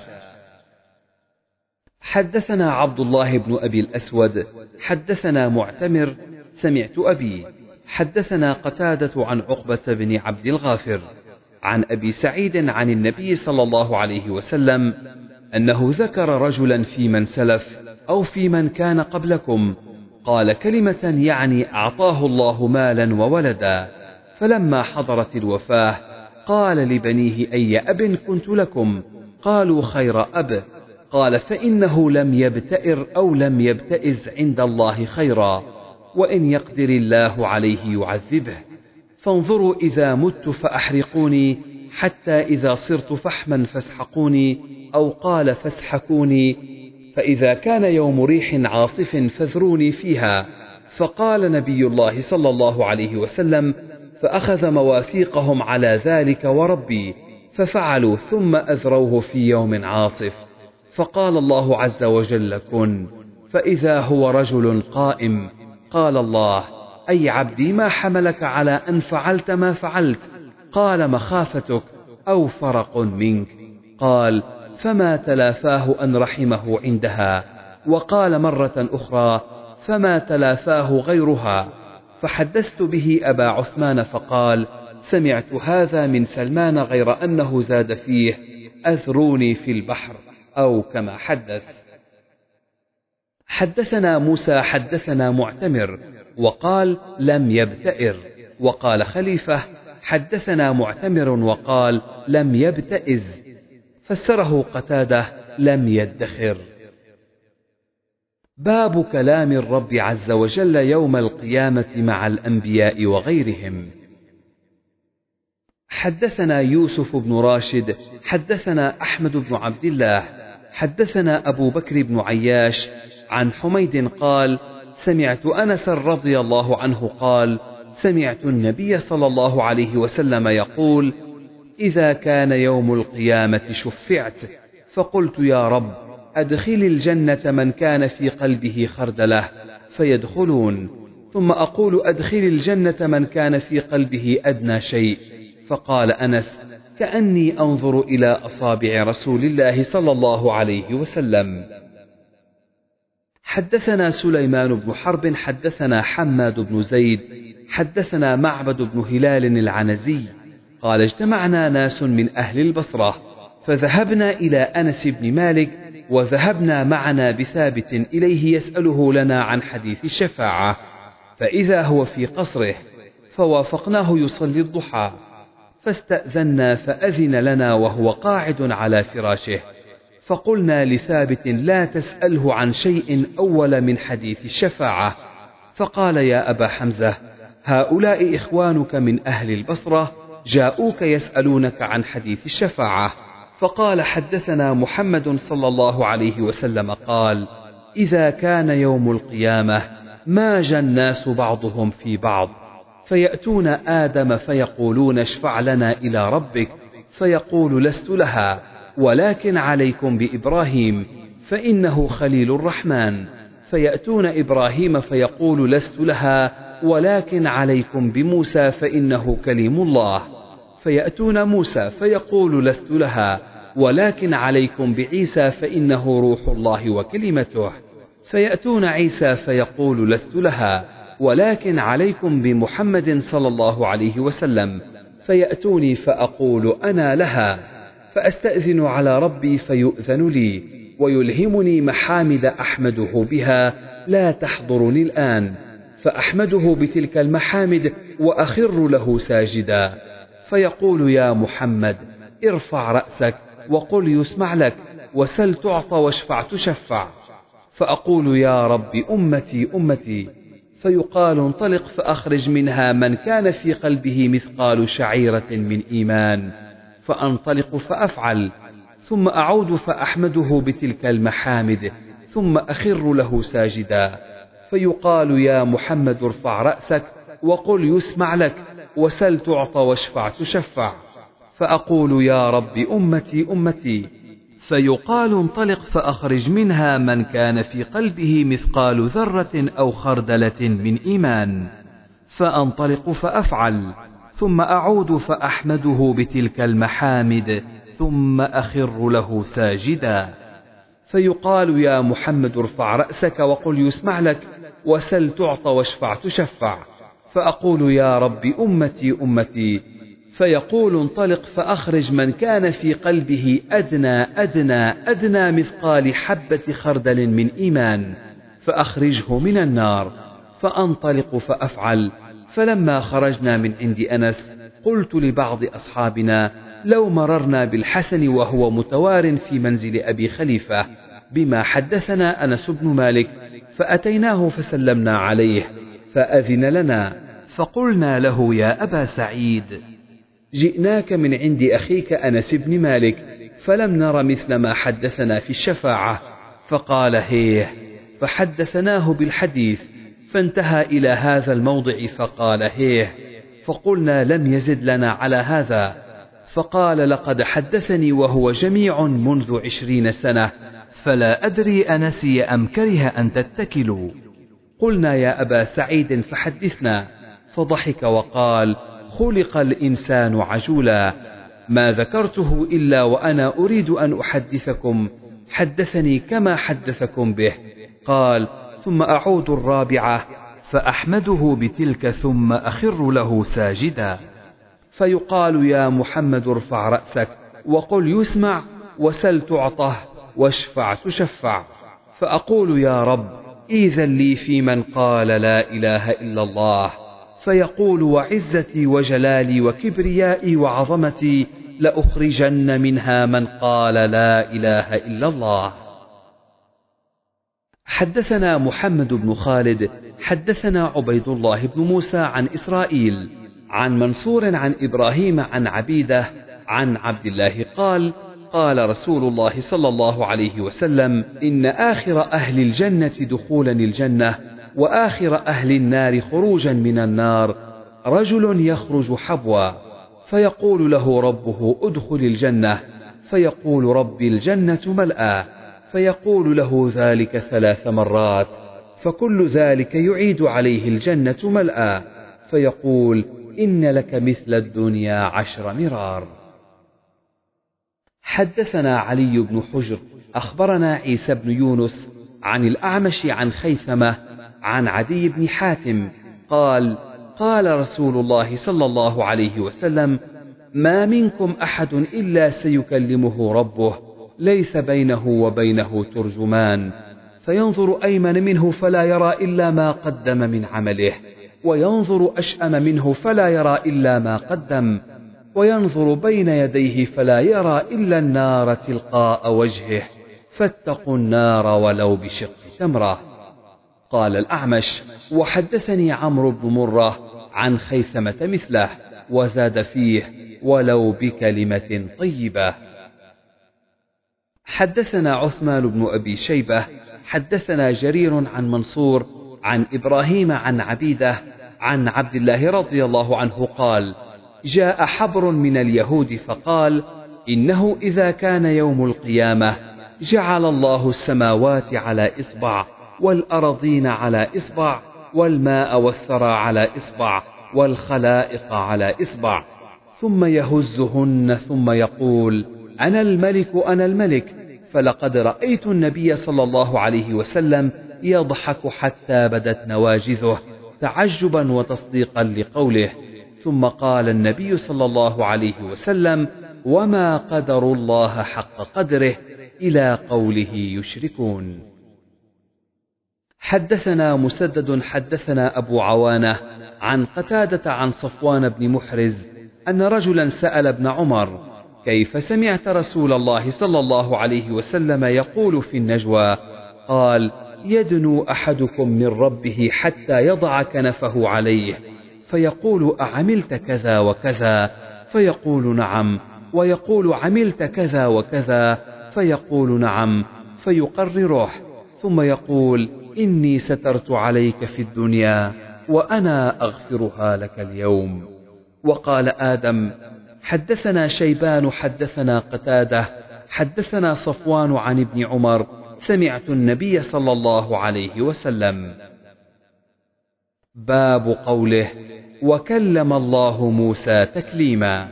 حدثنا عبد الله بن أبي الأسود حدثنا معتمر سمعت أبي حدثنا قتادة عن عقبة بن عبد الغافر عن أبي سعيد عن النبي صلى الله عليه وسلم أنه ذكر رجلا في من سلف أو في من كان قبلكم قال كلمة يعني أعطاه الله مالا وولدا، فلما حضرت الوفاة قال لبنيه أي أب كنت لكم؟ قالوا خير أب. قال فإنه لم يبتئر أو لم يبتئز عند الله خيرا، وإن يقدر الله عليه يعذبه. فانظروا إذا مت فأحرقوني، حتى إذا صرت فحما فاسحقوني، أو قال فاسحكوني، فإذا كان يوم ريح عاصف فاذروني فيها. فقال نبي الله صلى الله عليه وسلم فأخذ مواثيقهم على ذلك وربي، ففعلوا ثم أذروه في يوم عاصف. فقال الله عز وجل كن، فإذا هو رجل قائم. قال الله أي عبدي ما حملك على أن فعلت ما فعلت؟ قال مخافتك أو فرق منك. قال فما تلافاه أن رحمه عندها. وقال مرة أخرى فما تلافاه غيرها. فحدثت به أبا عثمان فقال سمعت هذا من سلمان غير أنه زاد فيه أذروني في البحر، أو كما حدث. حدثنا موسى حدثنا معتمر وقال لم يبتئر، وقال خليفة حدثنا معتمر وقال لم يبتئز، فسره قتادة لم يدخر. باب كلام الرب عز وجل يوم القيامة مع الأنبياء وغيرهم. حدثنا يوسف بن راشد حدثنا أحمد بن عبد الله حدثنا أبو بكر بن عياش عن حميد قال سمعت أنس رضي الله عنه قال سمعت النبي صلى الله عليه وسلم يقول إذا كان يوم القيامة شفعت، فقلت يا رب أدخل الجنة من كان في قلبه خردلة فيدخلون، ثم أقول أدخل الجنة من كان في قلبه أدنى شيء. فقال أنس كأني أنظر إلى أصابع رسول الله صلى الله عليه وسلم. حدثنا سليمان بن حرب حدثنا حماد بن زيد حدثنا معبد بن هلال العنزي قال اجتمعنا ناس من أهل البصرة فذهبنا إلى أنس بن مالك، وذهبنا معنا بثابت إليه يسأله لنا عن حديث الشفاعة، فإذا هو في قصره، فوافقناه يصلي الضحى، فاستأذنا فأذن لنا وهو قاعد على فراشه، فقلنا لثابت لا تسأله عن شيء أول من حديث الشفاعة. فقال يا أبا حمزة هؤلاء إخوانك من أهل البصرة جاءوك يسألونك عن حديث الشفاعة. فقال حدثنا محمد صلى الله عليه وسلم قال إذا كان يوم القيامة ماج الناس بعضهم في بعض، فيأتون آدم فيقولون اشفع لنا إلى ربك، فيقول لست لها ولكن عليكم بإبراهيم فإنه خليل الرحمن، فيأتون إبراهيم فيقول لست لها ولكن عليكم بموسى فإنه كليم الله، فيأتون موسى فيقول لست لها ولكن عليكم بعيسى فإنه روح الله وكلمته، فيأتون عيسى فيقول لست لها ولكن عليكم بمحمد صلى الله عليه وسلم، فيأتوني فأقول أنا لها، فأستأذن على ربي فيؤذن لي ويلهمني محامد أحمده بها لا تحضرني الآن، فأحمده بتلك المحامد وأخر له ساجدا، فيقول يا محمد ارفع رأسك وقل يسمع لك، وسل تعطى واشفع تشفع، فأقول يا رب أمتي أمتي، فيقال انطلق فأخرج منها من كان في قلبه مثقال شعيرة من إيمان، فأنطلق فأفعل، ثم أعود فأحمده بتلك المحامد ثم أخر له ساجدا، فيقال يا محمد ارفع رأسك وقل يسمع لك، وسل تعطى واشفع تشفع، فأقول يا رب أمتي أمتي، فيقال انطلق فأخرج منها من كان في قلبه مثقال ذرة أو خردلة من إيمان، فأنطلق فأفعل، ثم أعود فأحمده بتلك المحامد، ثم أخر له ساجدا. فيقال يا محمد ارفع رأسك وقل يسمع لك، وسل تعطى واشفع تشفع، فأقول يا رب أمتي أمتي، فيقول انطلق فأخرج من كان في قلبه أدنى أدنى أدنى مثقال حبة خردل من إيمان، فأخرجه من النار، فأنطلق فأفعل. فلما خرجنا من عند أنس قلت لبعض أصحابنا لو مررنا بالحسن وهو متوار في منزل أبي خليفة بما حدثنا أنس بن مالك، فأتيناه فسلمنا عليه فأذن لنا، فقلنا له يا أبا سعيد جئناك من عند أخيك أنس بن مالك، فلم نر مثل ما حدثنا في الشفاعة. فقال هيه، فحدثناه بالحديث، فانتهى إلى هذا الموضع فقال هيه، فقلنا لم يزد لنا على هذا. فقال لقد حدثني وهو جميع منذ عشرين سنة، فلا أدري أنسي أم كره أن تتكلوا. قلنا يا أبا سعيد فحدثنا، فضحك وقال خلق الإنسان عجولا، ما ذكرته إلا وأنا أريد أن أحدثكم، حدثني كما حدثكم به. قال ثم أعود الرابعة فأحمده بتلك ثم أخر له ساجدا. فيقال يا محمد ارفع رأسك وقل يسمع، وسل تعطه، واشفع تشفع، فأقول يا رب إذن لي في من قال لا إله إلا الله، فيقول وعزتي وجلالي وكبريائي وعظمتي لأخرجن منها من قال لا إله إلا الله. حدثنا محمد بن خالد حدثنا عبيد الله بن موسى عن إسرائيل عن منصور عن إبراهيم عن عبيدة عن عبد الله قال قال رسول الله صلى الله عليه وسلم إن آخر أهل الجنة دخولا الجنة وآخر أهل النار خروجا من النار رجل يخرج حبوا، فيقول له ربه ادخل الجنة، فيقول ربي الجنة ملأى، فيقول له ذلك ثلاث مرات، فكل ذلك يعيد عليه الجنة ملأى، فيقول إن لك مثل الدنيا عشر مرار. حدثنا علي بن حجر أخبرنا عيسى بن يونس عن الأعمش عن خيثمة عن عدي بن حاتم قال قال رسول الله صلى الله عليه وسلم ما منكم أحد إلا سيكلمه ربه ليس بينه وبينه ترجمان، فينظر أيمن منه فلا يرى إلا ما قدم من عمله، وينظر أشأم منه فلا يرى إلا ما قدم، وينظر بين يديه فلا يرى إلا النار تلقاء وجهه، فاتقوا النار ولو بشق تمرة. قال الأعمش وحدثني عمرو بن مرة عن خيثمة مثله، وزاد فيه ولو بكلمة طيبة. حدثنا عثمان بن أبي شيبة حدثنا جرير عن منصور عن إبراهيم عن عبيدة عن عبد الله رضي الله عنه قال جاء حبر من اليهود فقال إنه إذا كان يوم القيامة جعل الله السماوات على إصبع والأرضين على إصبع والماء والثرى على إصبع والخلائق على إصبع، ثم يهزهن ثم يقول أنا الملك أنا الملك، فلقد رأيت النبي صلى الله عليه وسلم يضحك حتى بدت نواجذه تعجبا وتصديقا لقوله، ثم قال النبي صلى الله عليه وسلم وما قدر الله حق قدره إلى قوله يشركون. حدثنا مسدد حدثنا أبو عوانة عن قتادة عن صفوان بن محرز أن رجلا سأل ابن عمر كيف سمعت رسول الله صلى الله عليه وسلم يقول في النجوى؟ قال يدنو أحدكم من ربه حتى يضع كنفه عليه فيقول أعملت كذا وكذا؟ فيقول نعم، ويقول عملت كذا وكذا؟ فيقول نعم، فيقرره، ثم يقول إني سترت عليك في الدنيا وأنا أغفرها لك اليوم. وقال آدم حدثنا شيبان حدثنا قتادة حدثنا صفوان عن ابن عمر سمعت النبي صلى الله عليه وسلم. باب قوله وكلم الله موسى تكليما.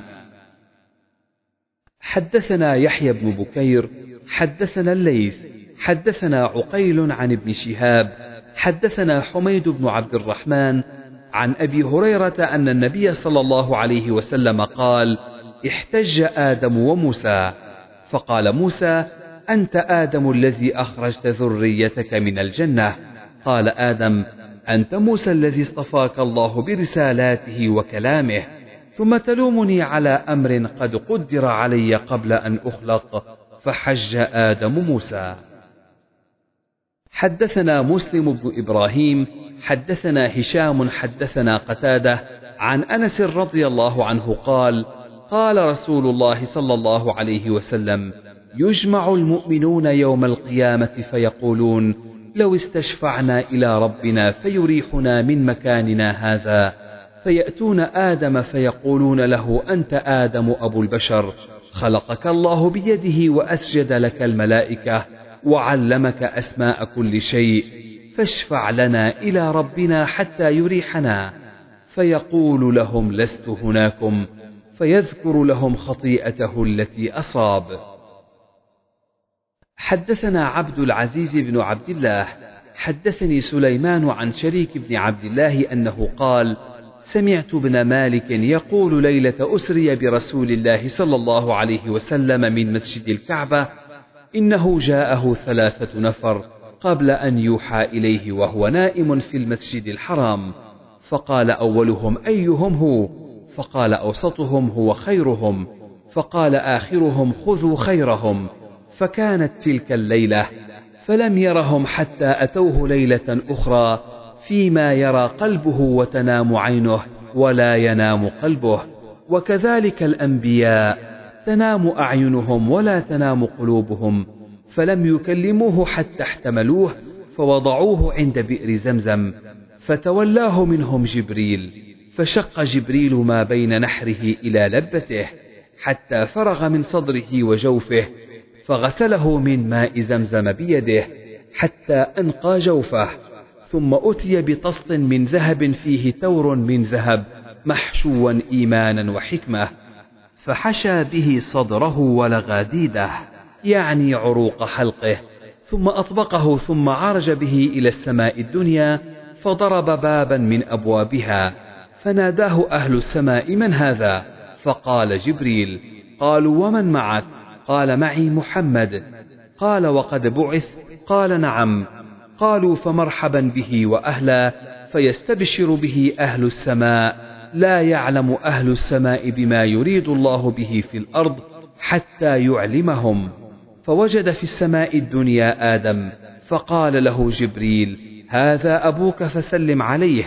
حدثنا يحيى بن بكير حدثنا الليث حدثنا عقيل عن ابن شهاب حدثنا حميد بن عبد الرحمن عن أبي هريرة أن النبي صلى الله عليه وسلم قال احتج آدم وموسى فقال موسى أنت آدم الذي أخرجت ذريتك من الجنة. قال آدم أنت موسى الذي اصطفاك الله برسالاته وكلامه، ثم تلومني على أمر قد قدر علي قبل أن أخلق. فحج آدم موسى. حدثنا مسلم بن إبراهيم حدثنا هشام حدثنا قتادة عن أنس رضي الله عنه قال قال رسول الله صلى الله عليه وسلم يجمع المؤمنون يوم القيامة فيقولون لو استشفعنا إلى ربنا فيريحنا من مكاننا هذا، فيأتون آدم فيقولون له أنت آدم أبو البشر، خلقك الله بيده وأسجد لك الملائكة وعلمك أسماء كل شيء، فاشفع لنا إلى ربنا حتى يريحنا. فيقول لهم لست هناكم، فيذكر لهم خطيئته التي أصاب. حدثنا عبد العزيز بن عبد الله حدثني سليمان عن شريك بن عبد الله أنه قال سمعت ابن مالك يقول ليلة أسري برسول الله صلى الله عليه وسلم من مسجد الكعبة إنه جاءه ثلاثة نفر قبل أن يوحى إليه وهو نائم في المسجد الحرام، فقال أولهم أيهم هو؟ فقال أوسطهم هو خيرهم، فقال آخرهم خذوا خيرهم. فكانت تلك الليلة، فلم يرهم حتى أتوه ليلة أخرى فيما يرى قلبه وتنام عينه ولا ينام قلبه. وكذلك الأنبياء تنام أعينهم ولا تنام قلوبهم، فلم يكلموه حتى احتملوه فوضعوه عند بئر زمزم، فتولاه منهم جبريل، فشق جبريل ما بين نحره إلى لبته حتى فرغ من صدره وجوفه، فغسله من ماء زمزم بيده حتى أنقى جوفه، ثم أتي بطست من ذهب فيه تور من ذهب محشوا إيمانا وحكمة، فحشى به صدره ولغاديده يعني عروق حلقه، ثم أطبقه ثم عرج به إلى السماء الدنيا، فضرب بابا من أبوابها، فناداه أهل السماء من هذا؟ فقال جبريل. قالوا ومن معك؟ قال معي محمد. قال وقد بعث؟ قال نعم. قالوا فمرحبا به وأهلا، فيستبشر به أهل السماء، لا يعلم أهل السماء بما يريد الله به في الأرض حتى يعلمهم. فوجد في السماء الدنيا آدم، فقال له جبريل هذا أبوك فسلم عليه.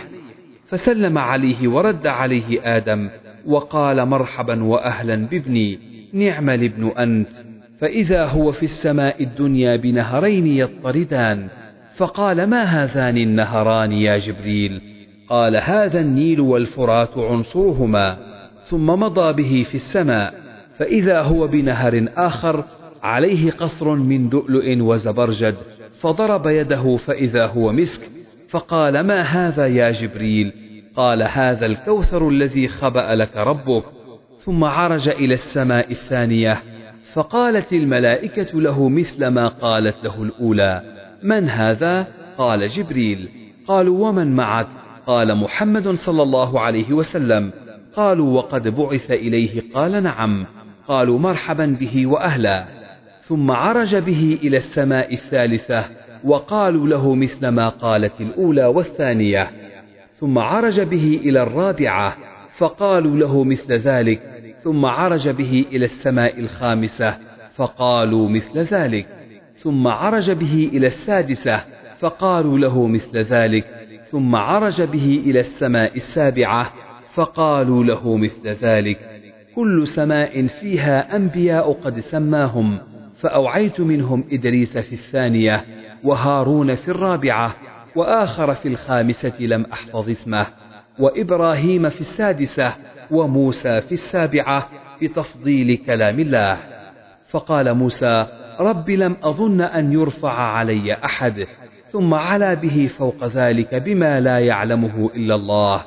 فسلم عليه ورد عليه آدم وقال مرحبا وأهلا بابني، نعم الابن أنت. فإذا هو في السماء الدنيا بنهرين يضطردان، فقال ما هذان النهران يا جبريل؟ قال هذا النيل والفرات عنصرهما. ثم مضى به في السماء، فإذا هو بنهر آخر عليه قصر من لؤلؤ وزبرجد، فضرب يده فإذا هو مسك، فقال ما هذا يا جبريل؟ قال هذا الكوثر الذي خبأ لك ربك. ثم عرج إلى السماء الثانية، فقالت الملائكة له مثل ما قالت له الأولى. من هذا؟ قال جبريل. قالوا ومن معك؟ قال محمد صلى الله عليه وسلم. قالوا وقد بعث إليه؟ قال نعم. قالوا مرحبا به وأهلا. ثم عرج به إلى السماء الثالثة، وقالوا له مثل ما قالت الأولى والثانية. ثم عرج به إلى الرابعة، فقالوا له مثل ذلك. ثم عرج به إلى السماء الخامسة، فقالوا مثل ذلك. ثم عرج به إلى السادسة، فقالوا له مثل ذلك. ثم عرج به إلى السماء السابعة، فقالوا له مثل ذلك. كل سماء فيها أنبياء قد سماهم، فأوعيت منهم إدريس في الثانية، وهارون في الرابعة، وآخر في الخامسة لم أحفظ اسمه، وإبراهيم في السادسة، وموسى في السابعة، بتفضيل كلام الله. فقال موسى: رب لم أظن أن يرفع علي أحد، ثم علا به فوق ذلك بما لا يعلمه إلا الله،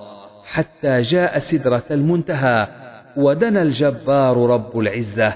حتى جاء سدرة المنتهى، ودنا الجبار رب العزة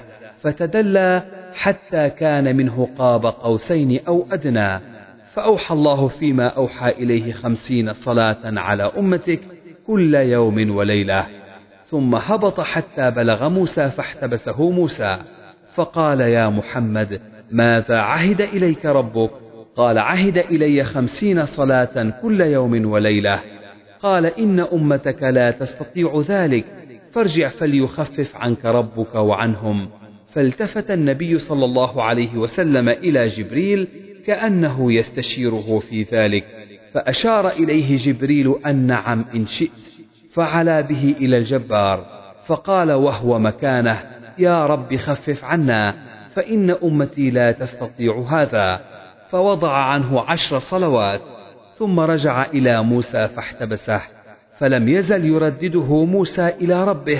فتدلى حتى كان منه قاب قوسين أو أدنى. فأوحى الله فيما أوحى إليه خمسين صلاة على أمتك كل يوم وليلة. ثم هبط حتى بلغ موسى فاحتبسه موسى، فقال: يا محمد، ماذا عهد إليك ربك؟ قال: عهد إلي خمسين صلاة كل يوم وليلة. قال: إن أمتك لا تستطيع ذلك، فارجع فليخفف عنك ربك وعنهم. فالتفت النبي صلى الله عليه وسلم إلى جبريل كأنه يستشيره في ذلك، فأشار إليه جبريل أن نعم إن شئت، فعلا به إلى الجبار، فقال وهو مكانه: يا رب خفف عنا، فإن أمتي لا تستطيع هذا. فوضع عنه عشر صلوات، ثم رجع إلى موسى فاحتبسه، فلم يزل يردده موسى إلى ربه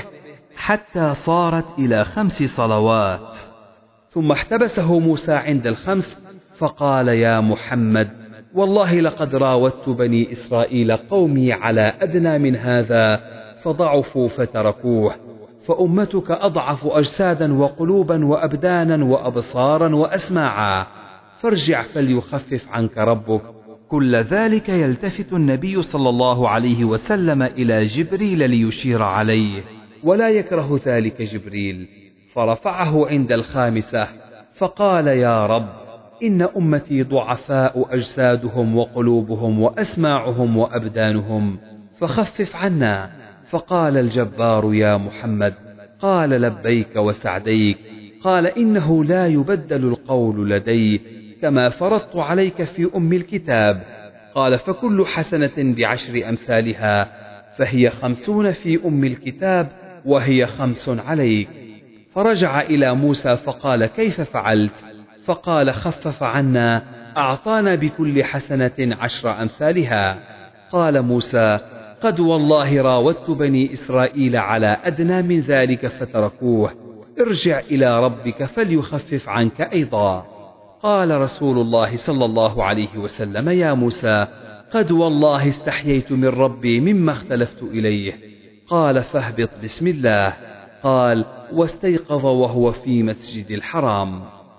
حتى صارت إلى خمس صلوات. ثم احتبسه موسى عند الخمس، فقال: يا محمد، والله لقد راودت بني إسرائيل قومي على أدنى من هذا فضعفوا فتركوه، فأمتك أضعف أجسادا وقلوبا وأبدانا وأبصارا وأسماعا، فارجع فليخفف عنك ربك. كل ذلك يلتفت النبي صلى الله عليه وسلم إلى جبريل ليشير عليه، ولا يكره ذلك جبريل، فرفعه عند الخامسة فقال: يا رب، إن أمتي ضعفاء أجسادهم وقلوبهم وأسماعهم وأبدانهم، فخفف عنا. فقال الجبار: يا محمد. قال: لبيك وسعديك. قال: إنه لا يبدل القول لدي، كما فرضت عليك في أم الكتاب. قال: فكل حسنة بعشر أمثالها، فهي خمسون في أم الكتاب، وهي خمس عليك. فرجع إلى موسى فقال: كيف فعلت؟ فقال: خفف عنا، أعطانا بكل حسنة عشر أمثالها. قال موسى: قد والله راودت بني إسرائيل على أدنى من ذلك فتركوه، ارجع إلى ربك فليخفف عنك أيضا. قال رسول الله صلى الله عليه وسلم: يا موسى، قد والله استحييت من ربي مما اختلفت إليه. قال: فاهبط بسم الله. قال: واستيقظ وهو في مسجد الحرام.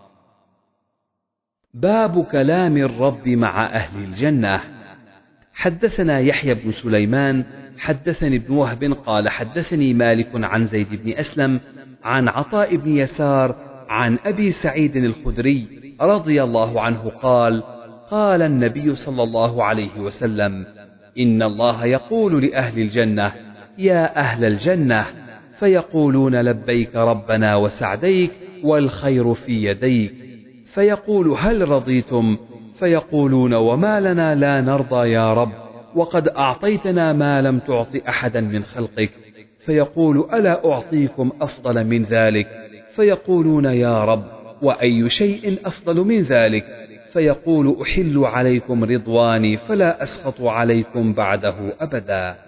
باب كلام الرب مع أهل الجنة. حدثنا يحيى بن سليمان حدثني ابن وهب قال: حدثني مالك عن زيد بن أسلم عن عطاء بن يسار عن أبي سعيد الخدري رضي الله عنه قال: قال النبي صلى الله عليه وسلم: إن الله يقول لأهل الجنة: يا أهل الجنة، فيقولون: لبيك ربنا وسعديك، والخير في يديك. فيقول: هل رضيتم؟ فيقولون: وما لنا لا نرضى يا رب، وقد أعطيتنا ما لم تعط أحدا من خلقك. فيقول: ألا أعطيكم أفضل من ذلك؟ فيقولون: يا رب، وأي شيء أفضل من ذلك؟ فيقول: أحل عليكم رضواني فلا أسخط عليكم بعده أبدا.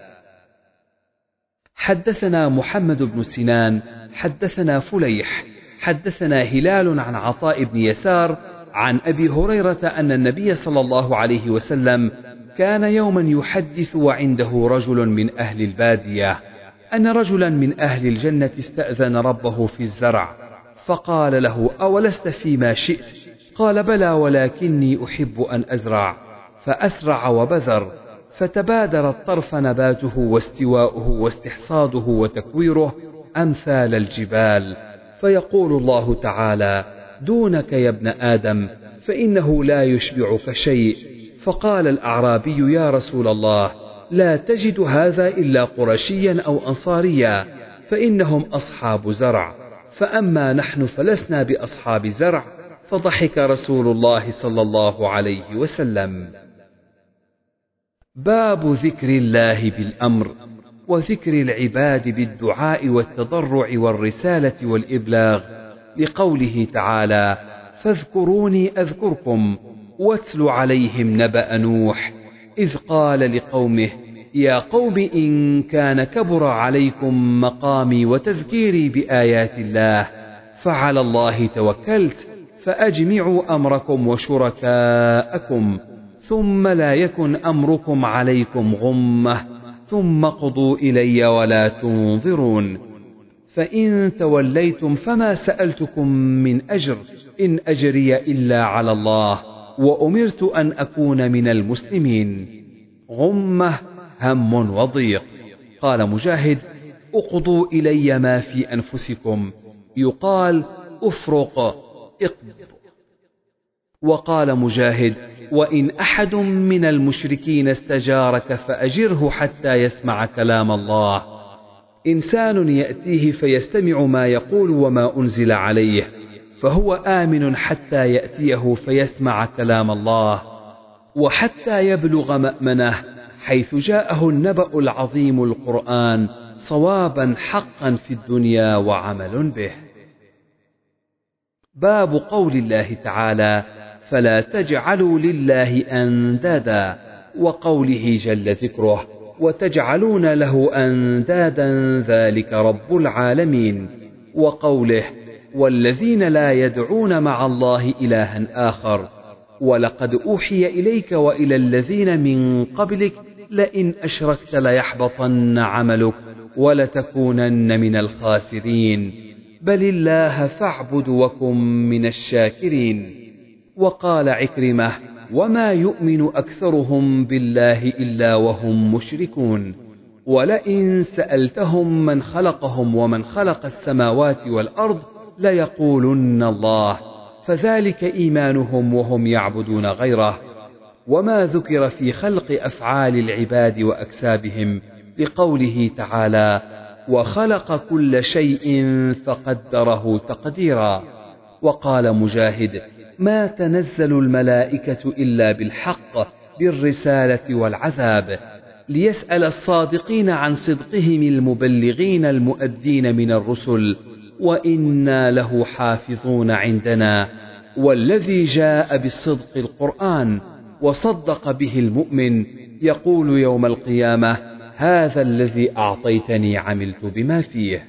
حدثنا محمد بن سنان حدثنا فليح حدثنا هلال عن عطاء بن يسار عن أبي هريرة أن النبي صلى الله عليه وسلم كان يوما يحدث وعنده رجل من أهل البادية أن رجلا من أهل الجنة استأذن ربه في الزرع، فقال له: أولست فيما شئت؟ قال: بلى، ولكني أحب أن أزرع. فأسرع وبذر، فتبادر الطرف نباته واستواؤه واستحصاده وتكويره أمثال الجبال. فيقول الله تعالى: دونك يا ابن آدم، فإنه لا يشبعك شيء. فقال الأعرابي: يا رسول الله، لا تجد هذا إلا قرشيا أو أنصاريا، فإنهم أصحاب زرع، فأما نحن فلسنا بأصحاب زرع. فضحك رسول الله صلى الله عليه وسلم. باب ذكر الله بالأمر، وذكر العباد بالدعاء والتضرع والرسالة والإبلاغ، لقوله تعالى: فاذكروني أذكركم، واتل عليهم نبأ نوح إذ قال لقومه: يا قوم إن كان كبر عليكم مقامي وتذكيري بآيات الله، فعلى الله توكلت فأجمعوا أمركم وشركاءكم ثم لا يكن أمركم عليكم غمة ثم قضوا إلي ولا تنظرون. فإن توليتم فما سألتكم من أجر إن أجري إلا على الله وأمرت أن أكون من المسلمين. غمة هم وضيق. قال مجاهد: اقضوا إلي ما في أنفسكم، يقال أفرق اقض. وقال مجاهد: وإن أحد من المشركين استجارك فأجره حتى يسمع كلام الله. إنسان يأتيه فيستمع ما يقول وما أنزل عليه، فهو آمن حتى يأتيه فيسمع كلام الله، وحتى يبلغ مأمنه حيث جاءه النبأ العظيم القرآن صوابا حقا في الدنيا وعمل به. باب قول الله تعالى: فلا تجعلوا لله أندادا، وقوله جل ذكره: وتجعلون له أندادا ذلك رب العالمين، وقوله: والذين لا يدعون مع الله إلها آخر، ولقد أوحي إليك وإلى الذين من قبلك لئن أشركت ليحبطن عملك ولتكونن من الخاسرين، بل الله فاعبد وكن من الشاكرين. وقال عكرمة: وما يؤمن أكثرهم بالله إلا وهم مشركون، ولئن سألتهم من خلقهم ومن خلق السماوات والأرض ليقولن الله، فذلك إيمانهم وهم يعبدون غيره. وما ذكر في خلق أفعال العباد وأكسابهم لقوله تعالى: وخلق كل شيء فقدره تقديرا. وقال مجاهد: ما تنزل الملائكة إلا بالحق بالرسالة والعذاب، ليسأل الصادقين عن صدقهم المبلغين المؤدين من الرسل، وإنا له حافظون عندنا. والذي جاء بالصدق القرآن وصدق به المؤمن يقول يوم القيامة: هذا الذي أعطيتني عملت بما فيه.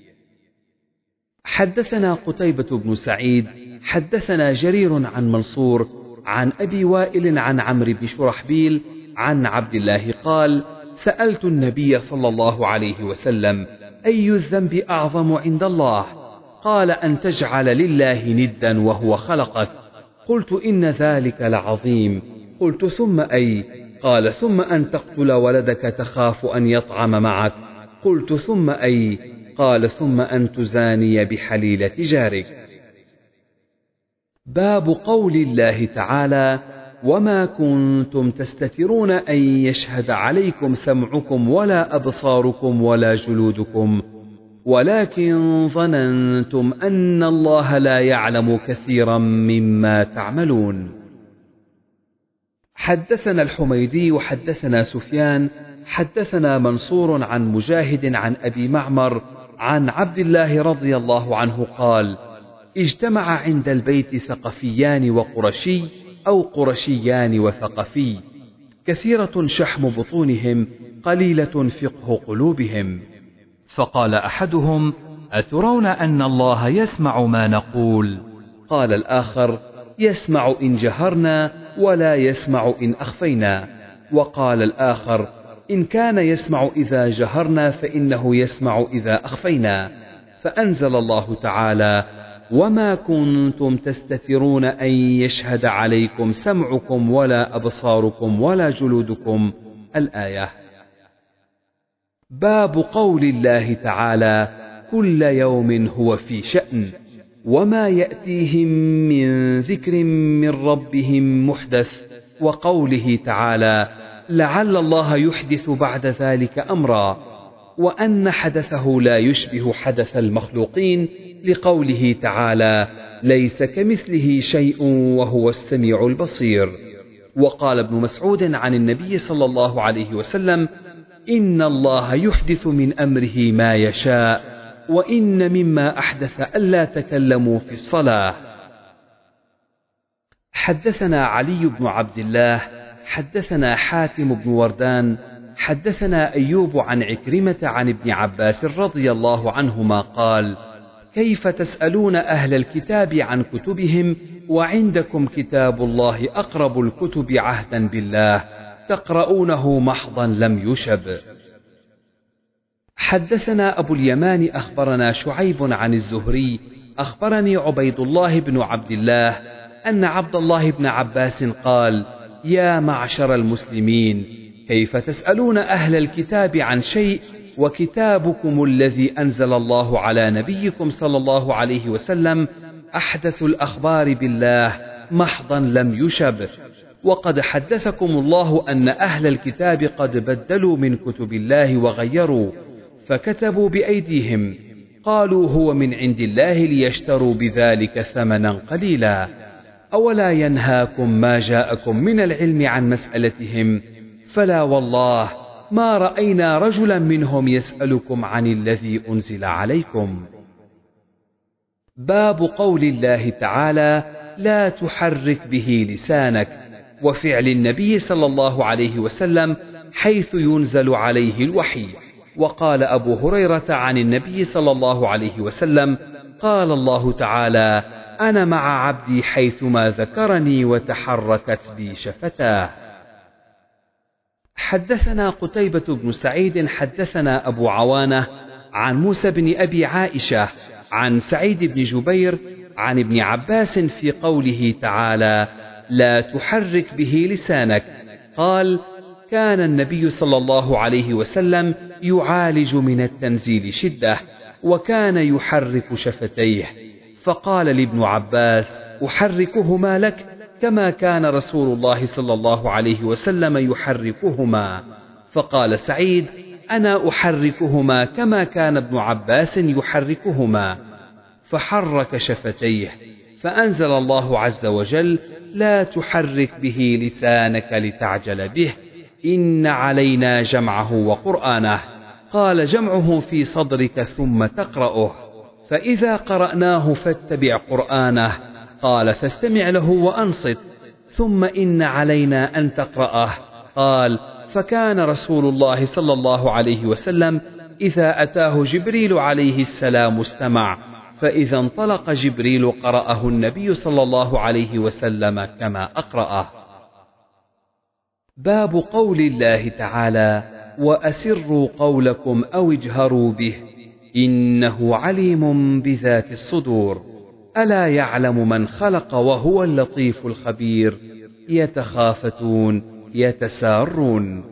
حدثنا قتيبة بن سعيد حدثنا جرير عن منصور عن أبي وائل عن عمرو بن شرحبيل عن عبد الله قال: سألت النبي صلى الله عليه وسلم: أي الذنب أعظم عند الله؟ قال: أن تجعل لله ندا وهو خلقك. قلت: إن ذلك لعظيم. قلت: ثم أي؟ قال: ثم أن تقتل ولدك تخاف أن يطعم معك. قلت: ثم أي؟ قال: ثم أن تزاني بحليلة جارك. باب قول الله تعالى: وما كنتم تستترون أن يشهد عليكم سمعكم ولا أبصاركم ولا جلودكم، ولكن ظننتم أن الله لا يعلم كثيرا مما تعملون. حدثنا الحميدي وحدثنا سفيان حدثنا منصور عن مجاهد عن أبي معمر عن عبد الله رضي الله عنه قال: اجتمع عند البيت ثقفيان وقرشي أو قرشيان وثقفي، كثيرة شحم بطونهم قليلة فقه قلوبهم. فقال أحدهم: أترون أن الله يسمع ما نقول؟ قال الآخر: يسمع إن جهرنا ولا يسمع إن أخفينا. وقال الآخر: إن كان يسمع إذا جهرنا فإنه يسمع إذا أخفينا. فأنزل الله تعالى: وما كنتم تستترون أن يشهد عليكم سمعكم ولا أبصاركم ولا جلودكم، الآية. باب قول الله تعالى: كل يوم هو في شأن، وما يأتيهم من ذكر من ربهم محدث. وقوله تعالى: لعل الله يحدث بعد ذلك أمرا، وأن حدثه لا يشبه حدث المخلوقين، لقوله تعالى: ليس كمثله شيء وهو السميع البصير. وقال ابن مسعود عن النبي صلى الله عليه وسلم: إن الله يحدث من أمره ما يشاء، وإن مما أحدث ألا تكلموا في الصلاة. حدثنا علي بن عبد الله حدثنا حاتم بن وردان حدثنا أيوب عن عكرمة عن ابن عباس رضي الله عنهما قال: كيف تسألون أهل الكتاب عن كتبهم وعندكم كتاب الله أقرب الكتب عهدا بالله تقرؤونه محضا لم يشب. حدثنا أبو اليمان أخبرنا شعيب عن الزهري أخبرني عبيد الله بن عبد الله أن عبد الله بن عباس قال: يا معشر المسلمين، كيف تسألون أهل الكتاب عن شيء وكتابكم الذي أنزل الله على نبيكم صلى الله عليه وسلم أحدث الأخبار بالله محضا لم يشب، وقد حدثكم الله أن أهل الكتاب قد بدلوا من كتب الله وغيروا، فكتبوا بأيديهم، قالوا هو من عند الله ليشتروا بذلك ثمنا قليلا. أولا ينهاكم ما جاءكم من العلم عن مسألتهم؟ فلا والله ما رأينا رجلا منهم يسألكم عن الذي أنزل عليكم. باب قول الله تعالى: لا تحرك به لسانك، وفعل النبي صلى الله عليه وسلم حيث ينزل عليه الوحي. وقال أبو هريرة عن النبي صلى الله عليه وسلم: قال الله تعالى: أنا مع عبدي حيثما ذكرني وتحركت بي شفتاه. حدثنا قتيبة بن سعيد حدثنا أبو عوانة عن موسى بن أبي عائشة عن سعيد بن جبير عن ابن عباس في قوله تعالى: لا تحرك به لسانك، قال: كان النبي صلى الله عليه وسلم يعالج من التنزيل شدة، وكان يحرك شفتيه، فقال لابن عباس: أحركهما لك كما كان رسول الله صلى الله عليه وسلم يحركهما. فقال سعيد: أنا أحركهما كما كان ابن عباس يحركهما. فحرك شفتيه، فأنزل الله عز وجل: لا تحرك به لسانك لتعجل به، إن علينا جمعه وقرآنه. قال: جمعه في صدرك ثم تقرأه، فإذا قرأناه فاتبع قرآنه. قال: فاستمع له وأنصت، ثم إن علينا أن تقرأه. قال: فكان رسول الله صلى الله عليه وسلم إذا أتاه جبريل عليه السلام استمع، فإذا انطلق جبريل قرأه النبي صلى الله عليه وسلم كما أقرأه. باب قول الله تعالى: وأسروا قولكم أو اجهروا به إنه عليم بذات الصدور، ألا يعلم من خلق وهو اللطيف الخبير، يتخافتون يتسارون.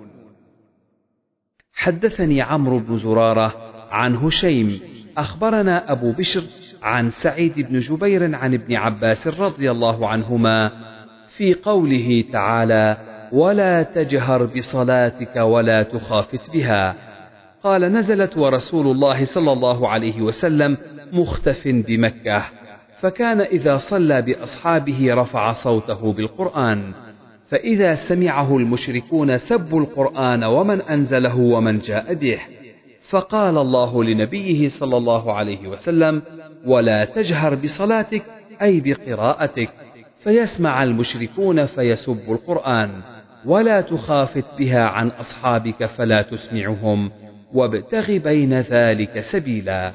حدثني عمرو بن زرارة عن هشيم أخبرنا أبو بشر عن سعيد بن جبير عن ابن عباس رضي الله عنهما في قوله تعالى: ولا تجهر بصلاتك ولا تخافت بها. قال: نزلت ورسول الله صلى الله عليه وسلم مختف بمكة، فكان إذا صلى بأصحابه رفع صوته بالقرآن، فإذا سمعه المشركون سبوا القرآن ومن أنزله ومن جاء به. فقال الله لنبيه صلى الله عليه وسلم: ولا تجهر بصلاتك أي بقراءتك، فيسمع المشركون فيسبوا القرآن، ولا تخافت بها عن أصحابك فلا تسمعهم، وابتغ بين ذلك سبيلا.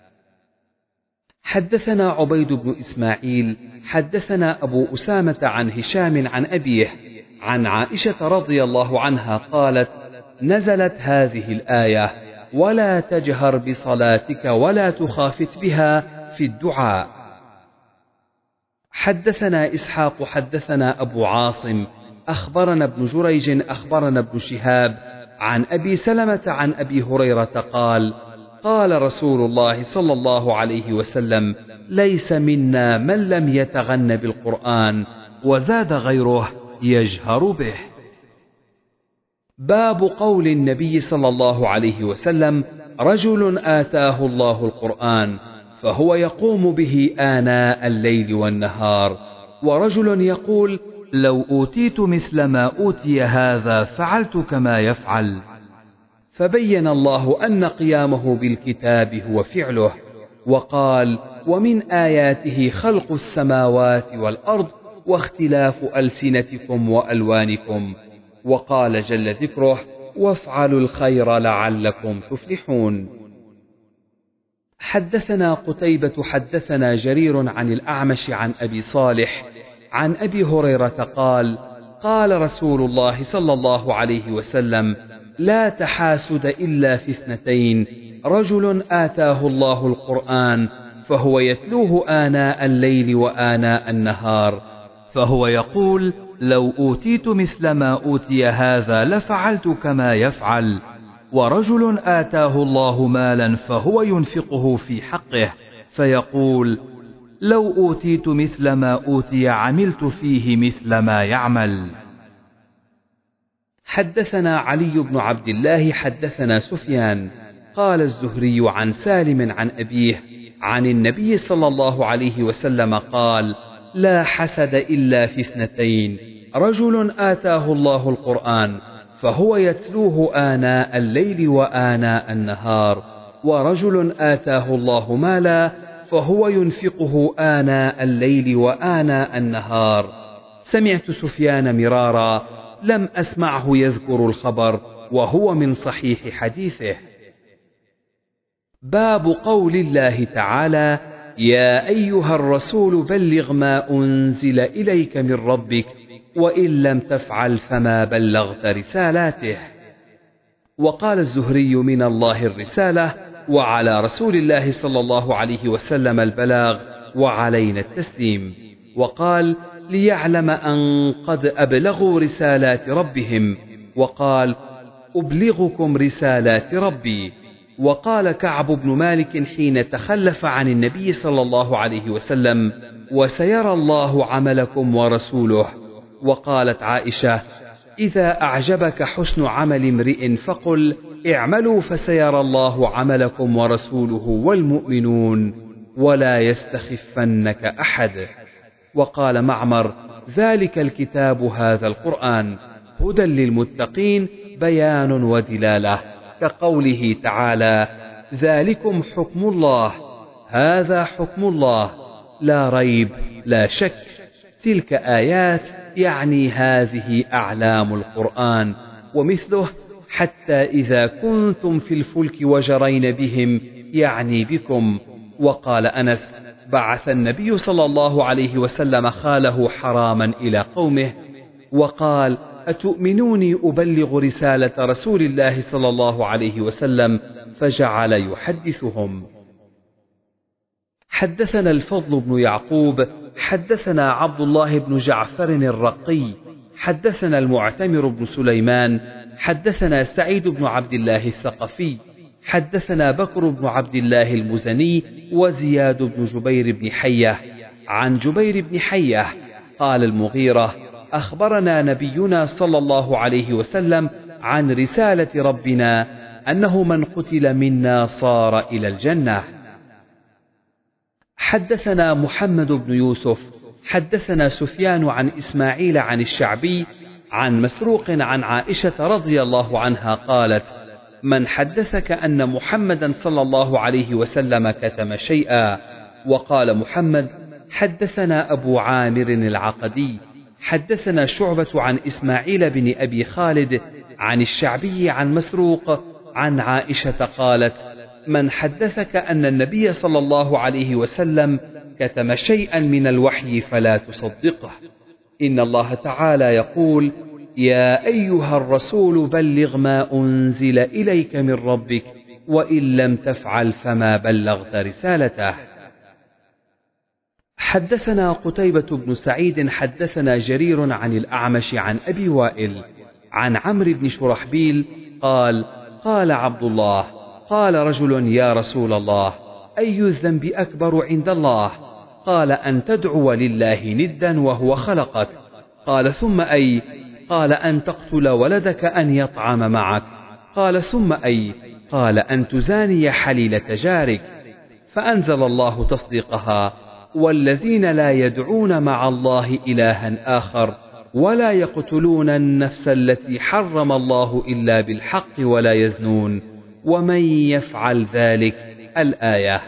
حدثنا عبيد بن إسماعيل حدثنا أبو أسامة عن هشام عن أبيه عن عائشة رضي الله عنها قالت: نزلت هذه الآية: ولا تجهر بصلاتك ولا تخافت بها في الدعاء. حدثنا إسحاق حدثنا أبو عاصم أخبرنا ابن جريج أخبرنا ابن شهاب عن أبي سلمة عن أبي هريرة قال: قال رسول الله صلى الله عليه وسلم: ليس منا من لم يتغن بالقرآن، وزاد غيره: يجهر به. باب قول النبي صلى الله عليه وسلم: رجل آتاه الله القرآن فهو يقوم به آناء الليل والنهار، ورجل يقول: لو أوتيت مثل ما أوتي هذا فعلت كما يفعل. فبين الله أن قيامه بالكتاب هو فعله، وقال: ومن آياته خلق السماوات والأرض واختلاف ألسنتكم وألوانكم. وقال جل ذكره: وافعلوا الخير لعلكم تفلحون. حدثنا قتيبة حدثنا جرير عن الأعمش عن أبي صالح عن أبي هريرة قال قال رسول الله صلى الله عليه وسلم لا تحاسد إلا في اثنتين رجل آتاه الله القرآن فهو يتلوه آناء الليل وآناء النهار فهو يقول لو أوتيت مثل ما أوتي هذا لفعلت كما يفعل، ورجل آتاه الله مالا فهو ينفقه في حقه فيقول لو أوتيت مثل ما أوتي عملت فيه مثل ما يعمل. حدثنا علي بن عبد الله حدثنا سفيان قال الزهري عن سالم عن أبيه عن النبي صلى الله عليه وسلم قال لا حسد إلا في اثنتين رجل آتاه الله القرآن فهو يتلوه آناء الليل وآناء النهار، ورجل آتاه الله مالا فهو ينفقه آناء الليل وآناء النهار. سمعت سفيان مرارا لم أسمعه يذكر الخبر وهو من صحيح حديثه. باب قول الله تعالى يا أيها الرسول بلغ ما أنزل إليك من ربك وإن لم تفعل فما بلغت رسالاته. وقال الزهري من الله الرسالة وعلى رسول الله صلى الله عليه وسلم البلاغ وعلينا التسليم. وقال ليعلم أن قد أبلغوا رسالات ربهم، وقال أبلغكم رسالات ربي. وقال كعب بن مالك حين تخلف عن النبي صلى الله عليه وسلم وسيرى الله عملكم ورسوله. وقالت عائشة إذا أعجبك حسن عمل امرئ فقل اعملوا فسيرى الله عملكم ورسوله والمؤمنون ولا يستخفنك أحد. وقال معمر ذلك الكتاب هذا القرآن هدى للمتقين بيان ودلالة، كقوله تعالى ذلكم حكم الله هذا حكم الله لا ريب لا شك. تلك آيات يعني هذه أعلام القرآن. ومثله حتى إذا كنتم في الفلك وجرين بهم يعني بكم. وقال أنس بعث النبي صلى الله عليه وسلم خاله حراما إلى قومه وقال أتؤمنوني أبلغ رسالة رسول الله صلى الله عليه وسلم، فجعل يحدثهم. حدثنا الفضل بن يعقوب حدثنا عبد الله بن جعفر الرقي حدثنا المعتمر بن سليمان حدثنا سعيد بن عبد الله الثقفي حدثنا بكر بن عبد الله المزني وزياد بن جبير بن حية عن جبير بن حية قال المغيرة أخبرنا نبينا صلى الله عليه وسلم عن رسالة ربنا أنه من قتل منا صار إلى الجنة. حدثنا محمد بن يوسف حدثنا سفيان عن إسماعيل عن الشعبي عن مسروق عن عائشة رضي الله عنها قالت من حدثك أن محمدا صلى الله عليه وسلم كتم شيئا. وقال محمد حدثنا أبو عامر العقدي حدثنا شعبة عن إسماعيل بن أبي خالد عن الشعبي عن مسروق عن عائشة قالت من حدثك أن النبي صلى الله عليه وسلم كتم شيئا من الوحي فلا تصدقه. إن الله تعالى يقول يا أيها الرسول بلغ ما أنزل إليك من ربك وإن لم تفعل فما بلغت رسالته. حدثنا قتيبة بن سعيد حدثنا جرير عن الأعمش عن أبي وائل عن عمرو بن شرحبيل قال قال عبد الله قال رجل يا رسول الله أي الذنب أكبر عند الله؟ قال أن تدعو لله ندا وهو خلقك. قال ثم أي؟ قال أن تقتل ولدك أن يطعم معك. قال ثم أي؟ قال أن تزاني حليلة جارك. فأنزل الله تصديقها والذين لا يدعون مع الله إلها آخر ولا يقتلون النفس التي حرم الله إلا بالحق ولا يزنون ومن يفعل ذلك. الآية.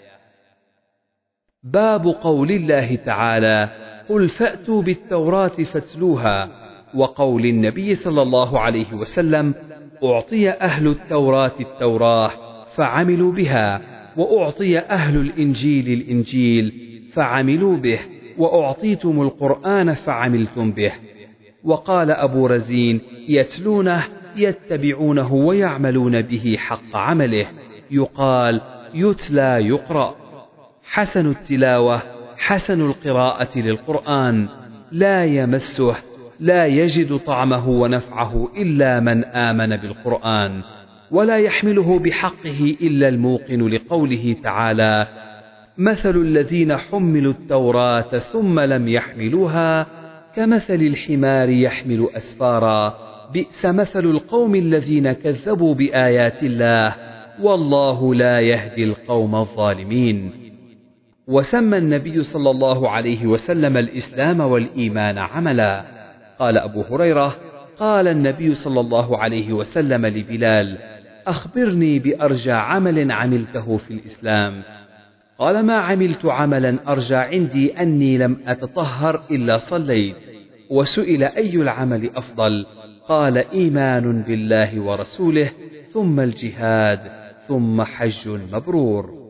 باب قول الله تعالى قل فأتوا بالتوراة فاتلوها، وقول النبي صلى الله عليه وسلم أعطي أهل التوراة التوراة فعملوا بها وأعطي أهل الإنجيل الإنجيل فعملوا به، وأعطيتم القرآن فعملتم به. وقال أبو رزين: يتلونه يتبعونه ويعملون به حق عمله، يقال يتلى يقرأ. حسن التلاوة حسن القراءة للقرآن، لا يمسه لا يجد طعمه ونفعه إلا من آمن بالقرآن، ولا يحمله بحقه إلا الموقن لقوله تعالى: مثل الذين حملوا التوراة ثم لم يحملوها كمثل الحمار يحمل أسفارا، بئس مثل القوم الذين كذبوا بآيات الله، والله لا يهدي القوم الظالمين. وسمى النبي صلى الله عليه وسلم الإسلام والإيمان عملا. قال أبو هريرة: قال النبي صلى الله عليه وسلم لبلال: أخبرني بأرجى عمل عملته في الإسلام. قال: ما عملت عملا أرجى عندي أني لم أتطهر إلا صليت. وسئل: أي العمل أفضل؟ قال: إيمان بالله ورسوله، ثم الجهاد، ثم حج مبرور.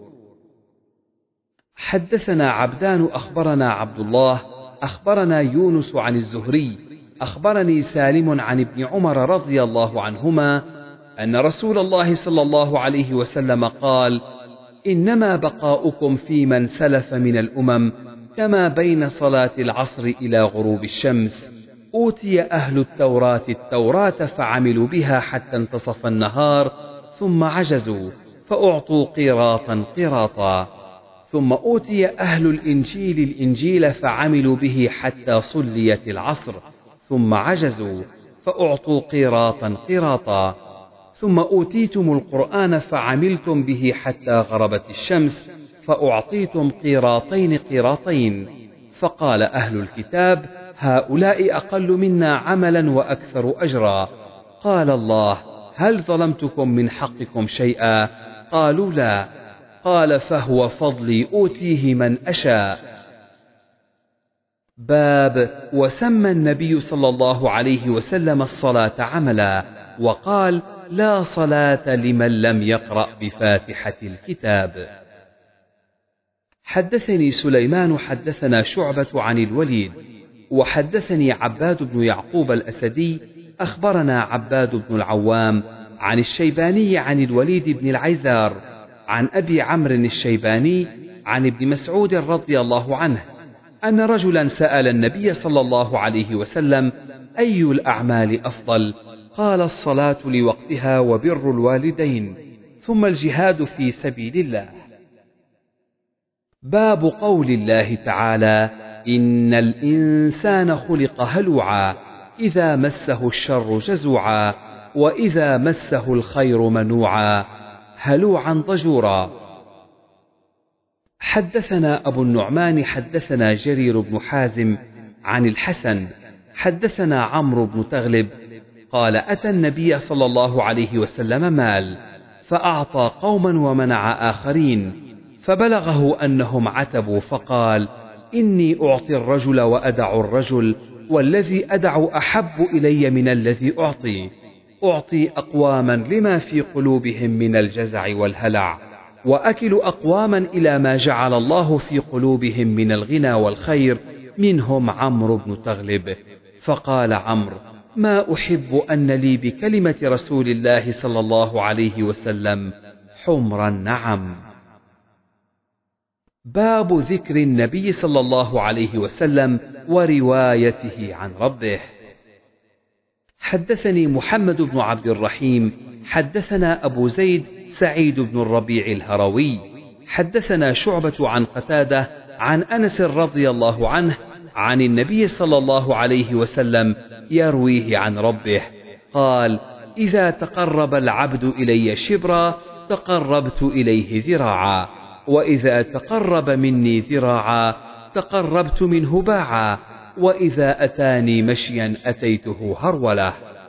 حدثنا عبدان أخبرنا عبد الله أخبرنا يونس عن الزهري أخبرني سالم عن ابن عمر رضي الله عنهما أن رسول الله صلى الله عليه وسلم قال: إنما بقاؤكم في من سلف من الأمم كما بين صلاة العصر إلى غروب الشمس. أوتي أهل التوراة التوراة فعملوا بها حتى انتصف النهار، ثم عجزوا فأعطوا قيراطا قيراطا. ثم أوتي أهل الإنجيل الإنجيل فعملوا به حتى صليت العصر، ثم عجزوا فأعطوا قيراطا قيراطا. ثم أوتيتم القرآن فعملتم به حتى غربت الشمس، فأعطيتم قيراطين قيراطين. فقال أهل الكتاب: هؤلاء أقل منا عملا وأكثر أجرا. قال الله: هل ظلمتكم من حقكم شيئا؟ قالوا: لا. قال: فهو فضلي أوتيه من أشاء. باب وسمى النبي صلى الله عليه وسلم الصلاة عملا، وقال: لا صلاة لمن لم يقرأ بفاتحة الكتاب. حدثني سليمان حدثنا شعبة عن الوليد وحدثني عباد بن يعقوب الأسدي أخبرنا عباد بن العوام عن الشيباني عن الوليد بن العيزار عن أبي عمرو الشيباني عن ابن مسعود رضي الله عنه أن رجلا سأل النبي صلى الله عليه وسلم: أي الأعمال أفضل؟ قال: الصلاة لوقتها وبر الوالدين، ثم الجهاد في سبيل الله. باب قول الله تعالى: إن الإنسان خلق هلوعا إذا مسه الشر جزوعا وإذا مسه الخير منوعا هلوعا ضجورا. حدثنا أبو النعمان حدثنا جرير بن حازم عن الحسن حدثنا عمرو بن تغلب قال: أتى النبي صلى الله عليه وسلم مال فأعطى قوما ومنع آخرين، فبلغه أنهم عتبوا فقال: إني أعطي الرجل وأدع الرجل، والذي أدع أحب إلي من الذي أعطي. أعطي أقواما لما في قلوبهم من الجزع والهلع، وأكل أقواما إلى ما جعل الله في قلوبهم من الغنى والخير، منهم عمرو بن تغلب. فقال عمرو: ما أحب أن لي بكلمة رسول الله صلى الله عليه وسلم حمر النعم. باب ذكر النبي صلى الله عليه وسلم وروايته عن ربه. حدثني محمد بن عبد الرحيم حدثنا أبو زيد سعيد بن الربيع الهروي حدثنا شعبة عن قتادة عن أنس رضي الله عنه عن النبي صلى الله عليه وسلم يرويه عن ربه قال: إذا تقرب العبد إلي شبرا تقربت إليه ذراعا، وإذا تقرب مني ذراعا تقربت منه باعا، وإذا أتاني مشيا أتيته هرولة.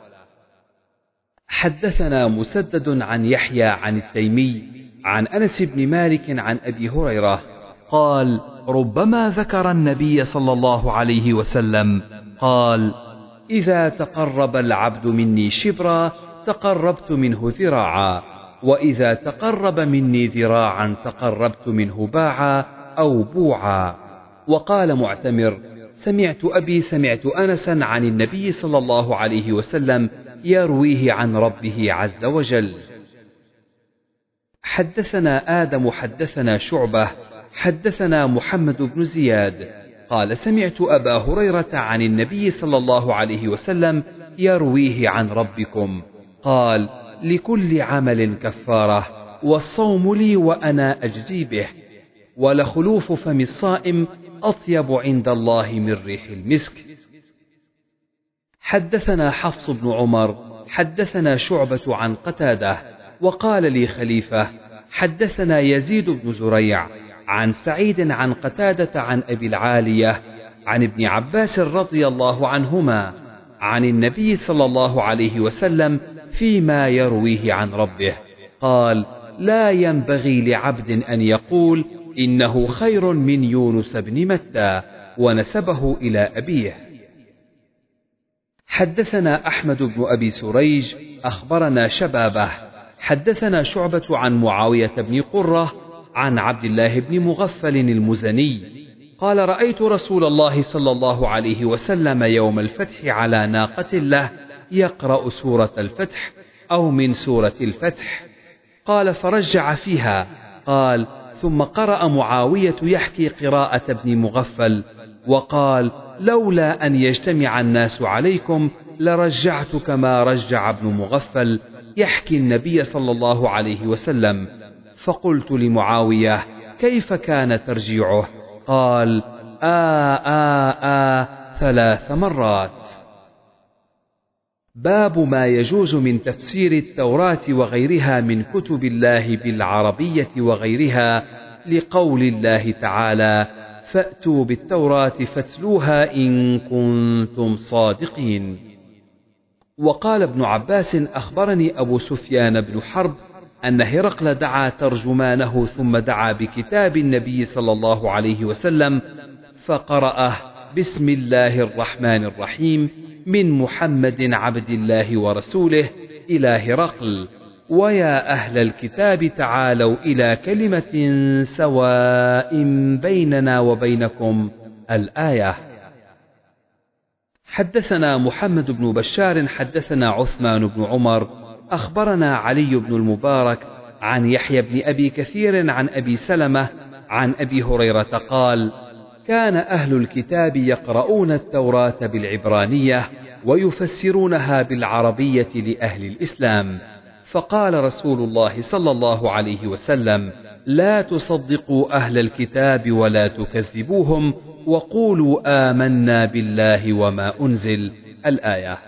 حدثنا مسدد عن يحيى عن التيمي عن أنس بن مالك عن أبي هريرة قال: ربما ذكر النبي صلى الله عليه وسلم قال: إذا تقرب العبد مني شبرا تقربت منه ذراعا، وإذا تقرب مني ذراعا تقربت منه باعا أو بوعا. وقال معتمر: سمعت أبي سمعت أنسا عن النبي صلى الله عليه وسلم يرويه عن ربه عز وجل. حدثنا آدم حدثنا شعبة حدثنا محمد بن زياد قال: سمعت أبا هريرة عن النبي صلى الله عليه وسلم يرويه عن ربكم قال: لكل عمل كفارة، والصوم لي وأنا أجزي به، ولخلوف فم الصائم أطيب عند الله من ريح المسك. حدثنا حفص بن عمر حدثنا شعبة عن قتادة وقال لي خليفة: حدثنا يزيد بن زريع عن سعيد عن قتادة عن أبي العالية عن ابن عباس رضي الله عنهما عن النبي صلى الله عليه وسلم فيما يرويه عن ربه قال: لا ينبغي لعبد أن يقول إنه خير من يونس بن متى، ونسبه إلى أبيه. حدثنا أحمد بن أبي سريج أخبرنا شبابه حدثنا شعبة عن معاوية بن قرة عن عبد الله بن مغفل المزني قال: رأيت رسول الله صلى الله عليه وسلم يوم الفتح على ناقة له يقرأ سورة الفتح أو من سورة الفتح. قال: فرجع فيها. قال: ثم قرأ معاوية يحكي قراءة ابن مغفل وقال: لولا أن يجتمع الناس عليكم لرجعت كما رجع ابن مغفل يحكي النبي صلى الله عليه وسلم. فقلت لمعاوية: كيف كان ترجيعه؟ قال: آه آه آه ثلاث مرات. باب ما يجوز من تفسير التوراة وغيرها من كتب الله بالعربية وغيرها، لقول الله تعالى: فأتوا بالتوراة فاتلوها إن كنتم صادقين. وقال ابن عباس: أخبرني أبو سفيان بن حرب أن هرقل دعا ترجمانه ثم دعا بكتاب النبي صلى الله عليه وسلم فقرأه: بسم الله الرحمن الرحيم من محمد عبد الله ورسوله إلى هرقل، ويا أهل الكتاب تعالوا إلى كلمة سواء بيننا وبينكم الآية. حدثنا محمد بن بشار حدثنا عثمان بن عمر أخبرنا علي بن المبارك عن يحيى بن أبي كثير عن أبي سلمة عن أبي هريرة قال: كان أهل الكتاب يقرؤون التوراة بالعبرانية ويفسرونها بالعربية لأهل الإسلام، فقال رسول الله صلى الله عليه وسلم: لا تصدقوا أهل الكتاب ولا تكذبوهم، وقولوا آمنا بالله وما أنزل الآية.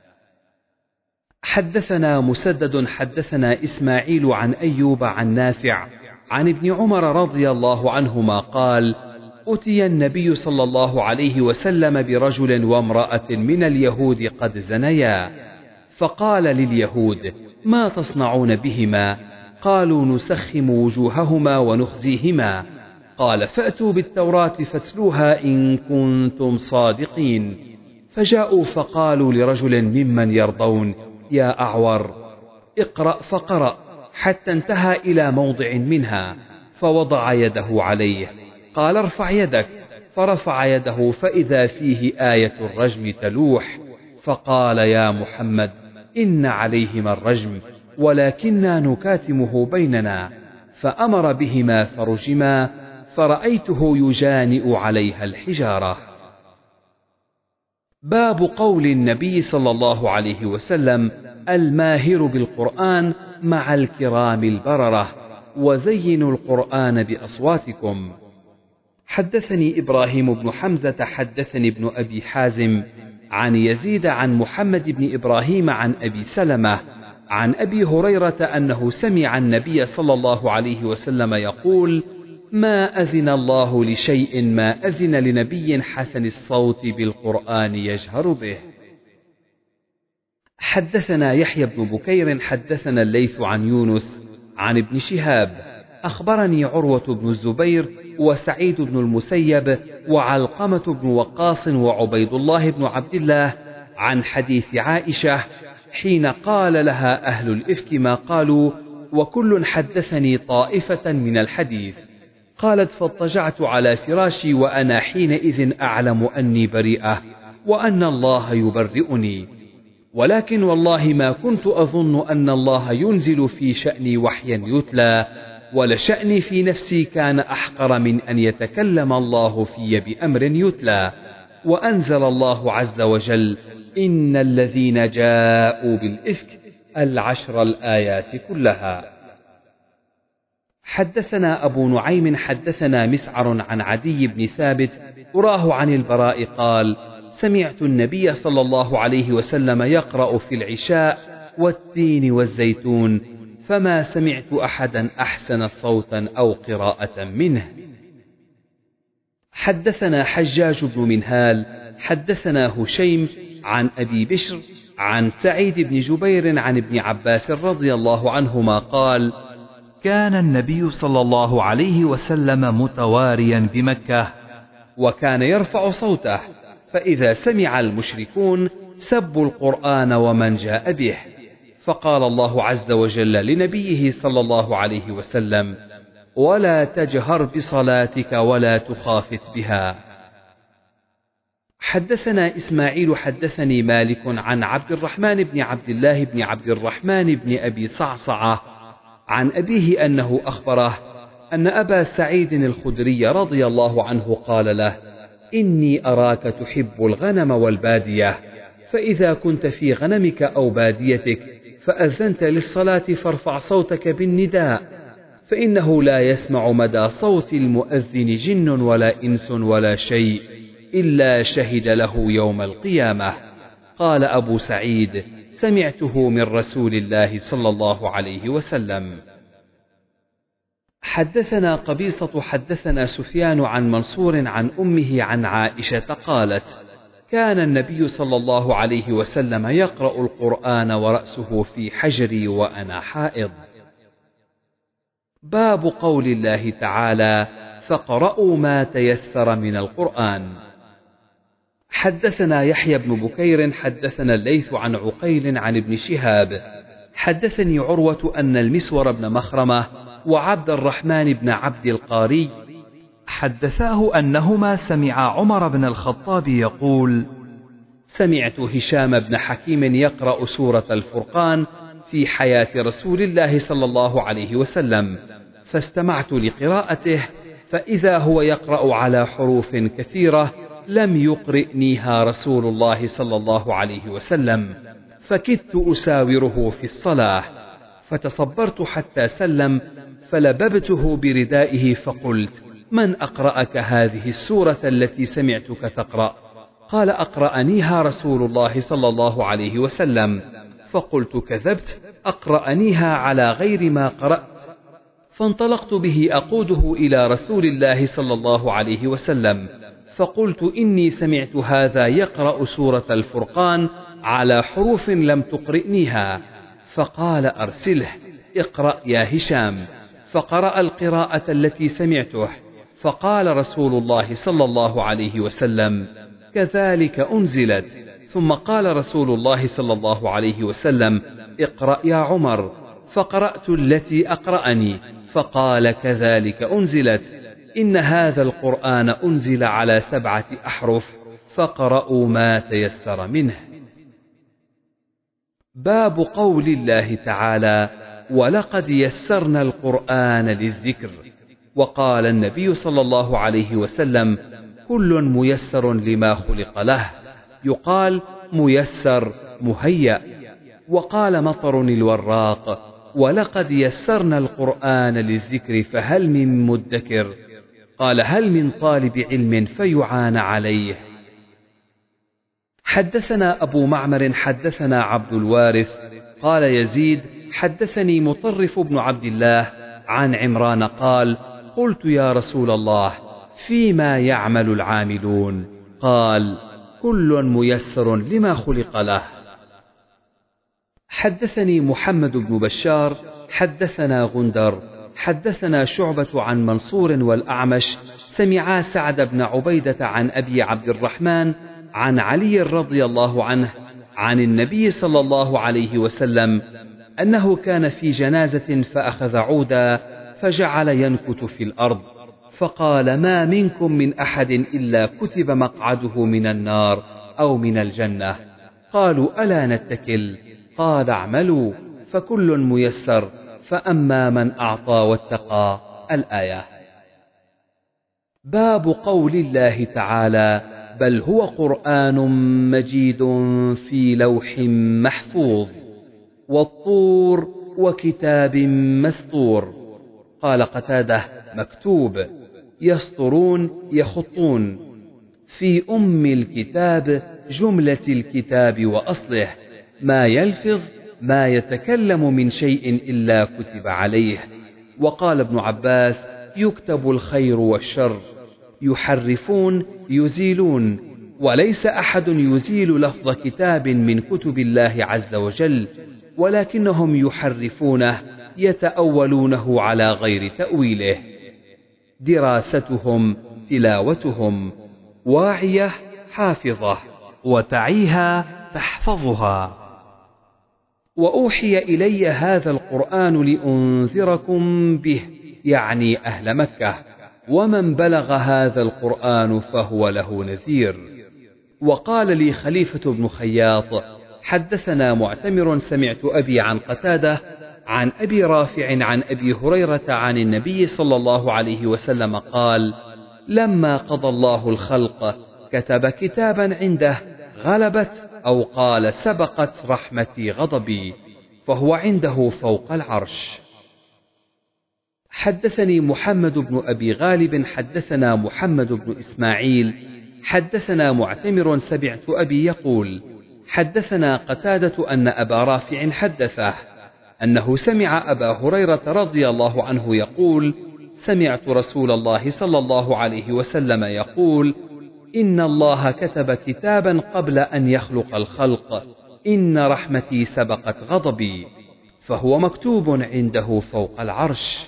حدثنا مسدد حدثنا إسماعيل عن أيوب عن نافع عن ابن عمر رضي الله عنهما قال: أتي النبي صلى الله عليه وسلم برجل وامرأة من اليهود قد زنيا، فقال لليهود: ما تصنعون بهما؟ قالوا: نسخم وجوههما ونخزيهما. قال: فأتوا بالتوراة فاتلوها إن كنتم صادقين. فجاءوا فقالوا لرجل ممن يرضون: يا أعور اقرأ، فقرأ حتى انتهى إلى موضع منها فوضع يده عليه. قال: ارفع يدك، فرفع يده فإذا فيه آية الرجم تلوح، فقال: يا محمد إن عليهما الرجم ولكننا نكاتمه بيننا، فأمر بهما فرجما، فرأيته يجانئ عليها الحجارة. باب قول النبي صلى الله عليه وسلم: الماهر بالقرآن مع الكرام البررة، وزينوا القرآن بأصواتكم. حدثني إبراهيم بن حمزة حدثني ابن أبي حازم عن يزيد عن محمد بن إبراهيم عن أبي سلمة عن أبي هريرة أنه سمع النبي صلى الله عليه وسلم يقول: ما أذن الله لشيء ما أذن لنبي حسن الصوت بالقرآن يجهر به. حدثنا يحيى بن بكير حدثنا الليث عن يونس عن ابن شهاب أخبرني عروة بن الزبير وسعيد بن المسيب وعلقمة بن وقاص وعبيد الله بن عبد الله عن حديث عائشة حين قال لها أهل الإفك ما قالوا: وكل حدثني طائفة من الحديث. قالت فاضطجعت على فراشي وأنا حينئذ أعلم أني بريئة وأن الله يبرئني، ولكن والله ما كنت أظن أن الله ينزل في شأني وحيا يتلى، ولشأني في نفسي كان أحقر من أن يتكلم الله في بأمر يتلى. وأنزل الله عز وجل إن الذين جاءوا بالإفك العشر الآيات كلها. حدثنا أبو نعيم حدثنا مسعر عن عدي بن ثابت أراه عن البراء قال سمعت النبي صلى الله عليه وسلم يقرأ في العشاء والتين والزيتون، فما سمعت أحدا أحسن صوتا أو قراءة منه. حدثنا حجاج بن منهال حدثنا هشيم عن أبي بشر عن سعيد بن جبير عن ابن عباس رضي الله عنهما قال كان النبي صلى الله عليه وسلم متواريا بمكة، وكان يرفع صوته، فإذا سمع المشركون سبوا القرآن ومن جاء به، فقال الله عز وجل لنبيه صلى الله عليه وسلم ولا تجهر بصلاتك ولا تخافت بها. حدثنا إسماعيل حدثني مالك عن عبد الرحمن بن عبد الله بن عبد الرحمن بن أبي صعصعة عن أبيه أنه أخبره أن أبا سعيد الخدري رضي الله عنه قال له إني أراك تحب الغنم والبادية، فإذا كنت في غنمك أو باديتك فأذنت للصلاة فارفع صوتك بالنداء، فإنه لا يسمع مدى صوت المؤذن جن ولا إنس ولا شيء إلا شهد له يوم القيامة. قال أبو سعيد سمعته من رسول الله صلى الله عليه وسلم. حدثنا قبيصة حدثنا سفيان عن منصور عن أمه عن عائشة قالت كان النبي صلى الله عليه وسلم يقرأ القرآن ورأسه في حجري وأنا حائض. باب قول الله تعالى فاقرؤوا ما تيسر من القرآن. حدثنا يحيى بن بكير حدثنا الليث عن عقيل عن ابن شهاب حدثني عروة أن المسور بن مخرمة وعبد الرحمن بن عبد القاري حدثاه أنهما سمع عمر بن الخطاب يقول سمعت هشام بن حكيم يقرأ سورة الفرقان في حياة رسول الله صلى الله عليه وسلم، فاستمعت لقراءته فإذا هو يقرأ على حروف كثيرة لم يقرئنيها رسول الله صلى الله عليه وسلم، فكدت أساوره في الصلاة، فتصبرت حتى سلم فلببته بردائه فقلت من أقرأك هذه السورة التي سمعتك تقرأ؟ قال أقرأنيها رسول الله صلى الله عليه وسلم. فقلت كذبت، أقرأنيها على غير ما قرأت. فانطلقت به أقوده إلى رسول الله صلى الله عليه وسلم، فقلت إني سمعت هذا يقرأ سورة الفرقان على حروف لم تقرئنيها. فقال أرسله اقرأ يا هشام، فقرأ القراءة التي سمعته، فقال رسول الله صلى الله عليه وسلم كذلك أنزلت. ثم قال رسول الله صلى الله عليه وسلم اقرأ يا عمر، فقرأت التي أقرأني، فقال كذلك أنزلت، إن هذا القرآن أنزل على سبعة أحرف فقرأوا ما تيسر منه. باب قول الله تعالى ولقد يسرنا القرآن للذكر. وقال النبي صلى الله عليه وسلم كل ميسر لما خلق له، يقال ميسر مهيأ. وقال مطر الوراق ولقد يسرنا القرآن للذكر فهل من مدكر؟ قال هل من طالب علم فيعان عليه؟ حدثنا أبو معمر حدثنا عبد الوارث قال يزيد حدثني مطرف بن عبد الله عن عمران قال قلت يا رسول الله فيما يعمل العاملون؟ قال كل ميسر لما خلق له. حدثني محمد بن بشار حدثنا غندر حدثنا شعبة عن منصور والأعمش سمعا سعد بن عبيدة عن أبي عبد الرحمن عن علي رضي الله عنه عن النبي صلى الله عليه وسلم أنه كان في جنازة فأخذ عودا فجعل ينكت في الأرض، فقال: ما منكم من أحد إلا كتب مقعده من النار أو من الجنة. قالوا: ألا نتكل؟ قال: اعملوا فكل ميسر، فأما من أعطى واتقى. الآية. باب قول الله تعالى: بل هو قرآن مجيد في لوح محفوظ، والطور وكتاب مسطور. قال قتادة: مكتوب، يسطرون يخطون. في أم الكتاب جملة الكتاب وأصله، ما يلفظ ما يتكلم من شيء إلا كتب عليه. وقال ابن عباس: يكتب الخير والشر. يحرفون يزيلون، وليس أحد يزيل لفظ كتاب من كتب الله عز وجل، ولكنهم يحرفونه يتأولونه على غير تأويله. دراستهم تلاوتهم، واعية حافظة، وتعيها تحفظها. وأوحي إلي هذا القرآن لأنذركم به، يعني أهل مكة، ومن بلغ هذا القرآن فهو له نذير. وقال لي خليفة بن خياط: حدثنا معتمر سمعت أبي عن قتادة عن أبي رافع عن أبي هريرة عن النبي صلى الله عليه وسلم قال: لما قضى الله الخلق كتب كتابا عنده غلبت أو قال سبقت رحمتي غضبي، فهو عنده فوق العرش. حدثني محمد بن أبي غالب حدثنا محمد بن إسماعيل حدثنا معتمر سمعت أبي يقول: حدثنا قتادة أن أبا رافع حدثه أنه سمع أبا هريرة رضي الله عنه يقول: سمعت رسول الله صلى الله عليه وسلم يقول: إن الله كتب كتابا قبل أن يخلق الخلق، إن رحمتي سبقت غضبي، فهو مكتوب عنده فوق العرش.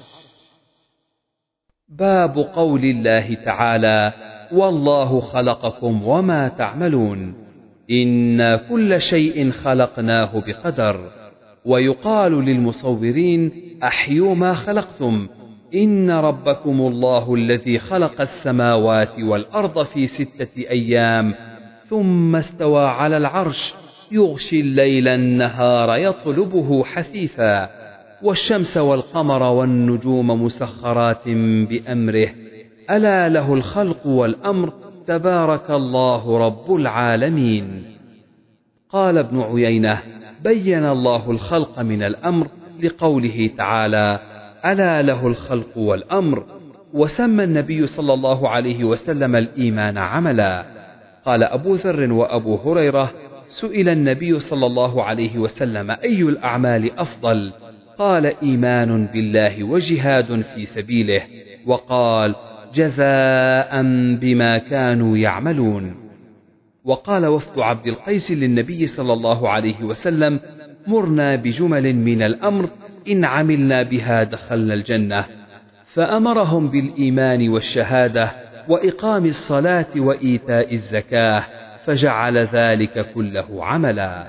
باب قول الله تعالى: والله خلقكم وما تعملون، إنا كل شيء خلقناه بقدر. ويقال للمصورين: أحيوا ما خلقتم، إن ربكم الله الذي خلق السماوات والأرض في ستة أيام ثم استوى على العرش، يغشي الليل النهار يطلبه حثيثا، والشمس والقمر والنجوم مسخرات بأمره، ألا له الخلق والأمر، تبارك الله رب العالمين. قال ابن عيينة: بين الله الخلق من الأمر لقوله تعالى: ألا له الخلق والأمر، وسمى النبي صلى الله عليه وسلم الإيمان عملا. قال أبو ذر وأبو هريرة: سئل النبي صلى الله عليه وسلم: أي الأعمال أفضل؟ قال: إيمان بالله وجهاد في سبيله. وقال: جزاء بما كانوا يعملون. وقال وفد عبد القيس للنبي صلى الله عليه وسلم: مرنا بجمل من الأمر إن عملنا بها دخلنا الجنة، فأمرهم بالإيمان والشهادة وإقام الصلاة وإيتاء الزكاة، فجعل ذلك كله عملا.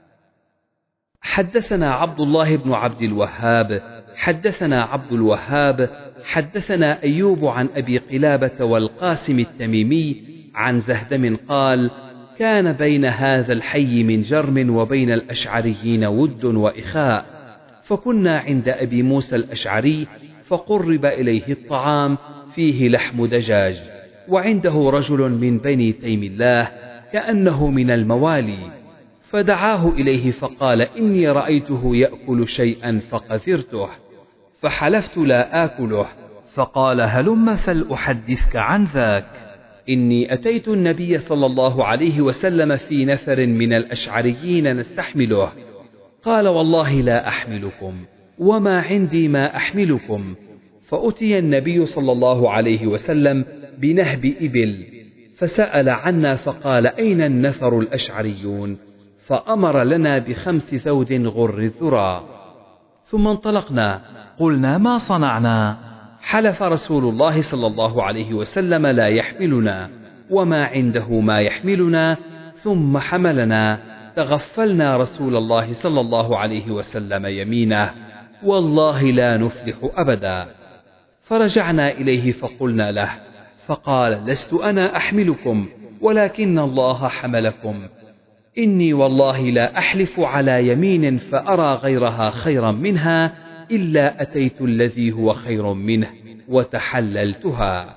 حدثنا عبد الله بن عبد الوهاب حدثنا عبد الوهاب حدثنا أيوب عن أبي قلابة والقاسم التميمي عن زهدم قال: كان بين هذا الحي من جرم وبين الأشعريين ود وإخاء، فكنا عند أبي موسى الأشعري، فقرب إليه الطعام فيه لحم دجاج، وعنده رجل من بني تيم الله كأنه من الموالي، فدعاه إليه فقال: إني رأيته يأكل شيئا فقذرته، فحلفت لا آكله، فقال: هلم فلأحدثك عن ذاك. إني أتيت النبي صلى الله عليه وسلم في نفر من الأشعريين نستحمله، قال: والله لا أحملكم، وما عندي ما أحملكم. فأتي النبي صلى الله عليه وسلم بنهب إبل، فسأل عنا فقال: أين النفر الأشعريون؟ فأمر لنا بخمس ثود غر الذرى، ثم انطلقنا. قلنا: ما صنعنا؟ حلف رسول الله صلى الله عليه وسلم لا يحملنا، وما عنده ما يحملنا، ثم حملنا، تغفلنا رسول الله صلى الله عليه وسلم يمينه والله لا نفلح أبدا. فرجعنا إليه فقلنا له، فقال لست أنا أحملكم ولكن الله حملكم. إني والله لا أحلف على يمين فأرى غيرها خيرا منها إلا أتيت الذي هو خير منه وتحللتها.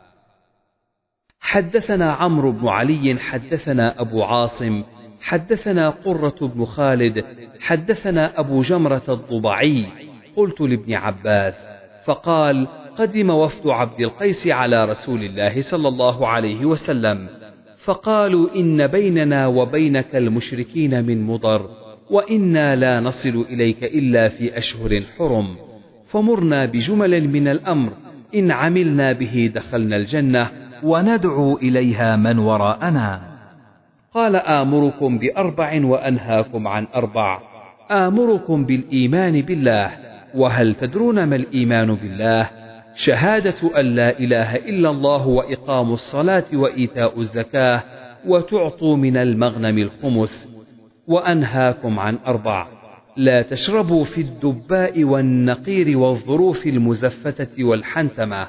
حدثنا عمرو بن علي حدثنا أبو عاصم حدثنا قرة بن خالد حدثنا أبو جمرة الضبعي قلت لابن عباس فقال قدم وفد عبد القيس على رسول الله صلى الله عليه وسلم فقالوا إن بيننا وبينك المشركين من مضر وإنا لا نصل إليك إلا في أشهر حرم، فمرنا بجمل من الأمر إن عملنا به دخلنا الجنة وندعو إليها من وراءنا. قال آمركم بأربع وأنهاكم عن أربع. آمركم بالإيمان بالله، وهل تدرون ما الإيمان بالله؟ شهادة أن لا إله إلا الله وإقام الصلاة وإيتاء الزكاة وتعطوا من المغنم الخمس. وأنهاكم عن أربع: لا تشربوا في الدباء والنقير والظروف المزفتة والحنتمة.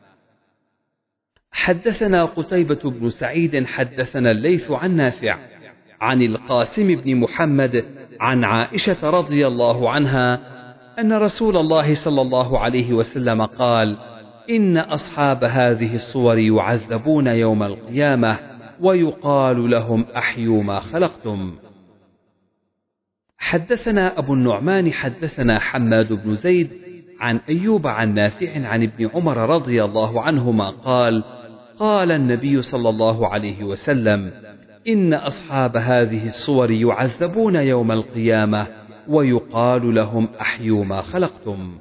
حدثنا قتيبة بن سعيد حدثنا الليث عن نافع عن القاسم بن محمد عن عائشة رضي الله عنها أن رسول الله صلى الله عليه وسلم قال: إن أصحاب هذه الصور يعذبون يوم القيامة ويقال لهم أحيوا ما خلقتم. حدثنا أبو النعمان حدثنا حماد بن زيد عن أيوب عن نافع عن ابن عمر رضي الله عنهما قال: قال النبي صلى الله عليه وسلم: إن أصحاب هذه الصور يعذبون يوم القيامة ويقال لهم أحيوا ما خلقتم.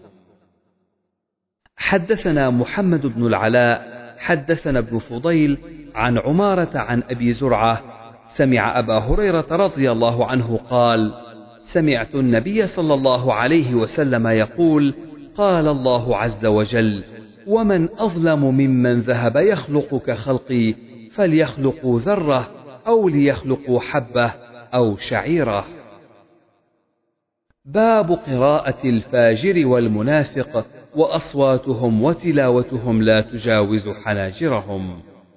حدثنا محمد بن العلاء حدثنا ابن فضيل عن عمارة عن أبي زرعة سمع أبا هريرة رضي الله عنه قال: سمعت النبي صلى الله عليه وسلم يقول: قال الله عز وجل: ومن أظلم ممن ذهب يخلق كخلقي فليخلقوا ذرة أو ليخلقوا حبة أو شعيرة. باب قراءة الفاجر والمنافق وأصواتهم وتلاوتهم لا تجاوز حناجرهم.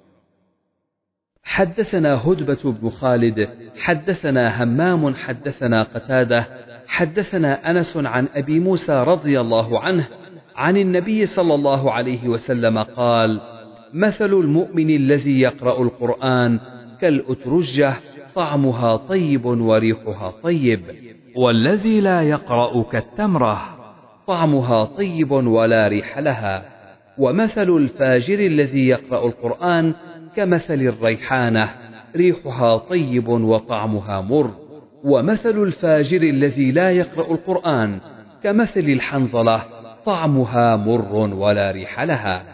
حدثنا هدبة بن خالد حدثنا همام حدثنا قتادة حدثنا أنس عن أبي موسى رضي الله عنه عن النبي صلى الله عليه وسلم قال: مثل المؤمن الذي يقرأ القرآن كالأترجة طعمها طيب وريحها طيب، والذي لا يقرأ كالتمرة طعمها طيب ولا ريح لها. ومثل الفاجر الذي يقرأ القرآن كمثل الريحانة ريحها طيب وطعمها مر. ومثل الفاجر الذي لا يقرأ القرآن كمثل الحنظلة طعمها مر ولا ريح لها.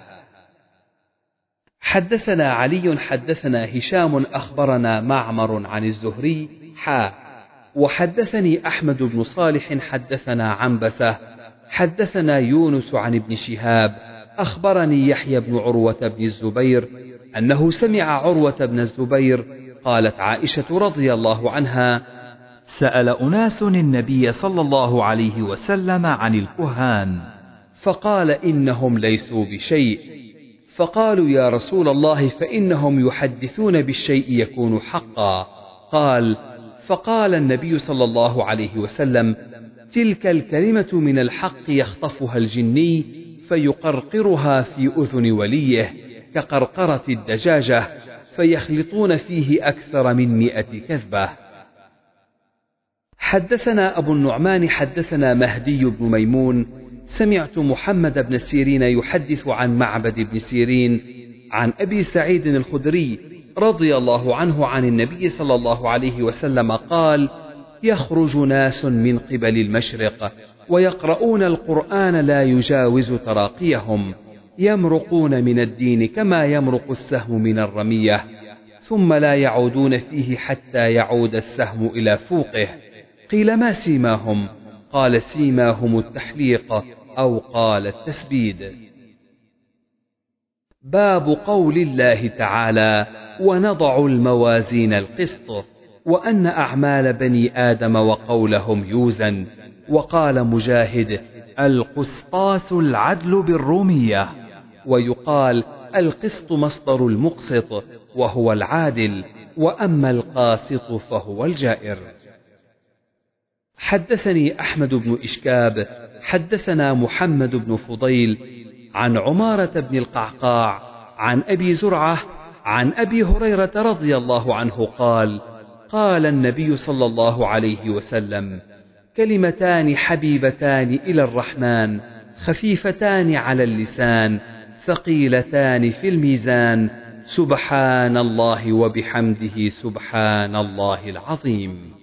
حدثنا علي حدثنا هشام أخبرنا معمر عن الزهري حا وحدثني أحمد بن صالح حدثنا عنبسة حدثنا يونس عن ابن شهاب أخبرني يحيى بن عروة بن الزبير أنه سمع عروة بن الزبير قالت عائشة رضي الله عنها: سأل أناس النبي صلى الله عليه وسلم عن الكهان فقال: إنهم ليسوا بشيء. فقالوا: يا رسول الله فإنهم يحدثون بالشيء يكون حقا. قال: فقال النبي صلى الله عليه وسلم: تلك الكلمة من الحق يخطفها الجني فيقرقرها في أذن وليه كقرقرة الدجاجة فيخلطون فيه أكثر من مئة كذبة. حدثنا أبو النعمان حدثنا مهدي بن ميمون سمعت محمد بن سيرين يحدث عن معبد بن سيرين عن أبي سعيد الخدري رضي الله عنه عن النبي صلى الله عليه وسلم قال: يخرج ناس من قبل المشرق ويقرؤون القرآن لا يجاوز تراقيهم يمرقون من الدين كما يمرق السهم من الرمية ثم لا يعودون فيه حتى يعود السهم إلى فوقه. قيل: ما سيماهم؟ قال: سيماهم التحليق أو قال التسبيد. باب قول الله تعالى: ونضع الموازين القسط. وأن أعمال بني آدم وقولهم يوزن. وقال مجاهد: القسطاس العدل بالرومية. ويقال: القسط مصدر المقسط وهو العادل، وأما القاسط فهو الجائر. حدثني أحمد بن إشكاب حدثنا محمد بن فضيل عن عمارة بن القعقاع عن أبي زرعة عن أبي هريرة رضي الله عنه قال: قال النبي صلى الله عليه وسلم: كلمتان حبيبتان إلى الرحمن خفيفتان على اللسان ثقيلتان في الميزان سبحان الله وبحمده سبحان الله العظيم.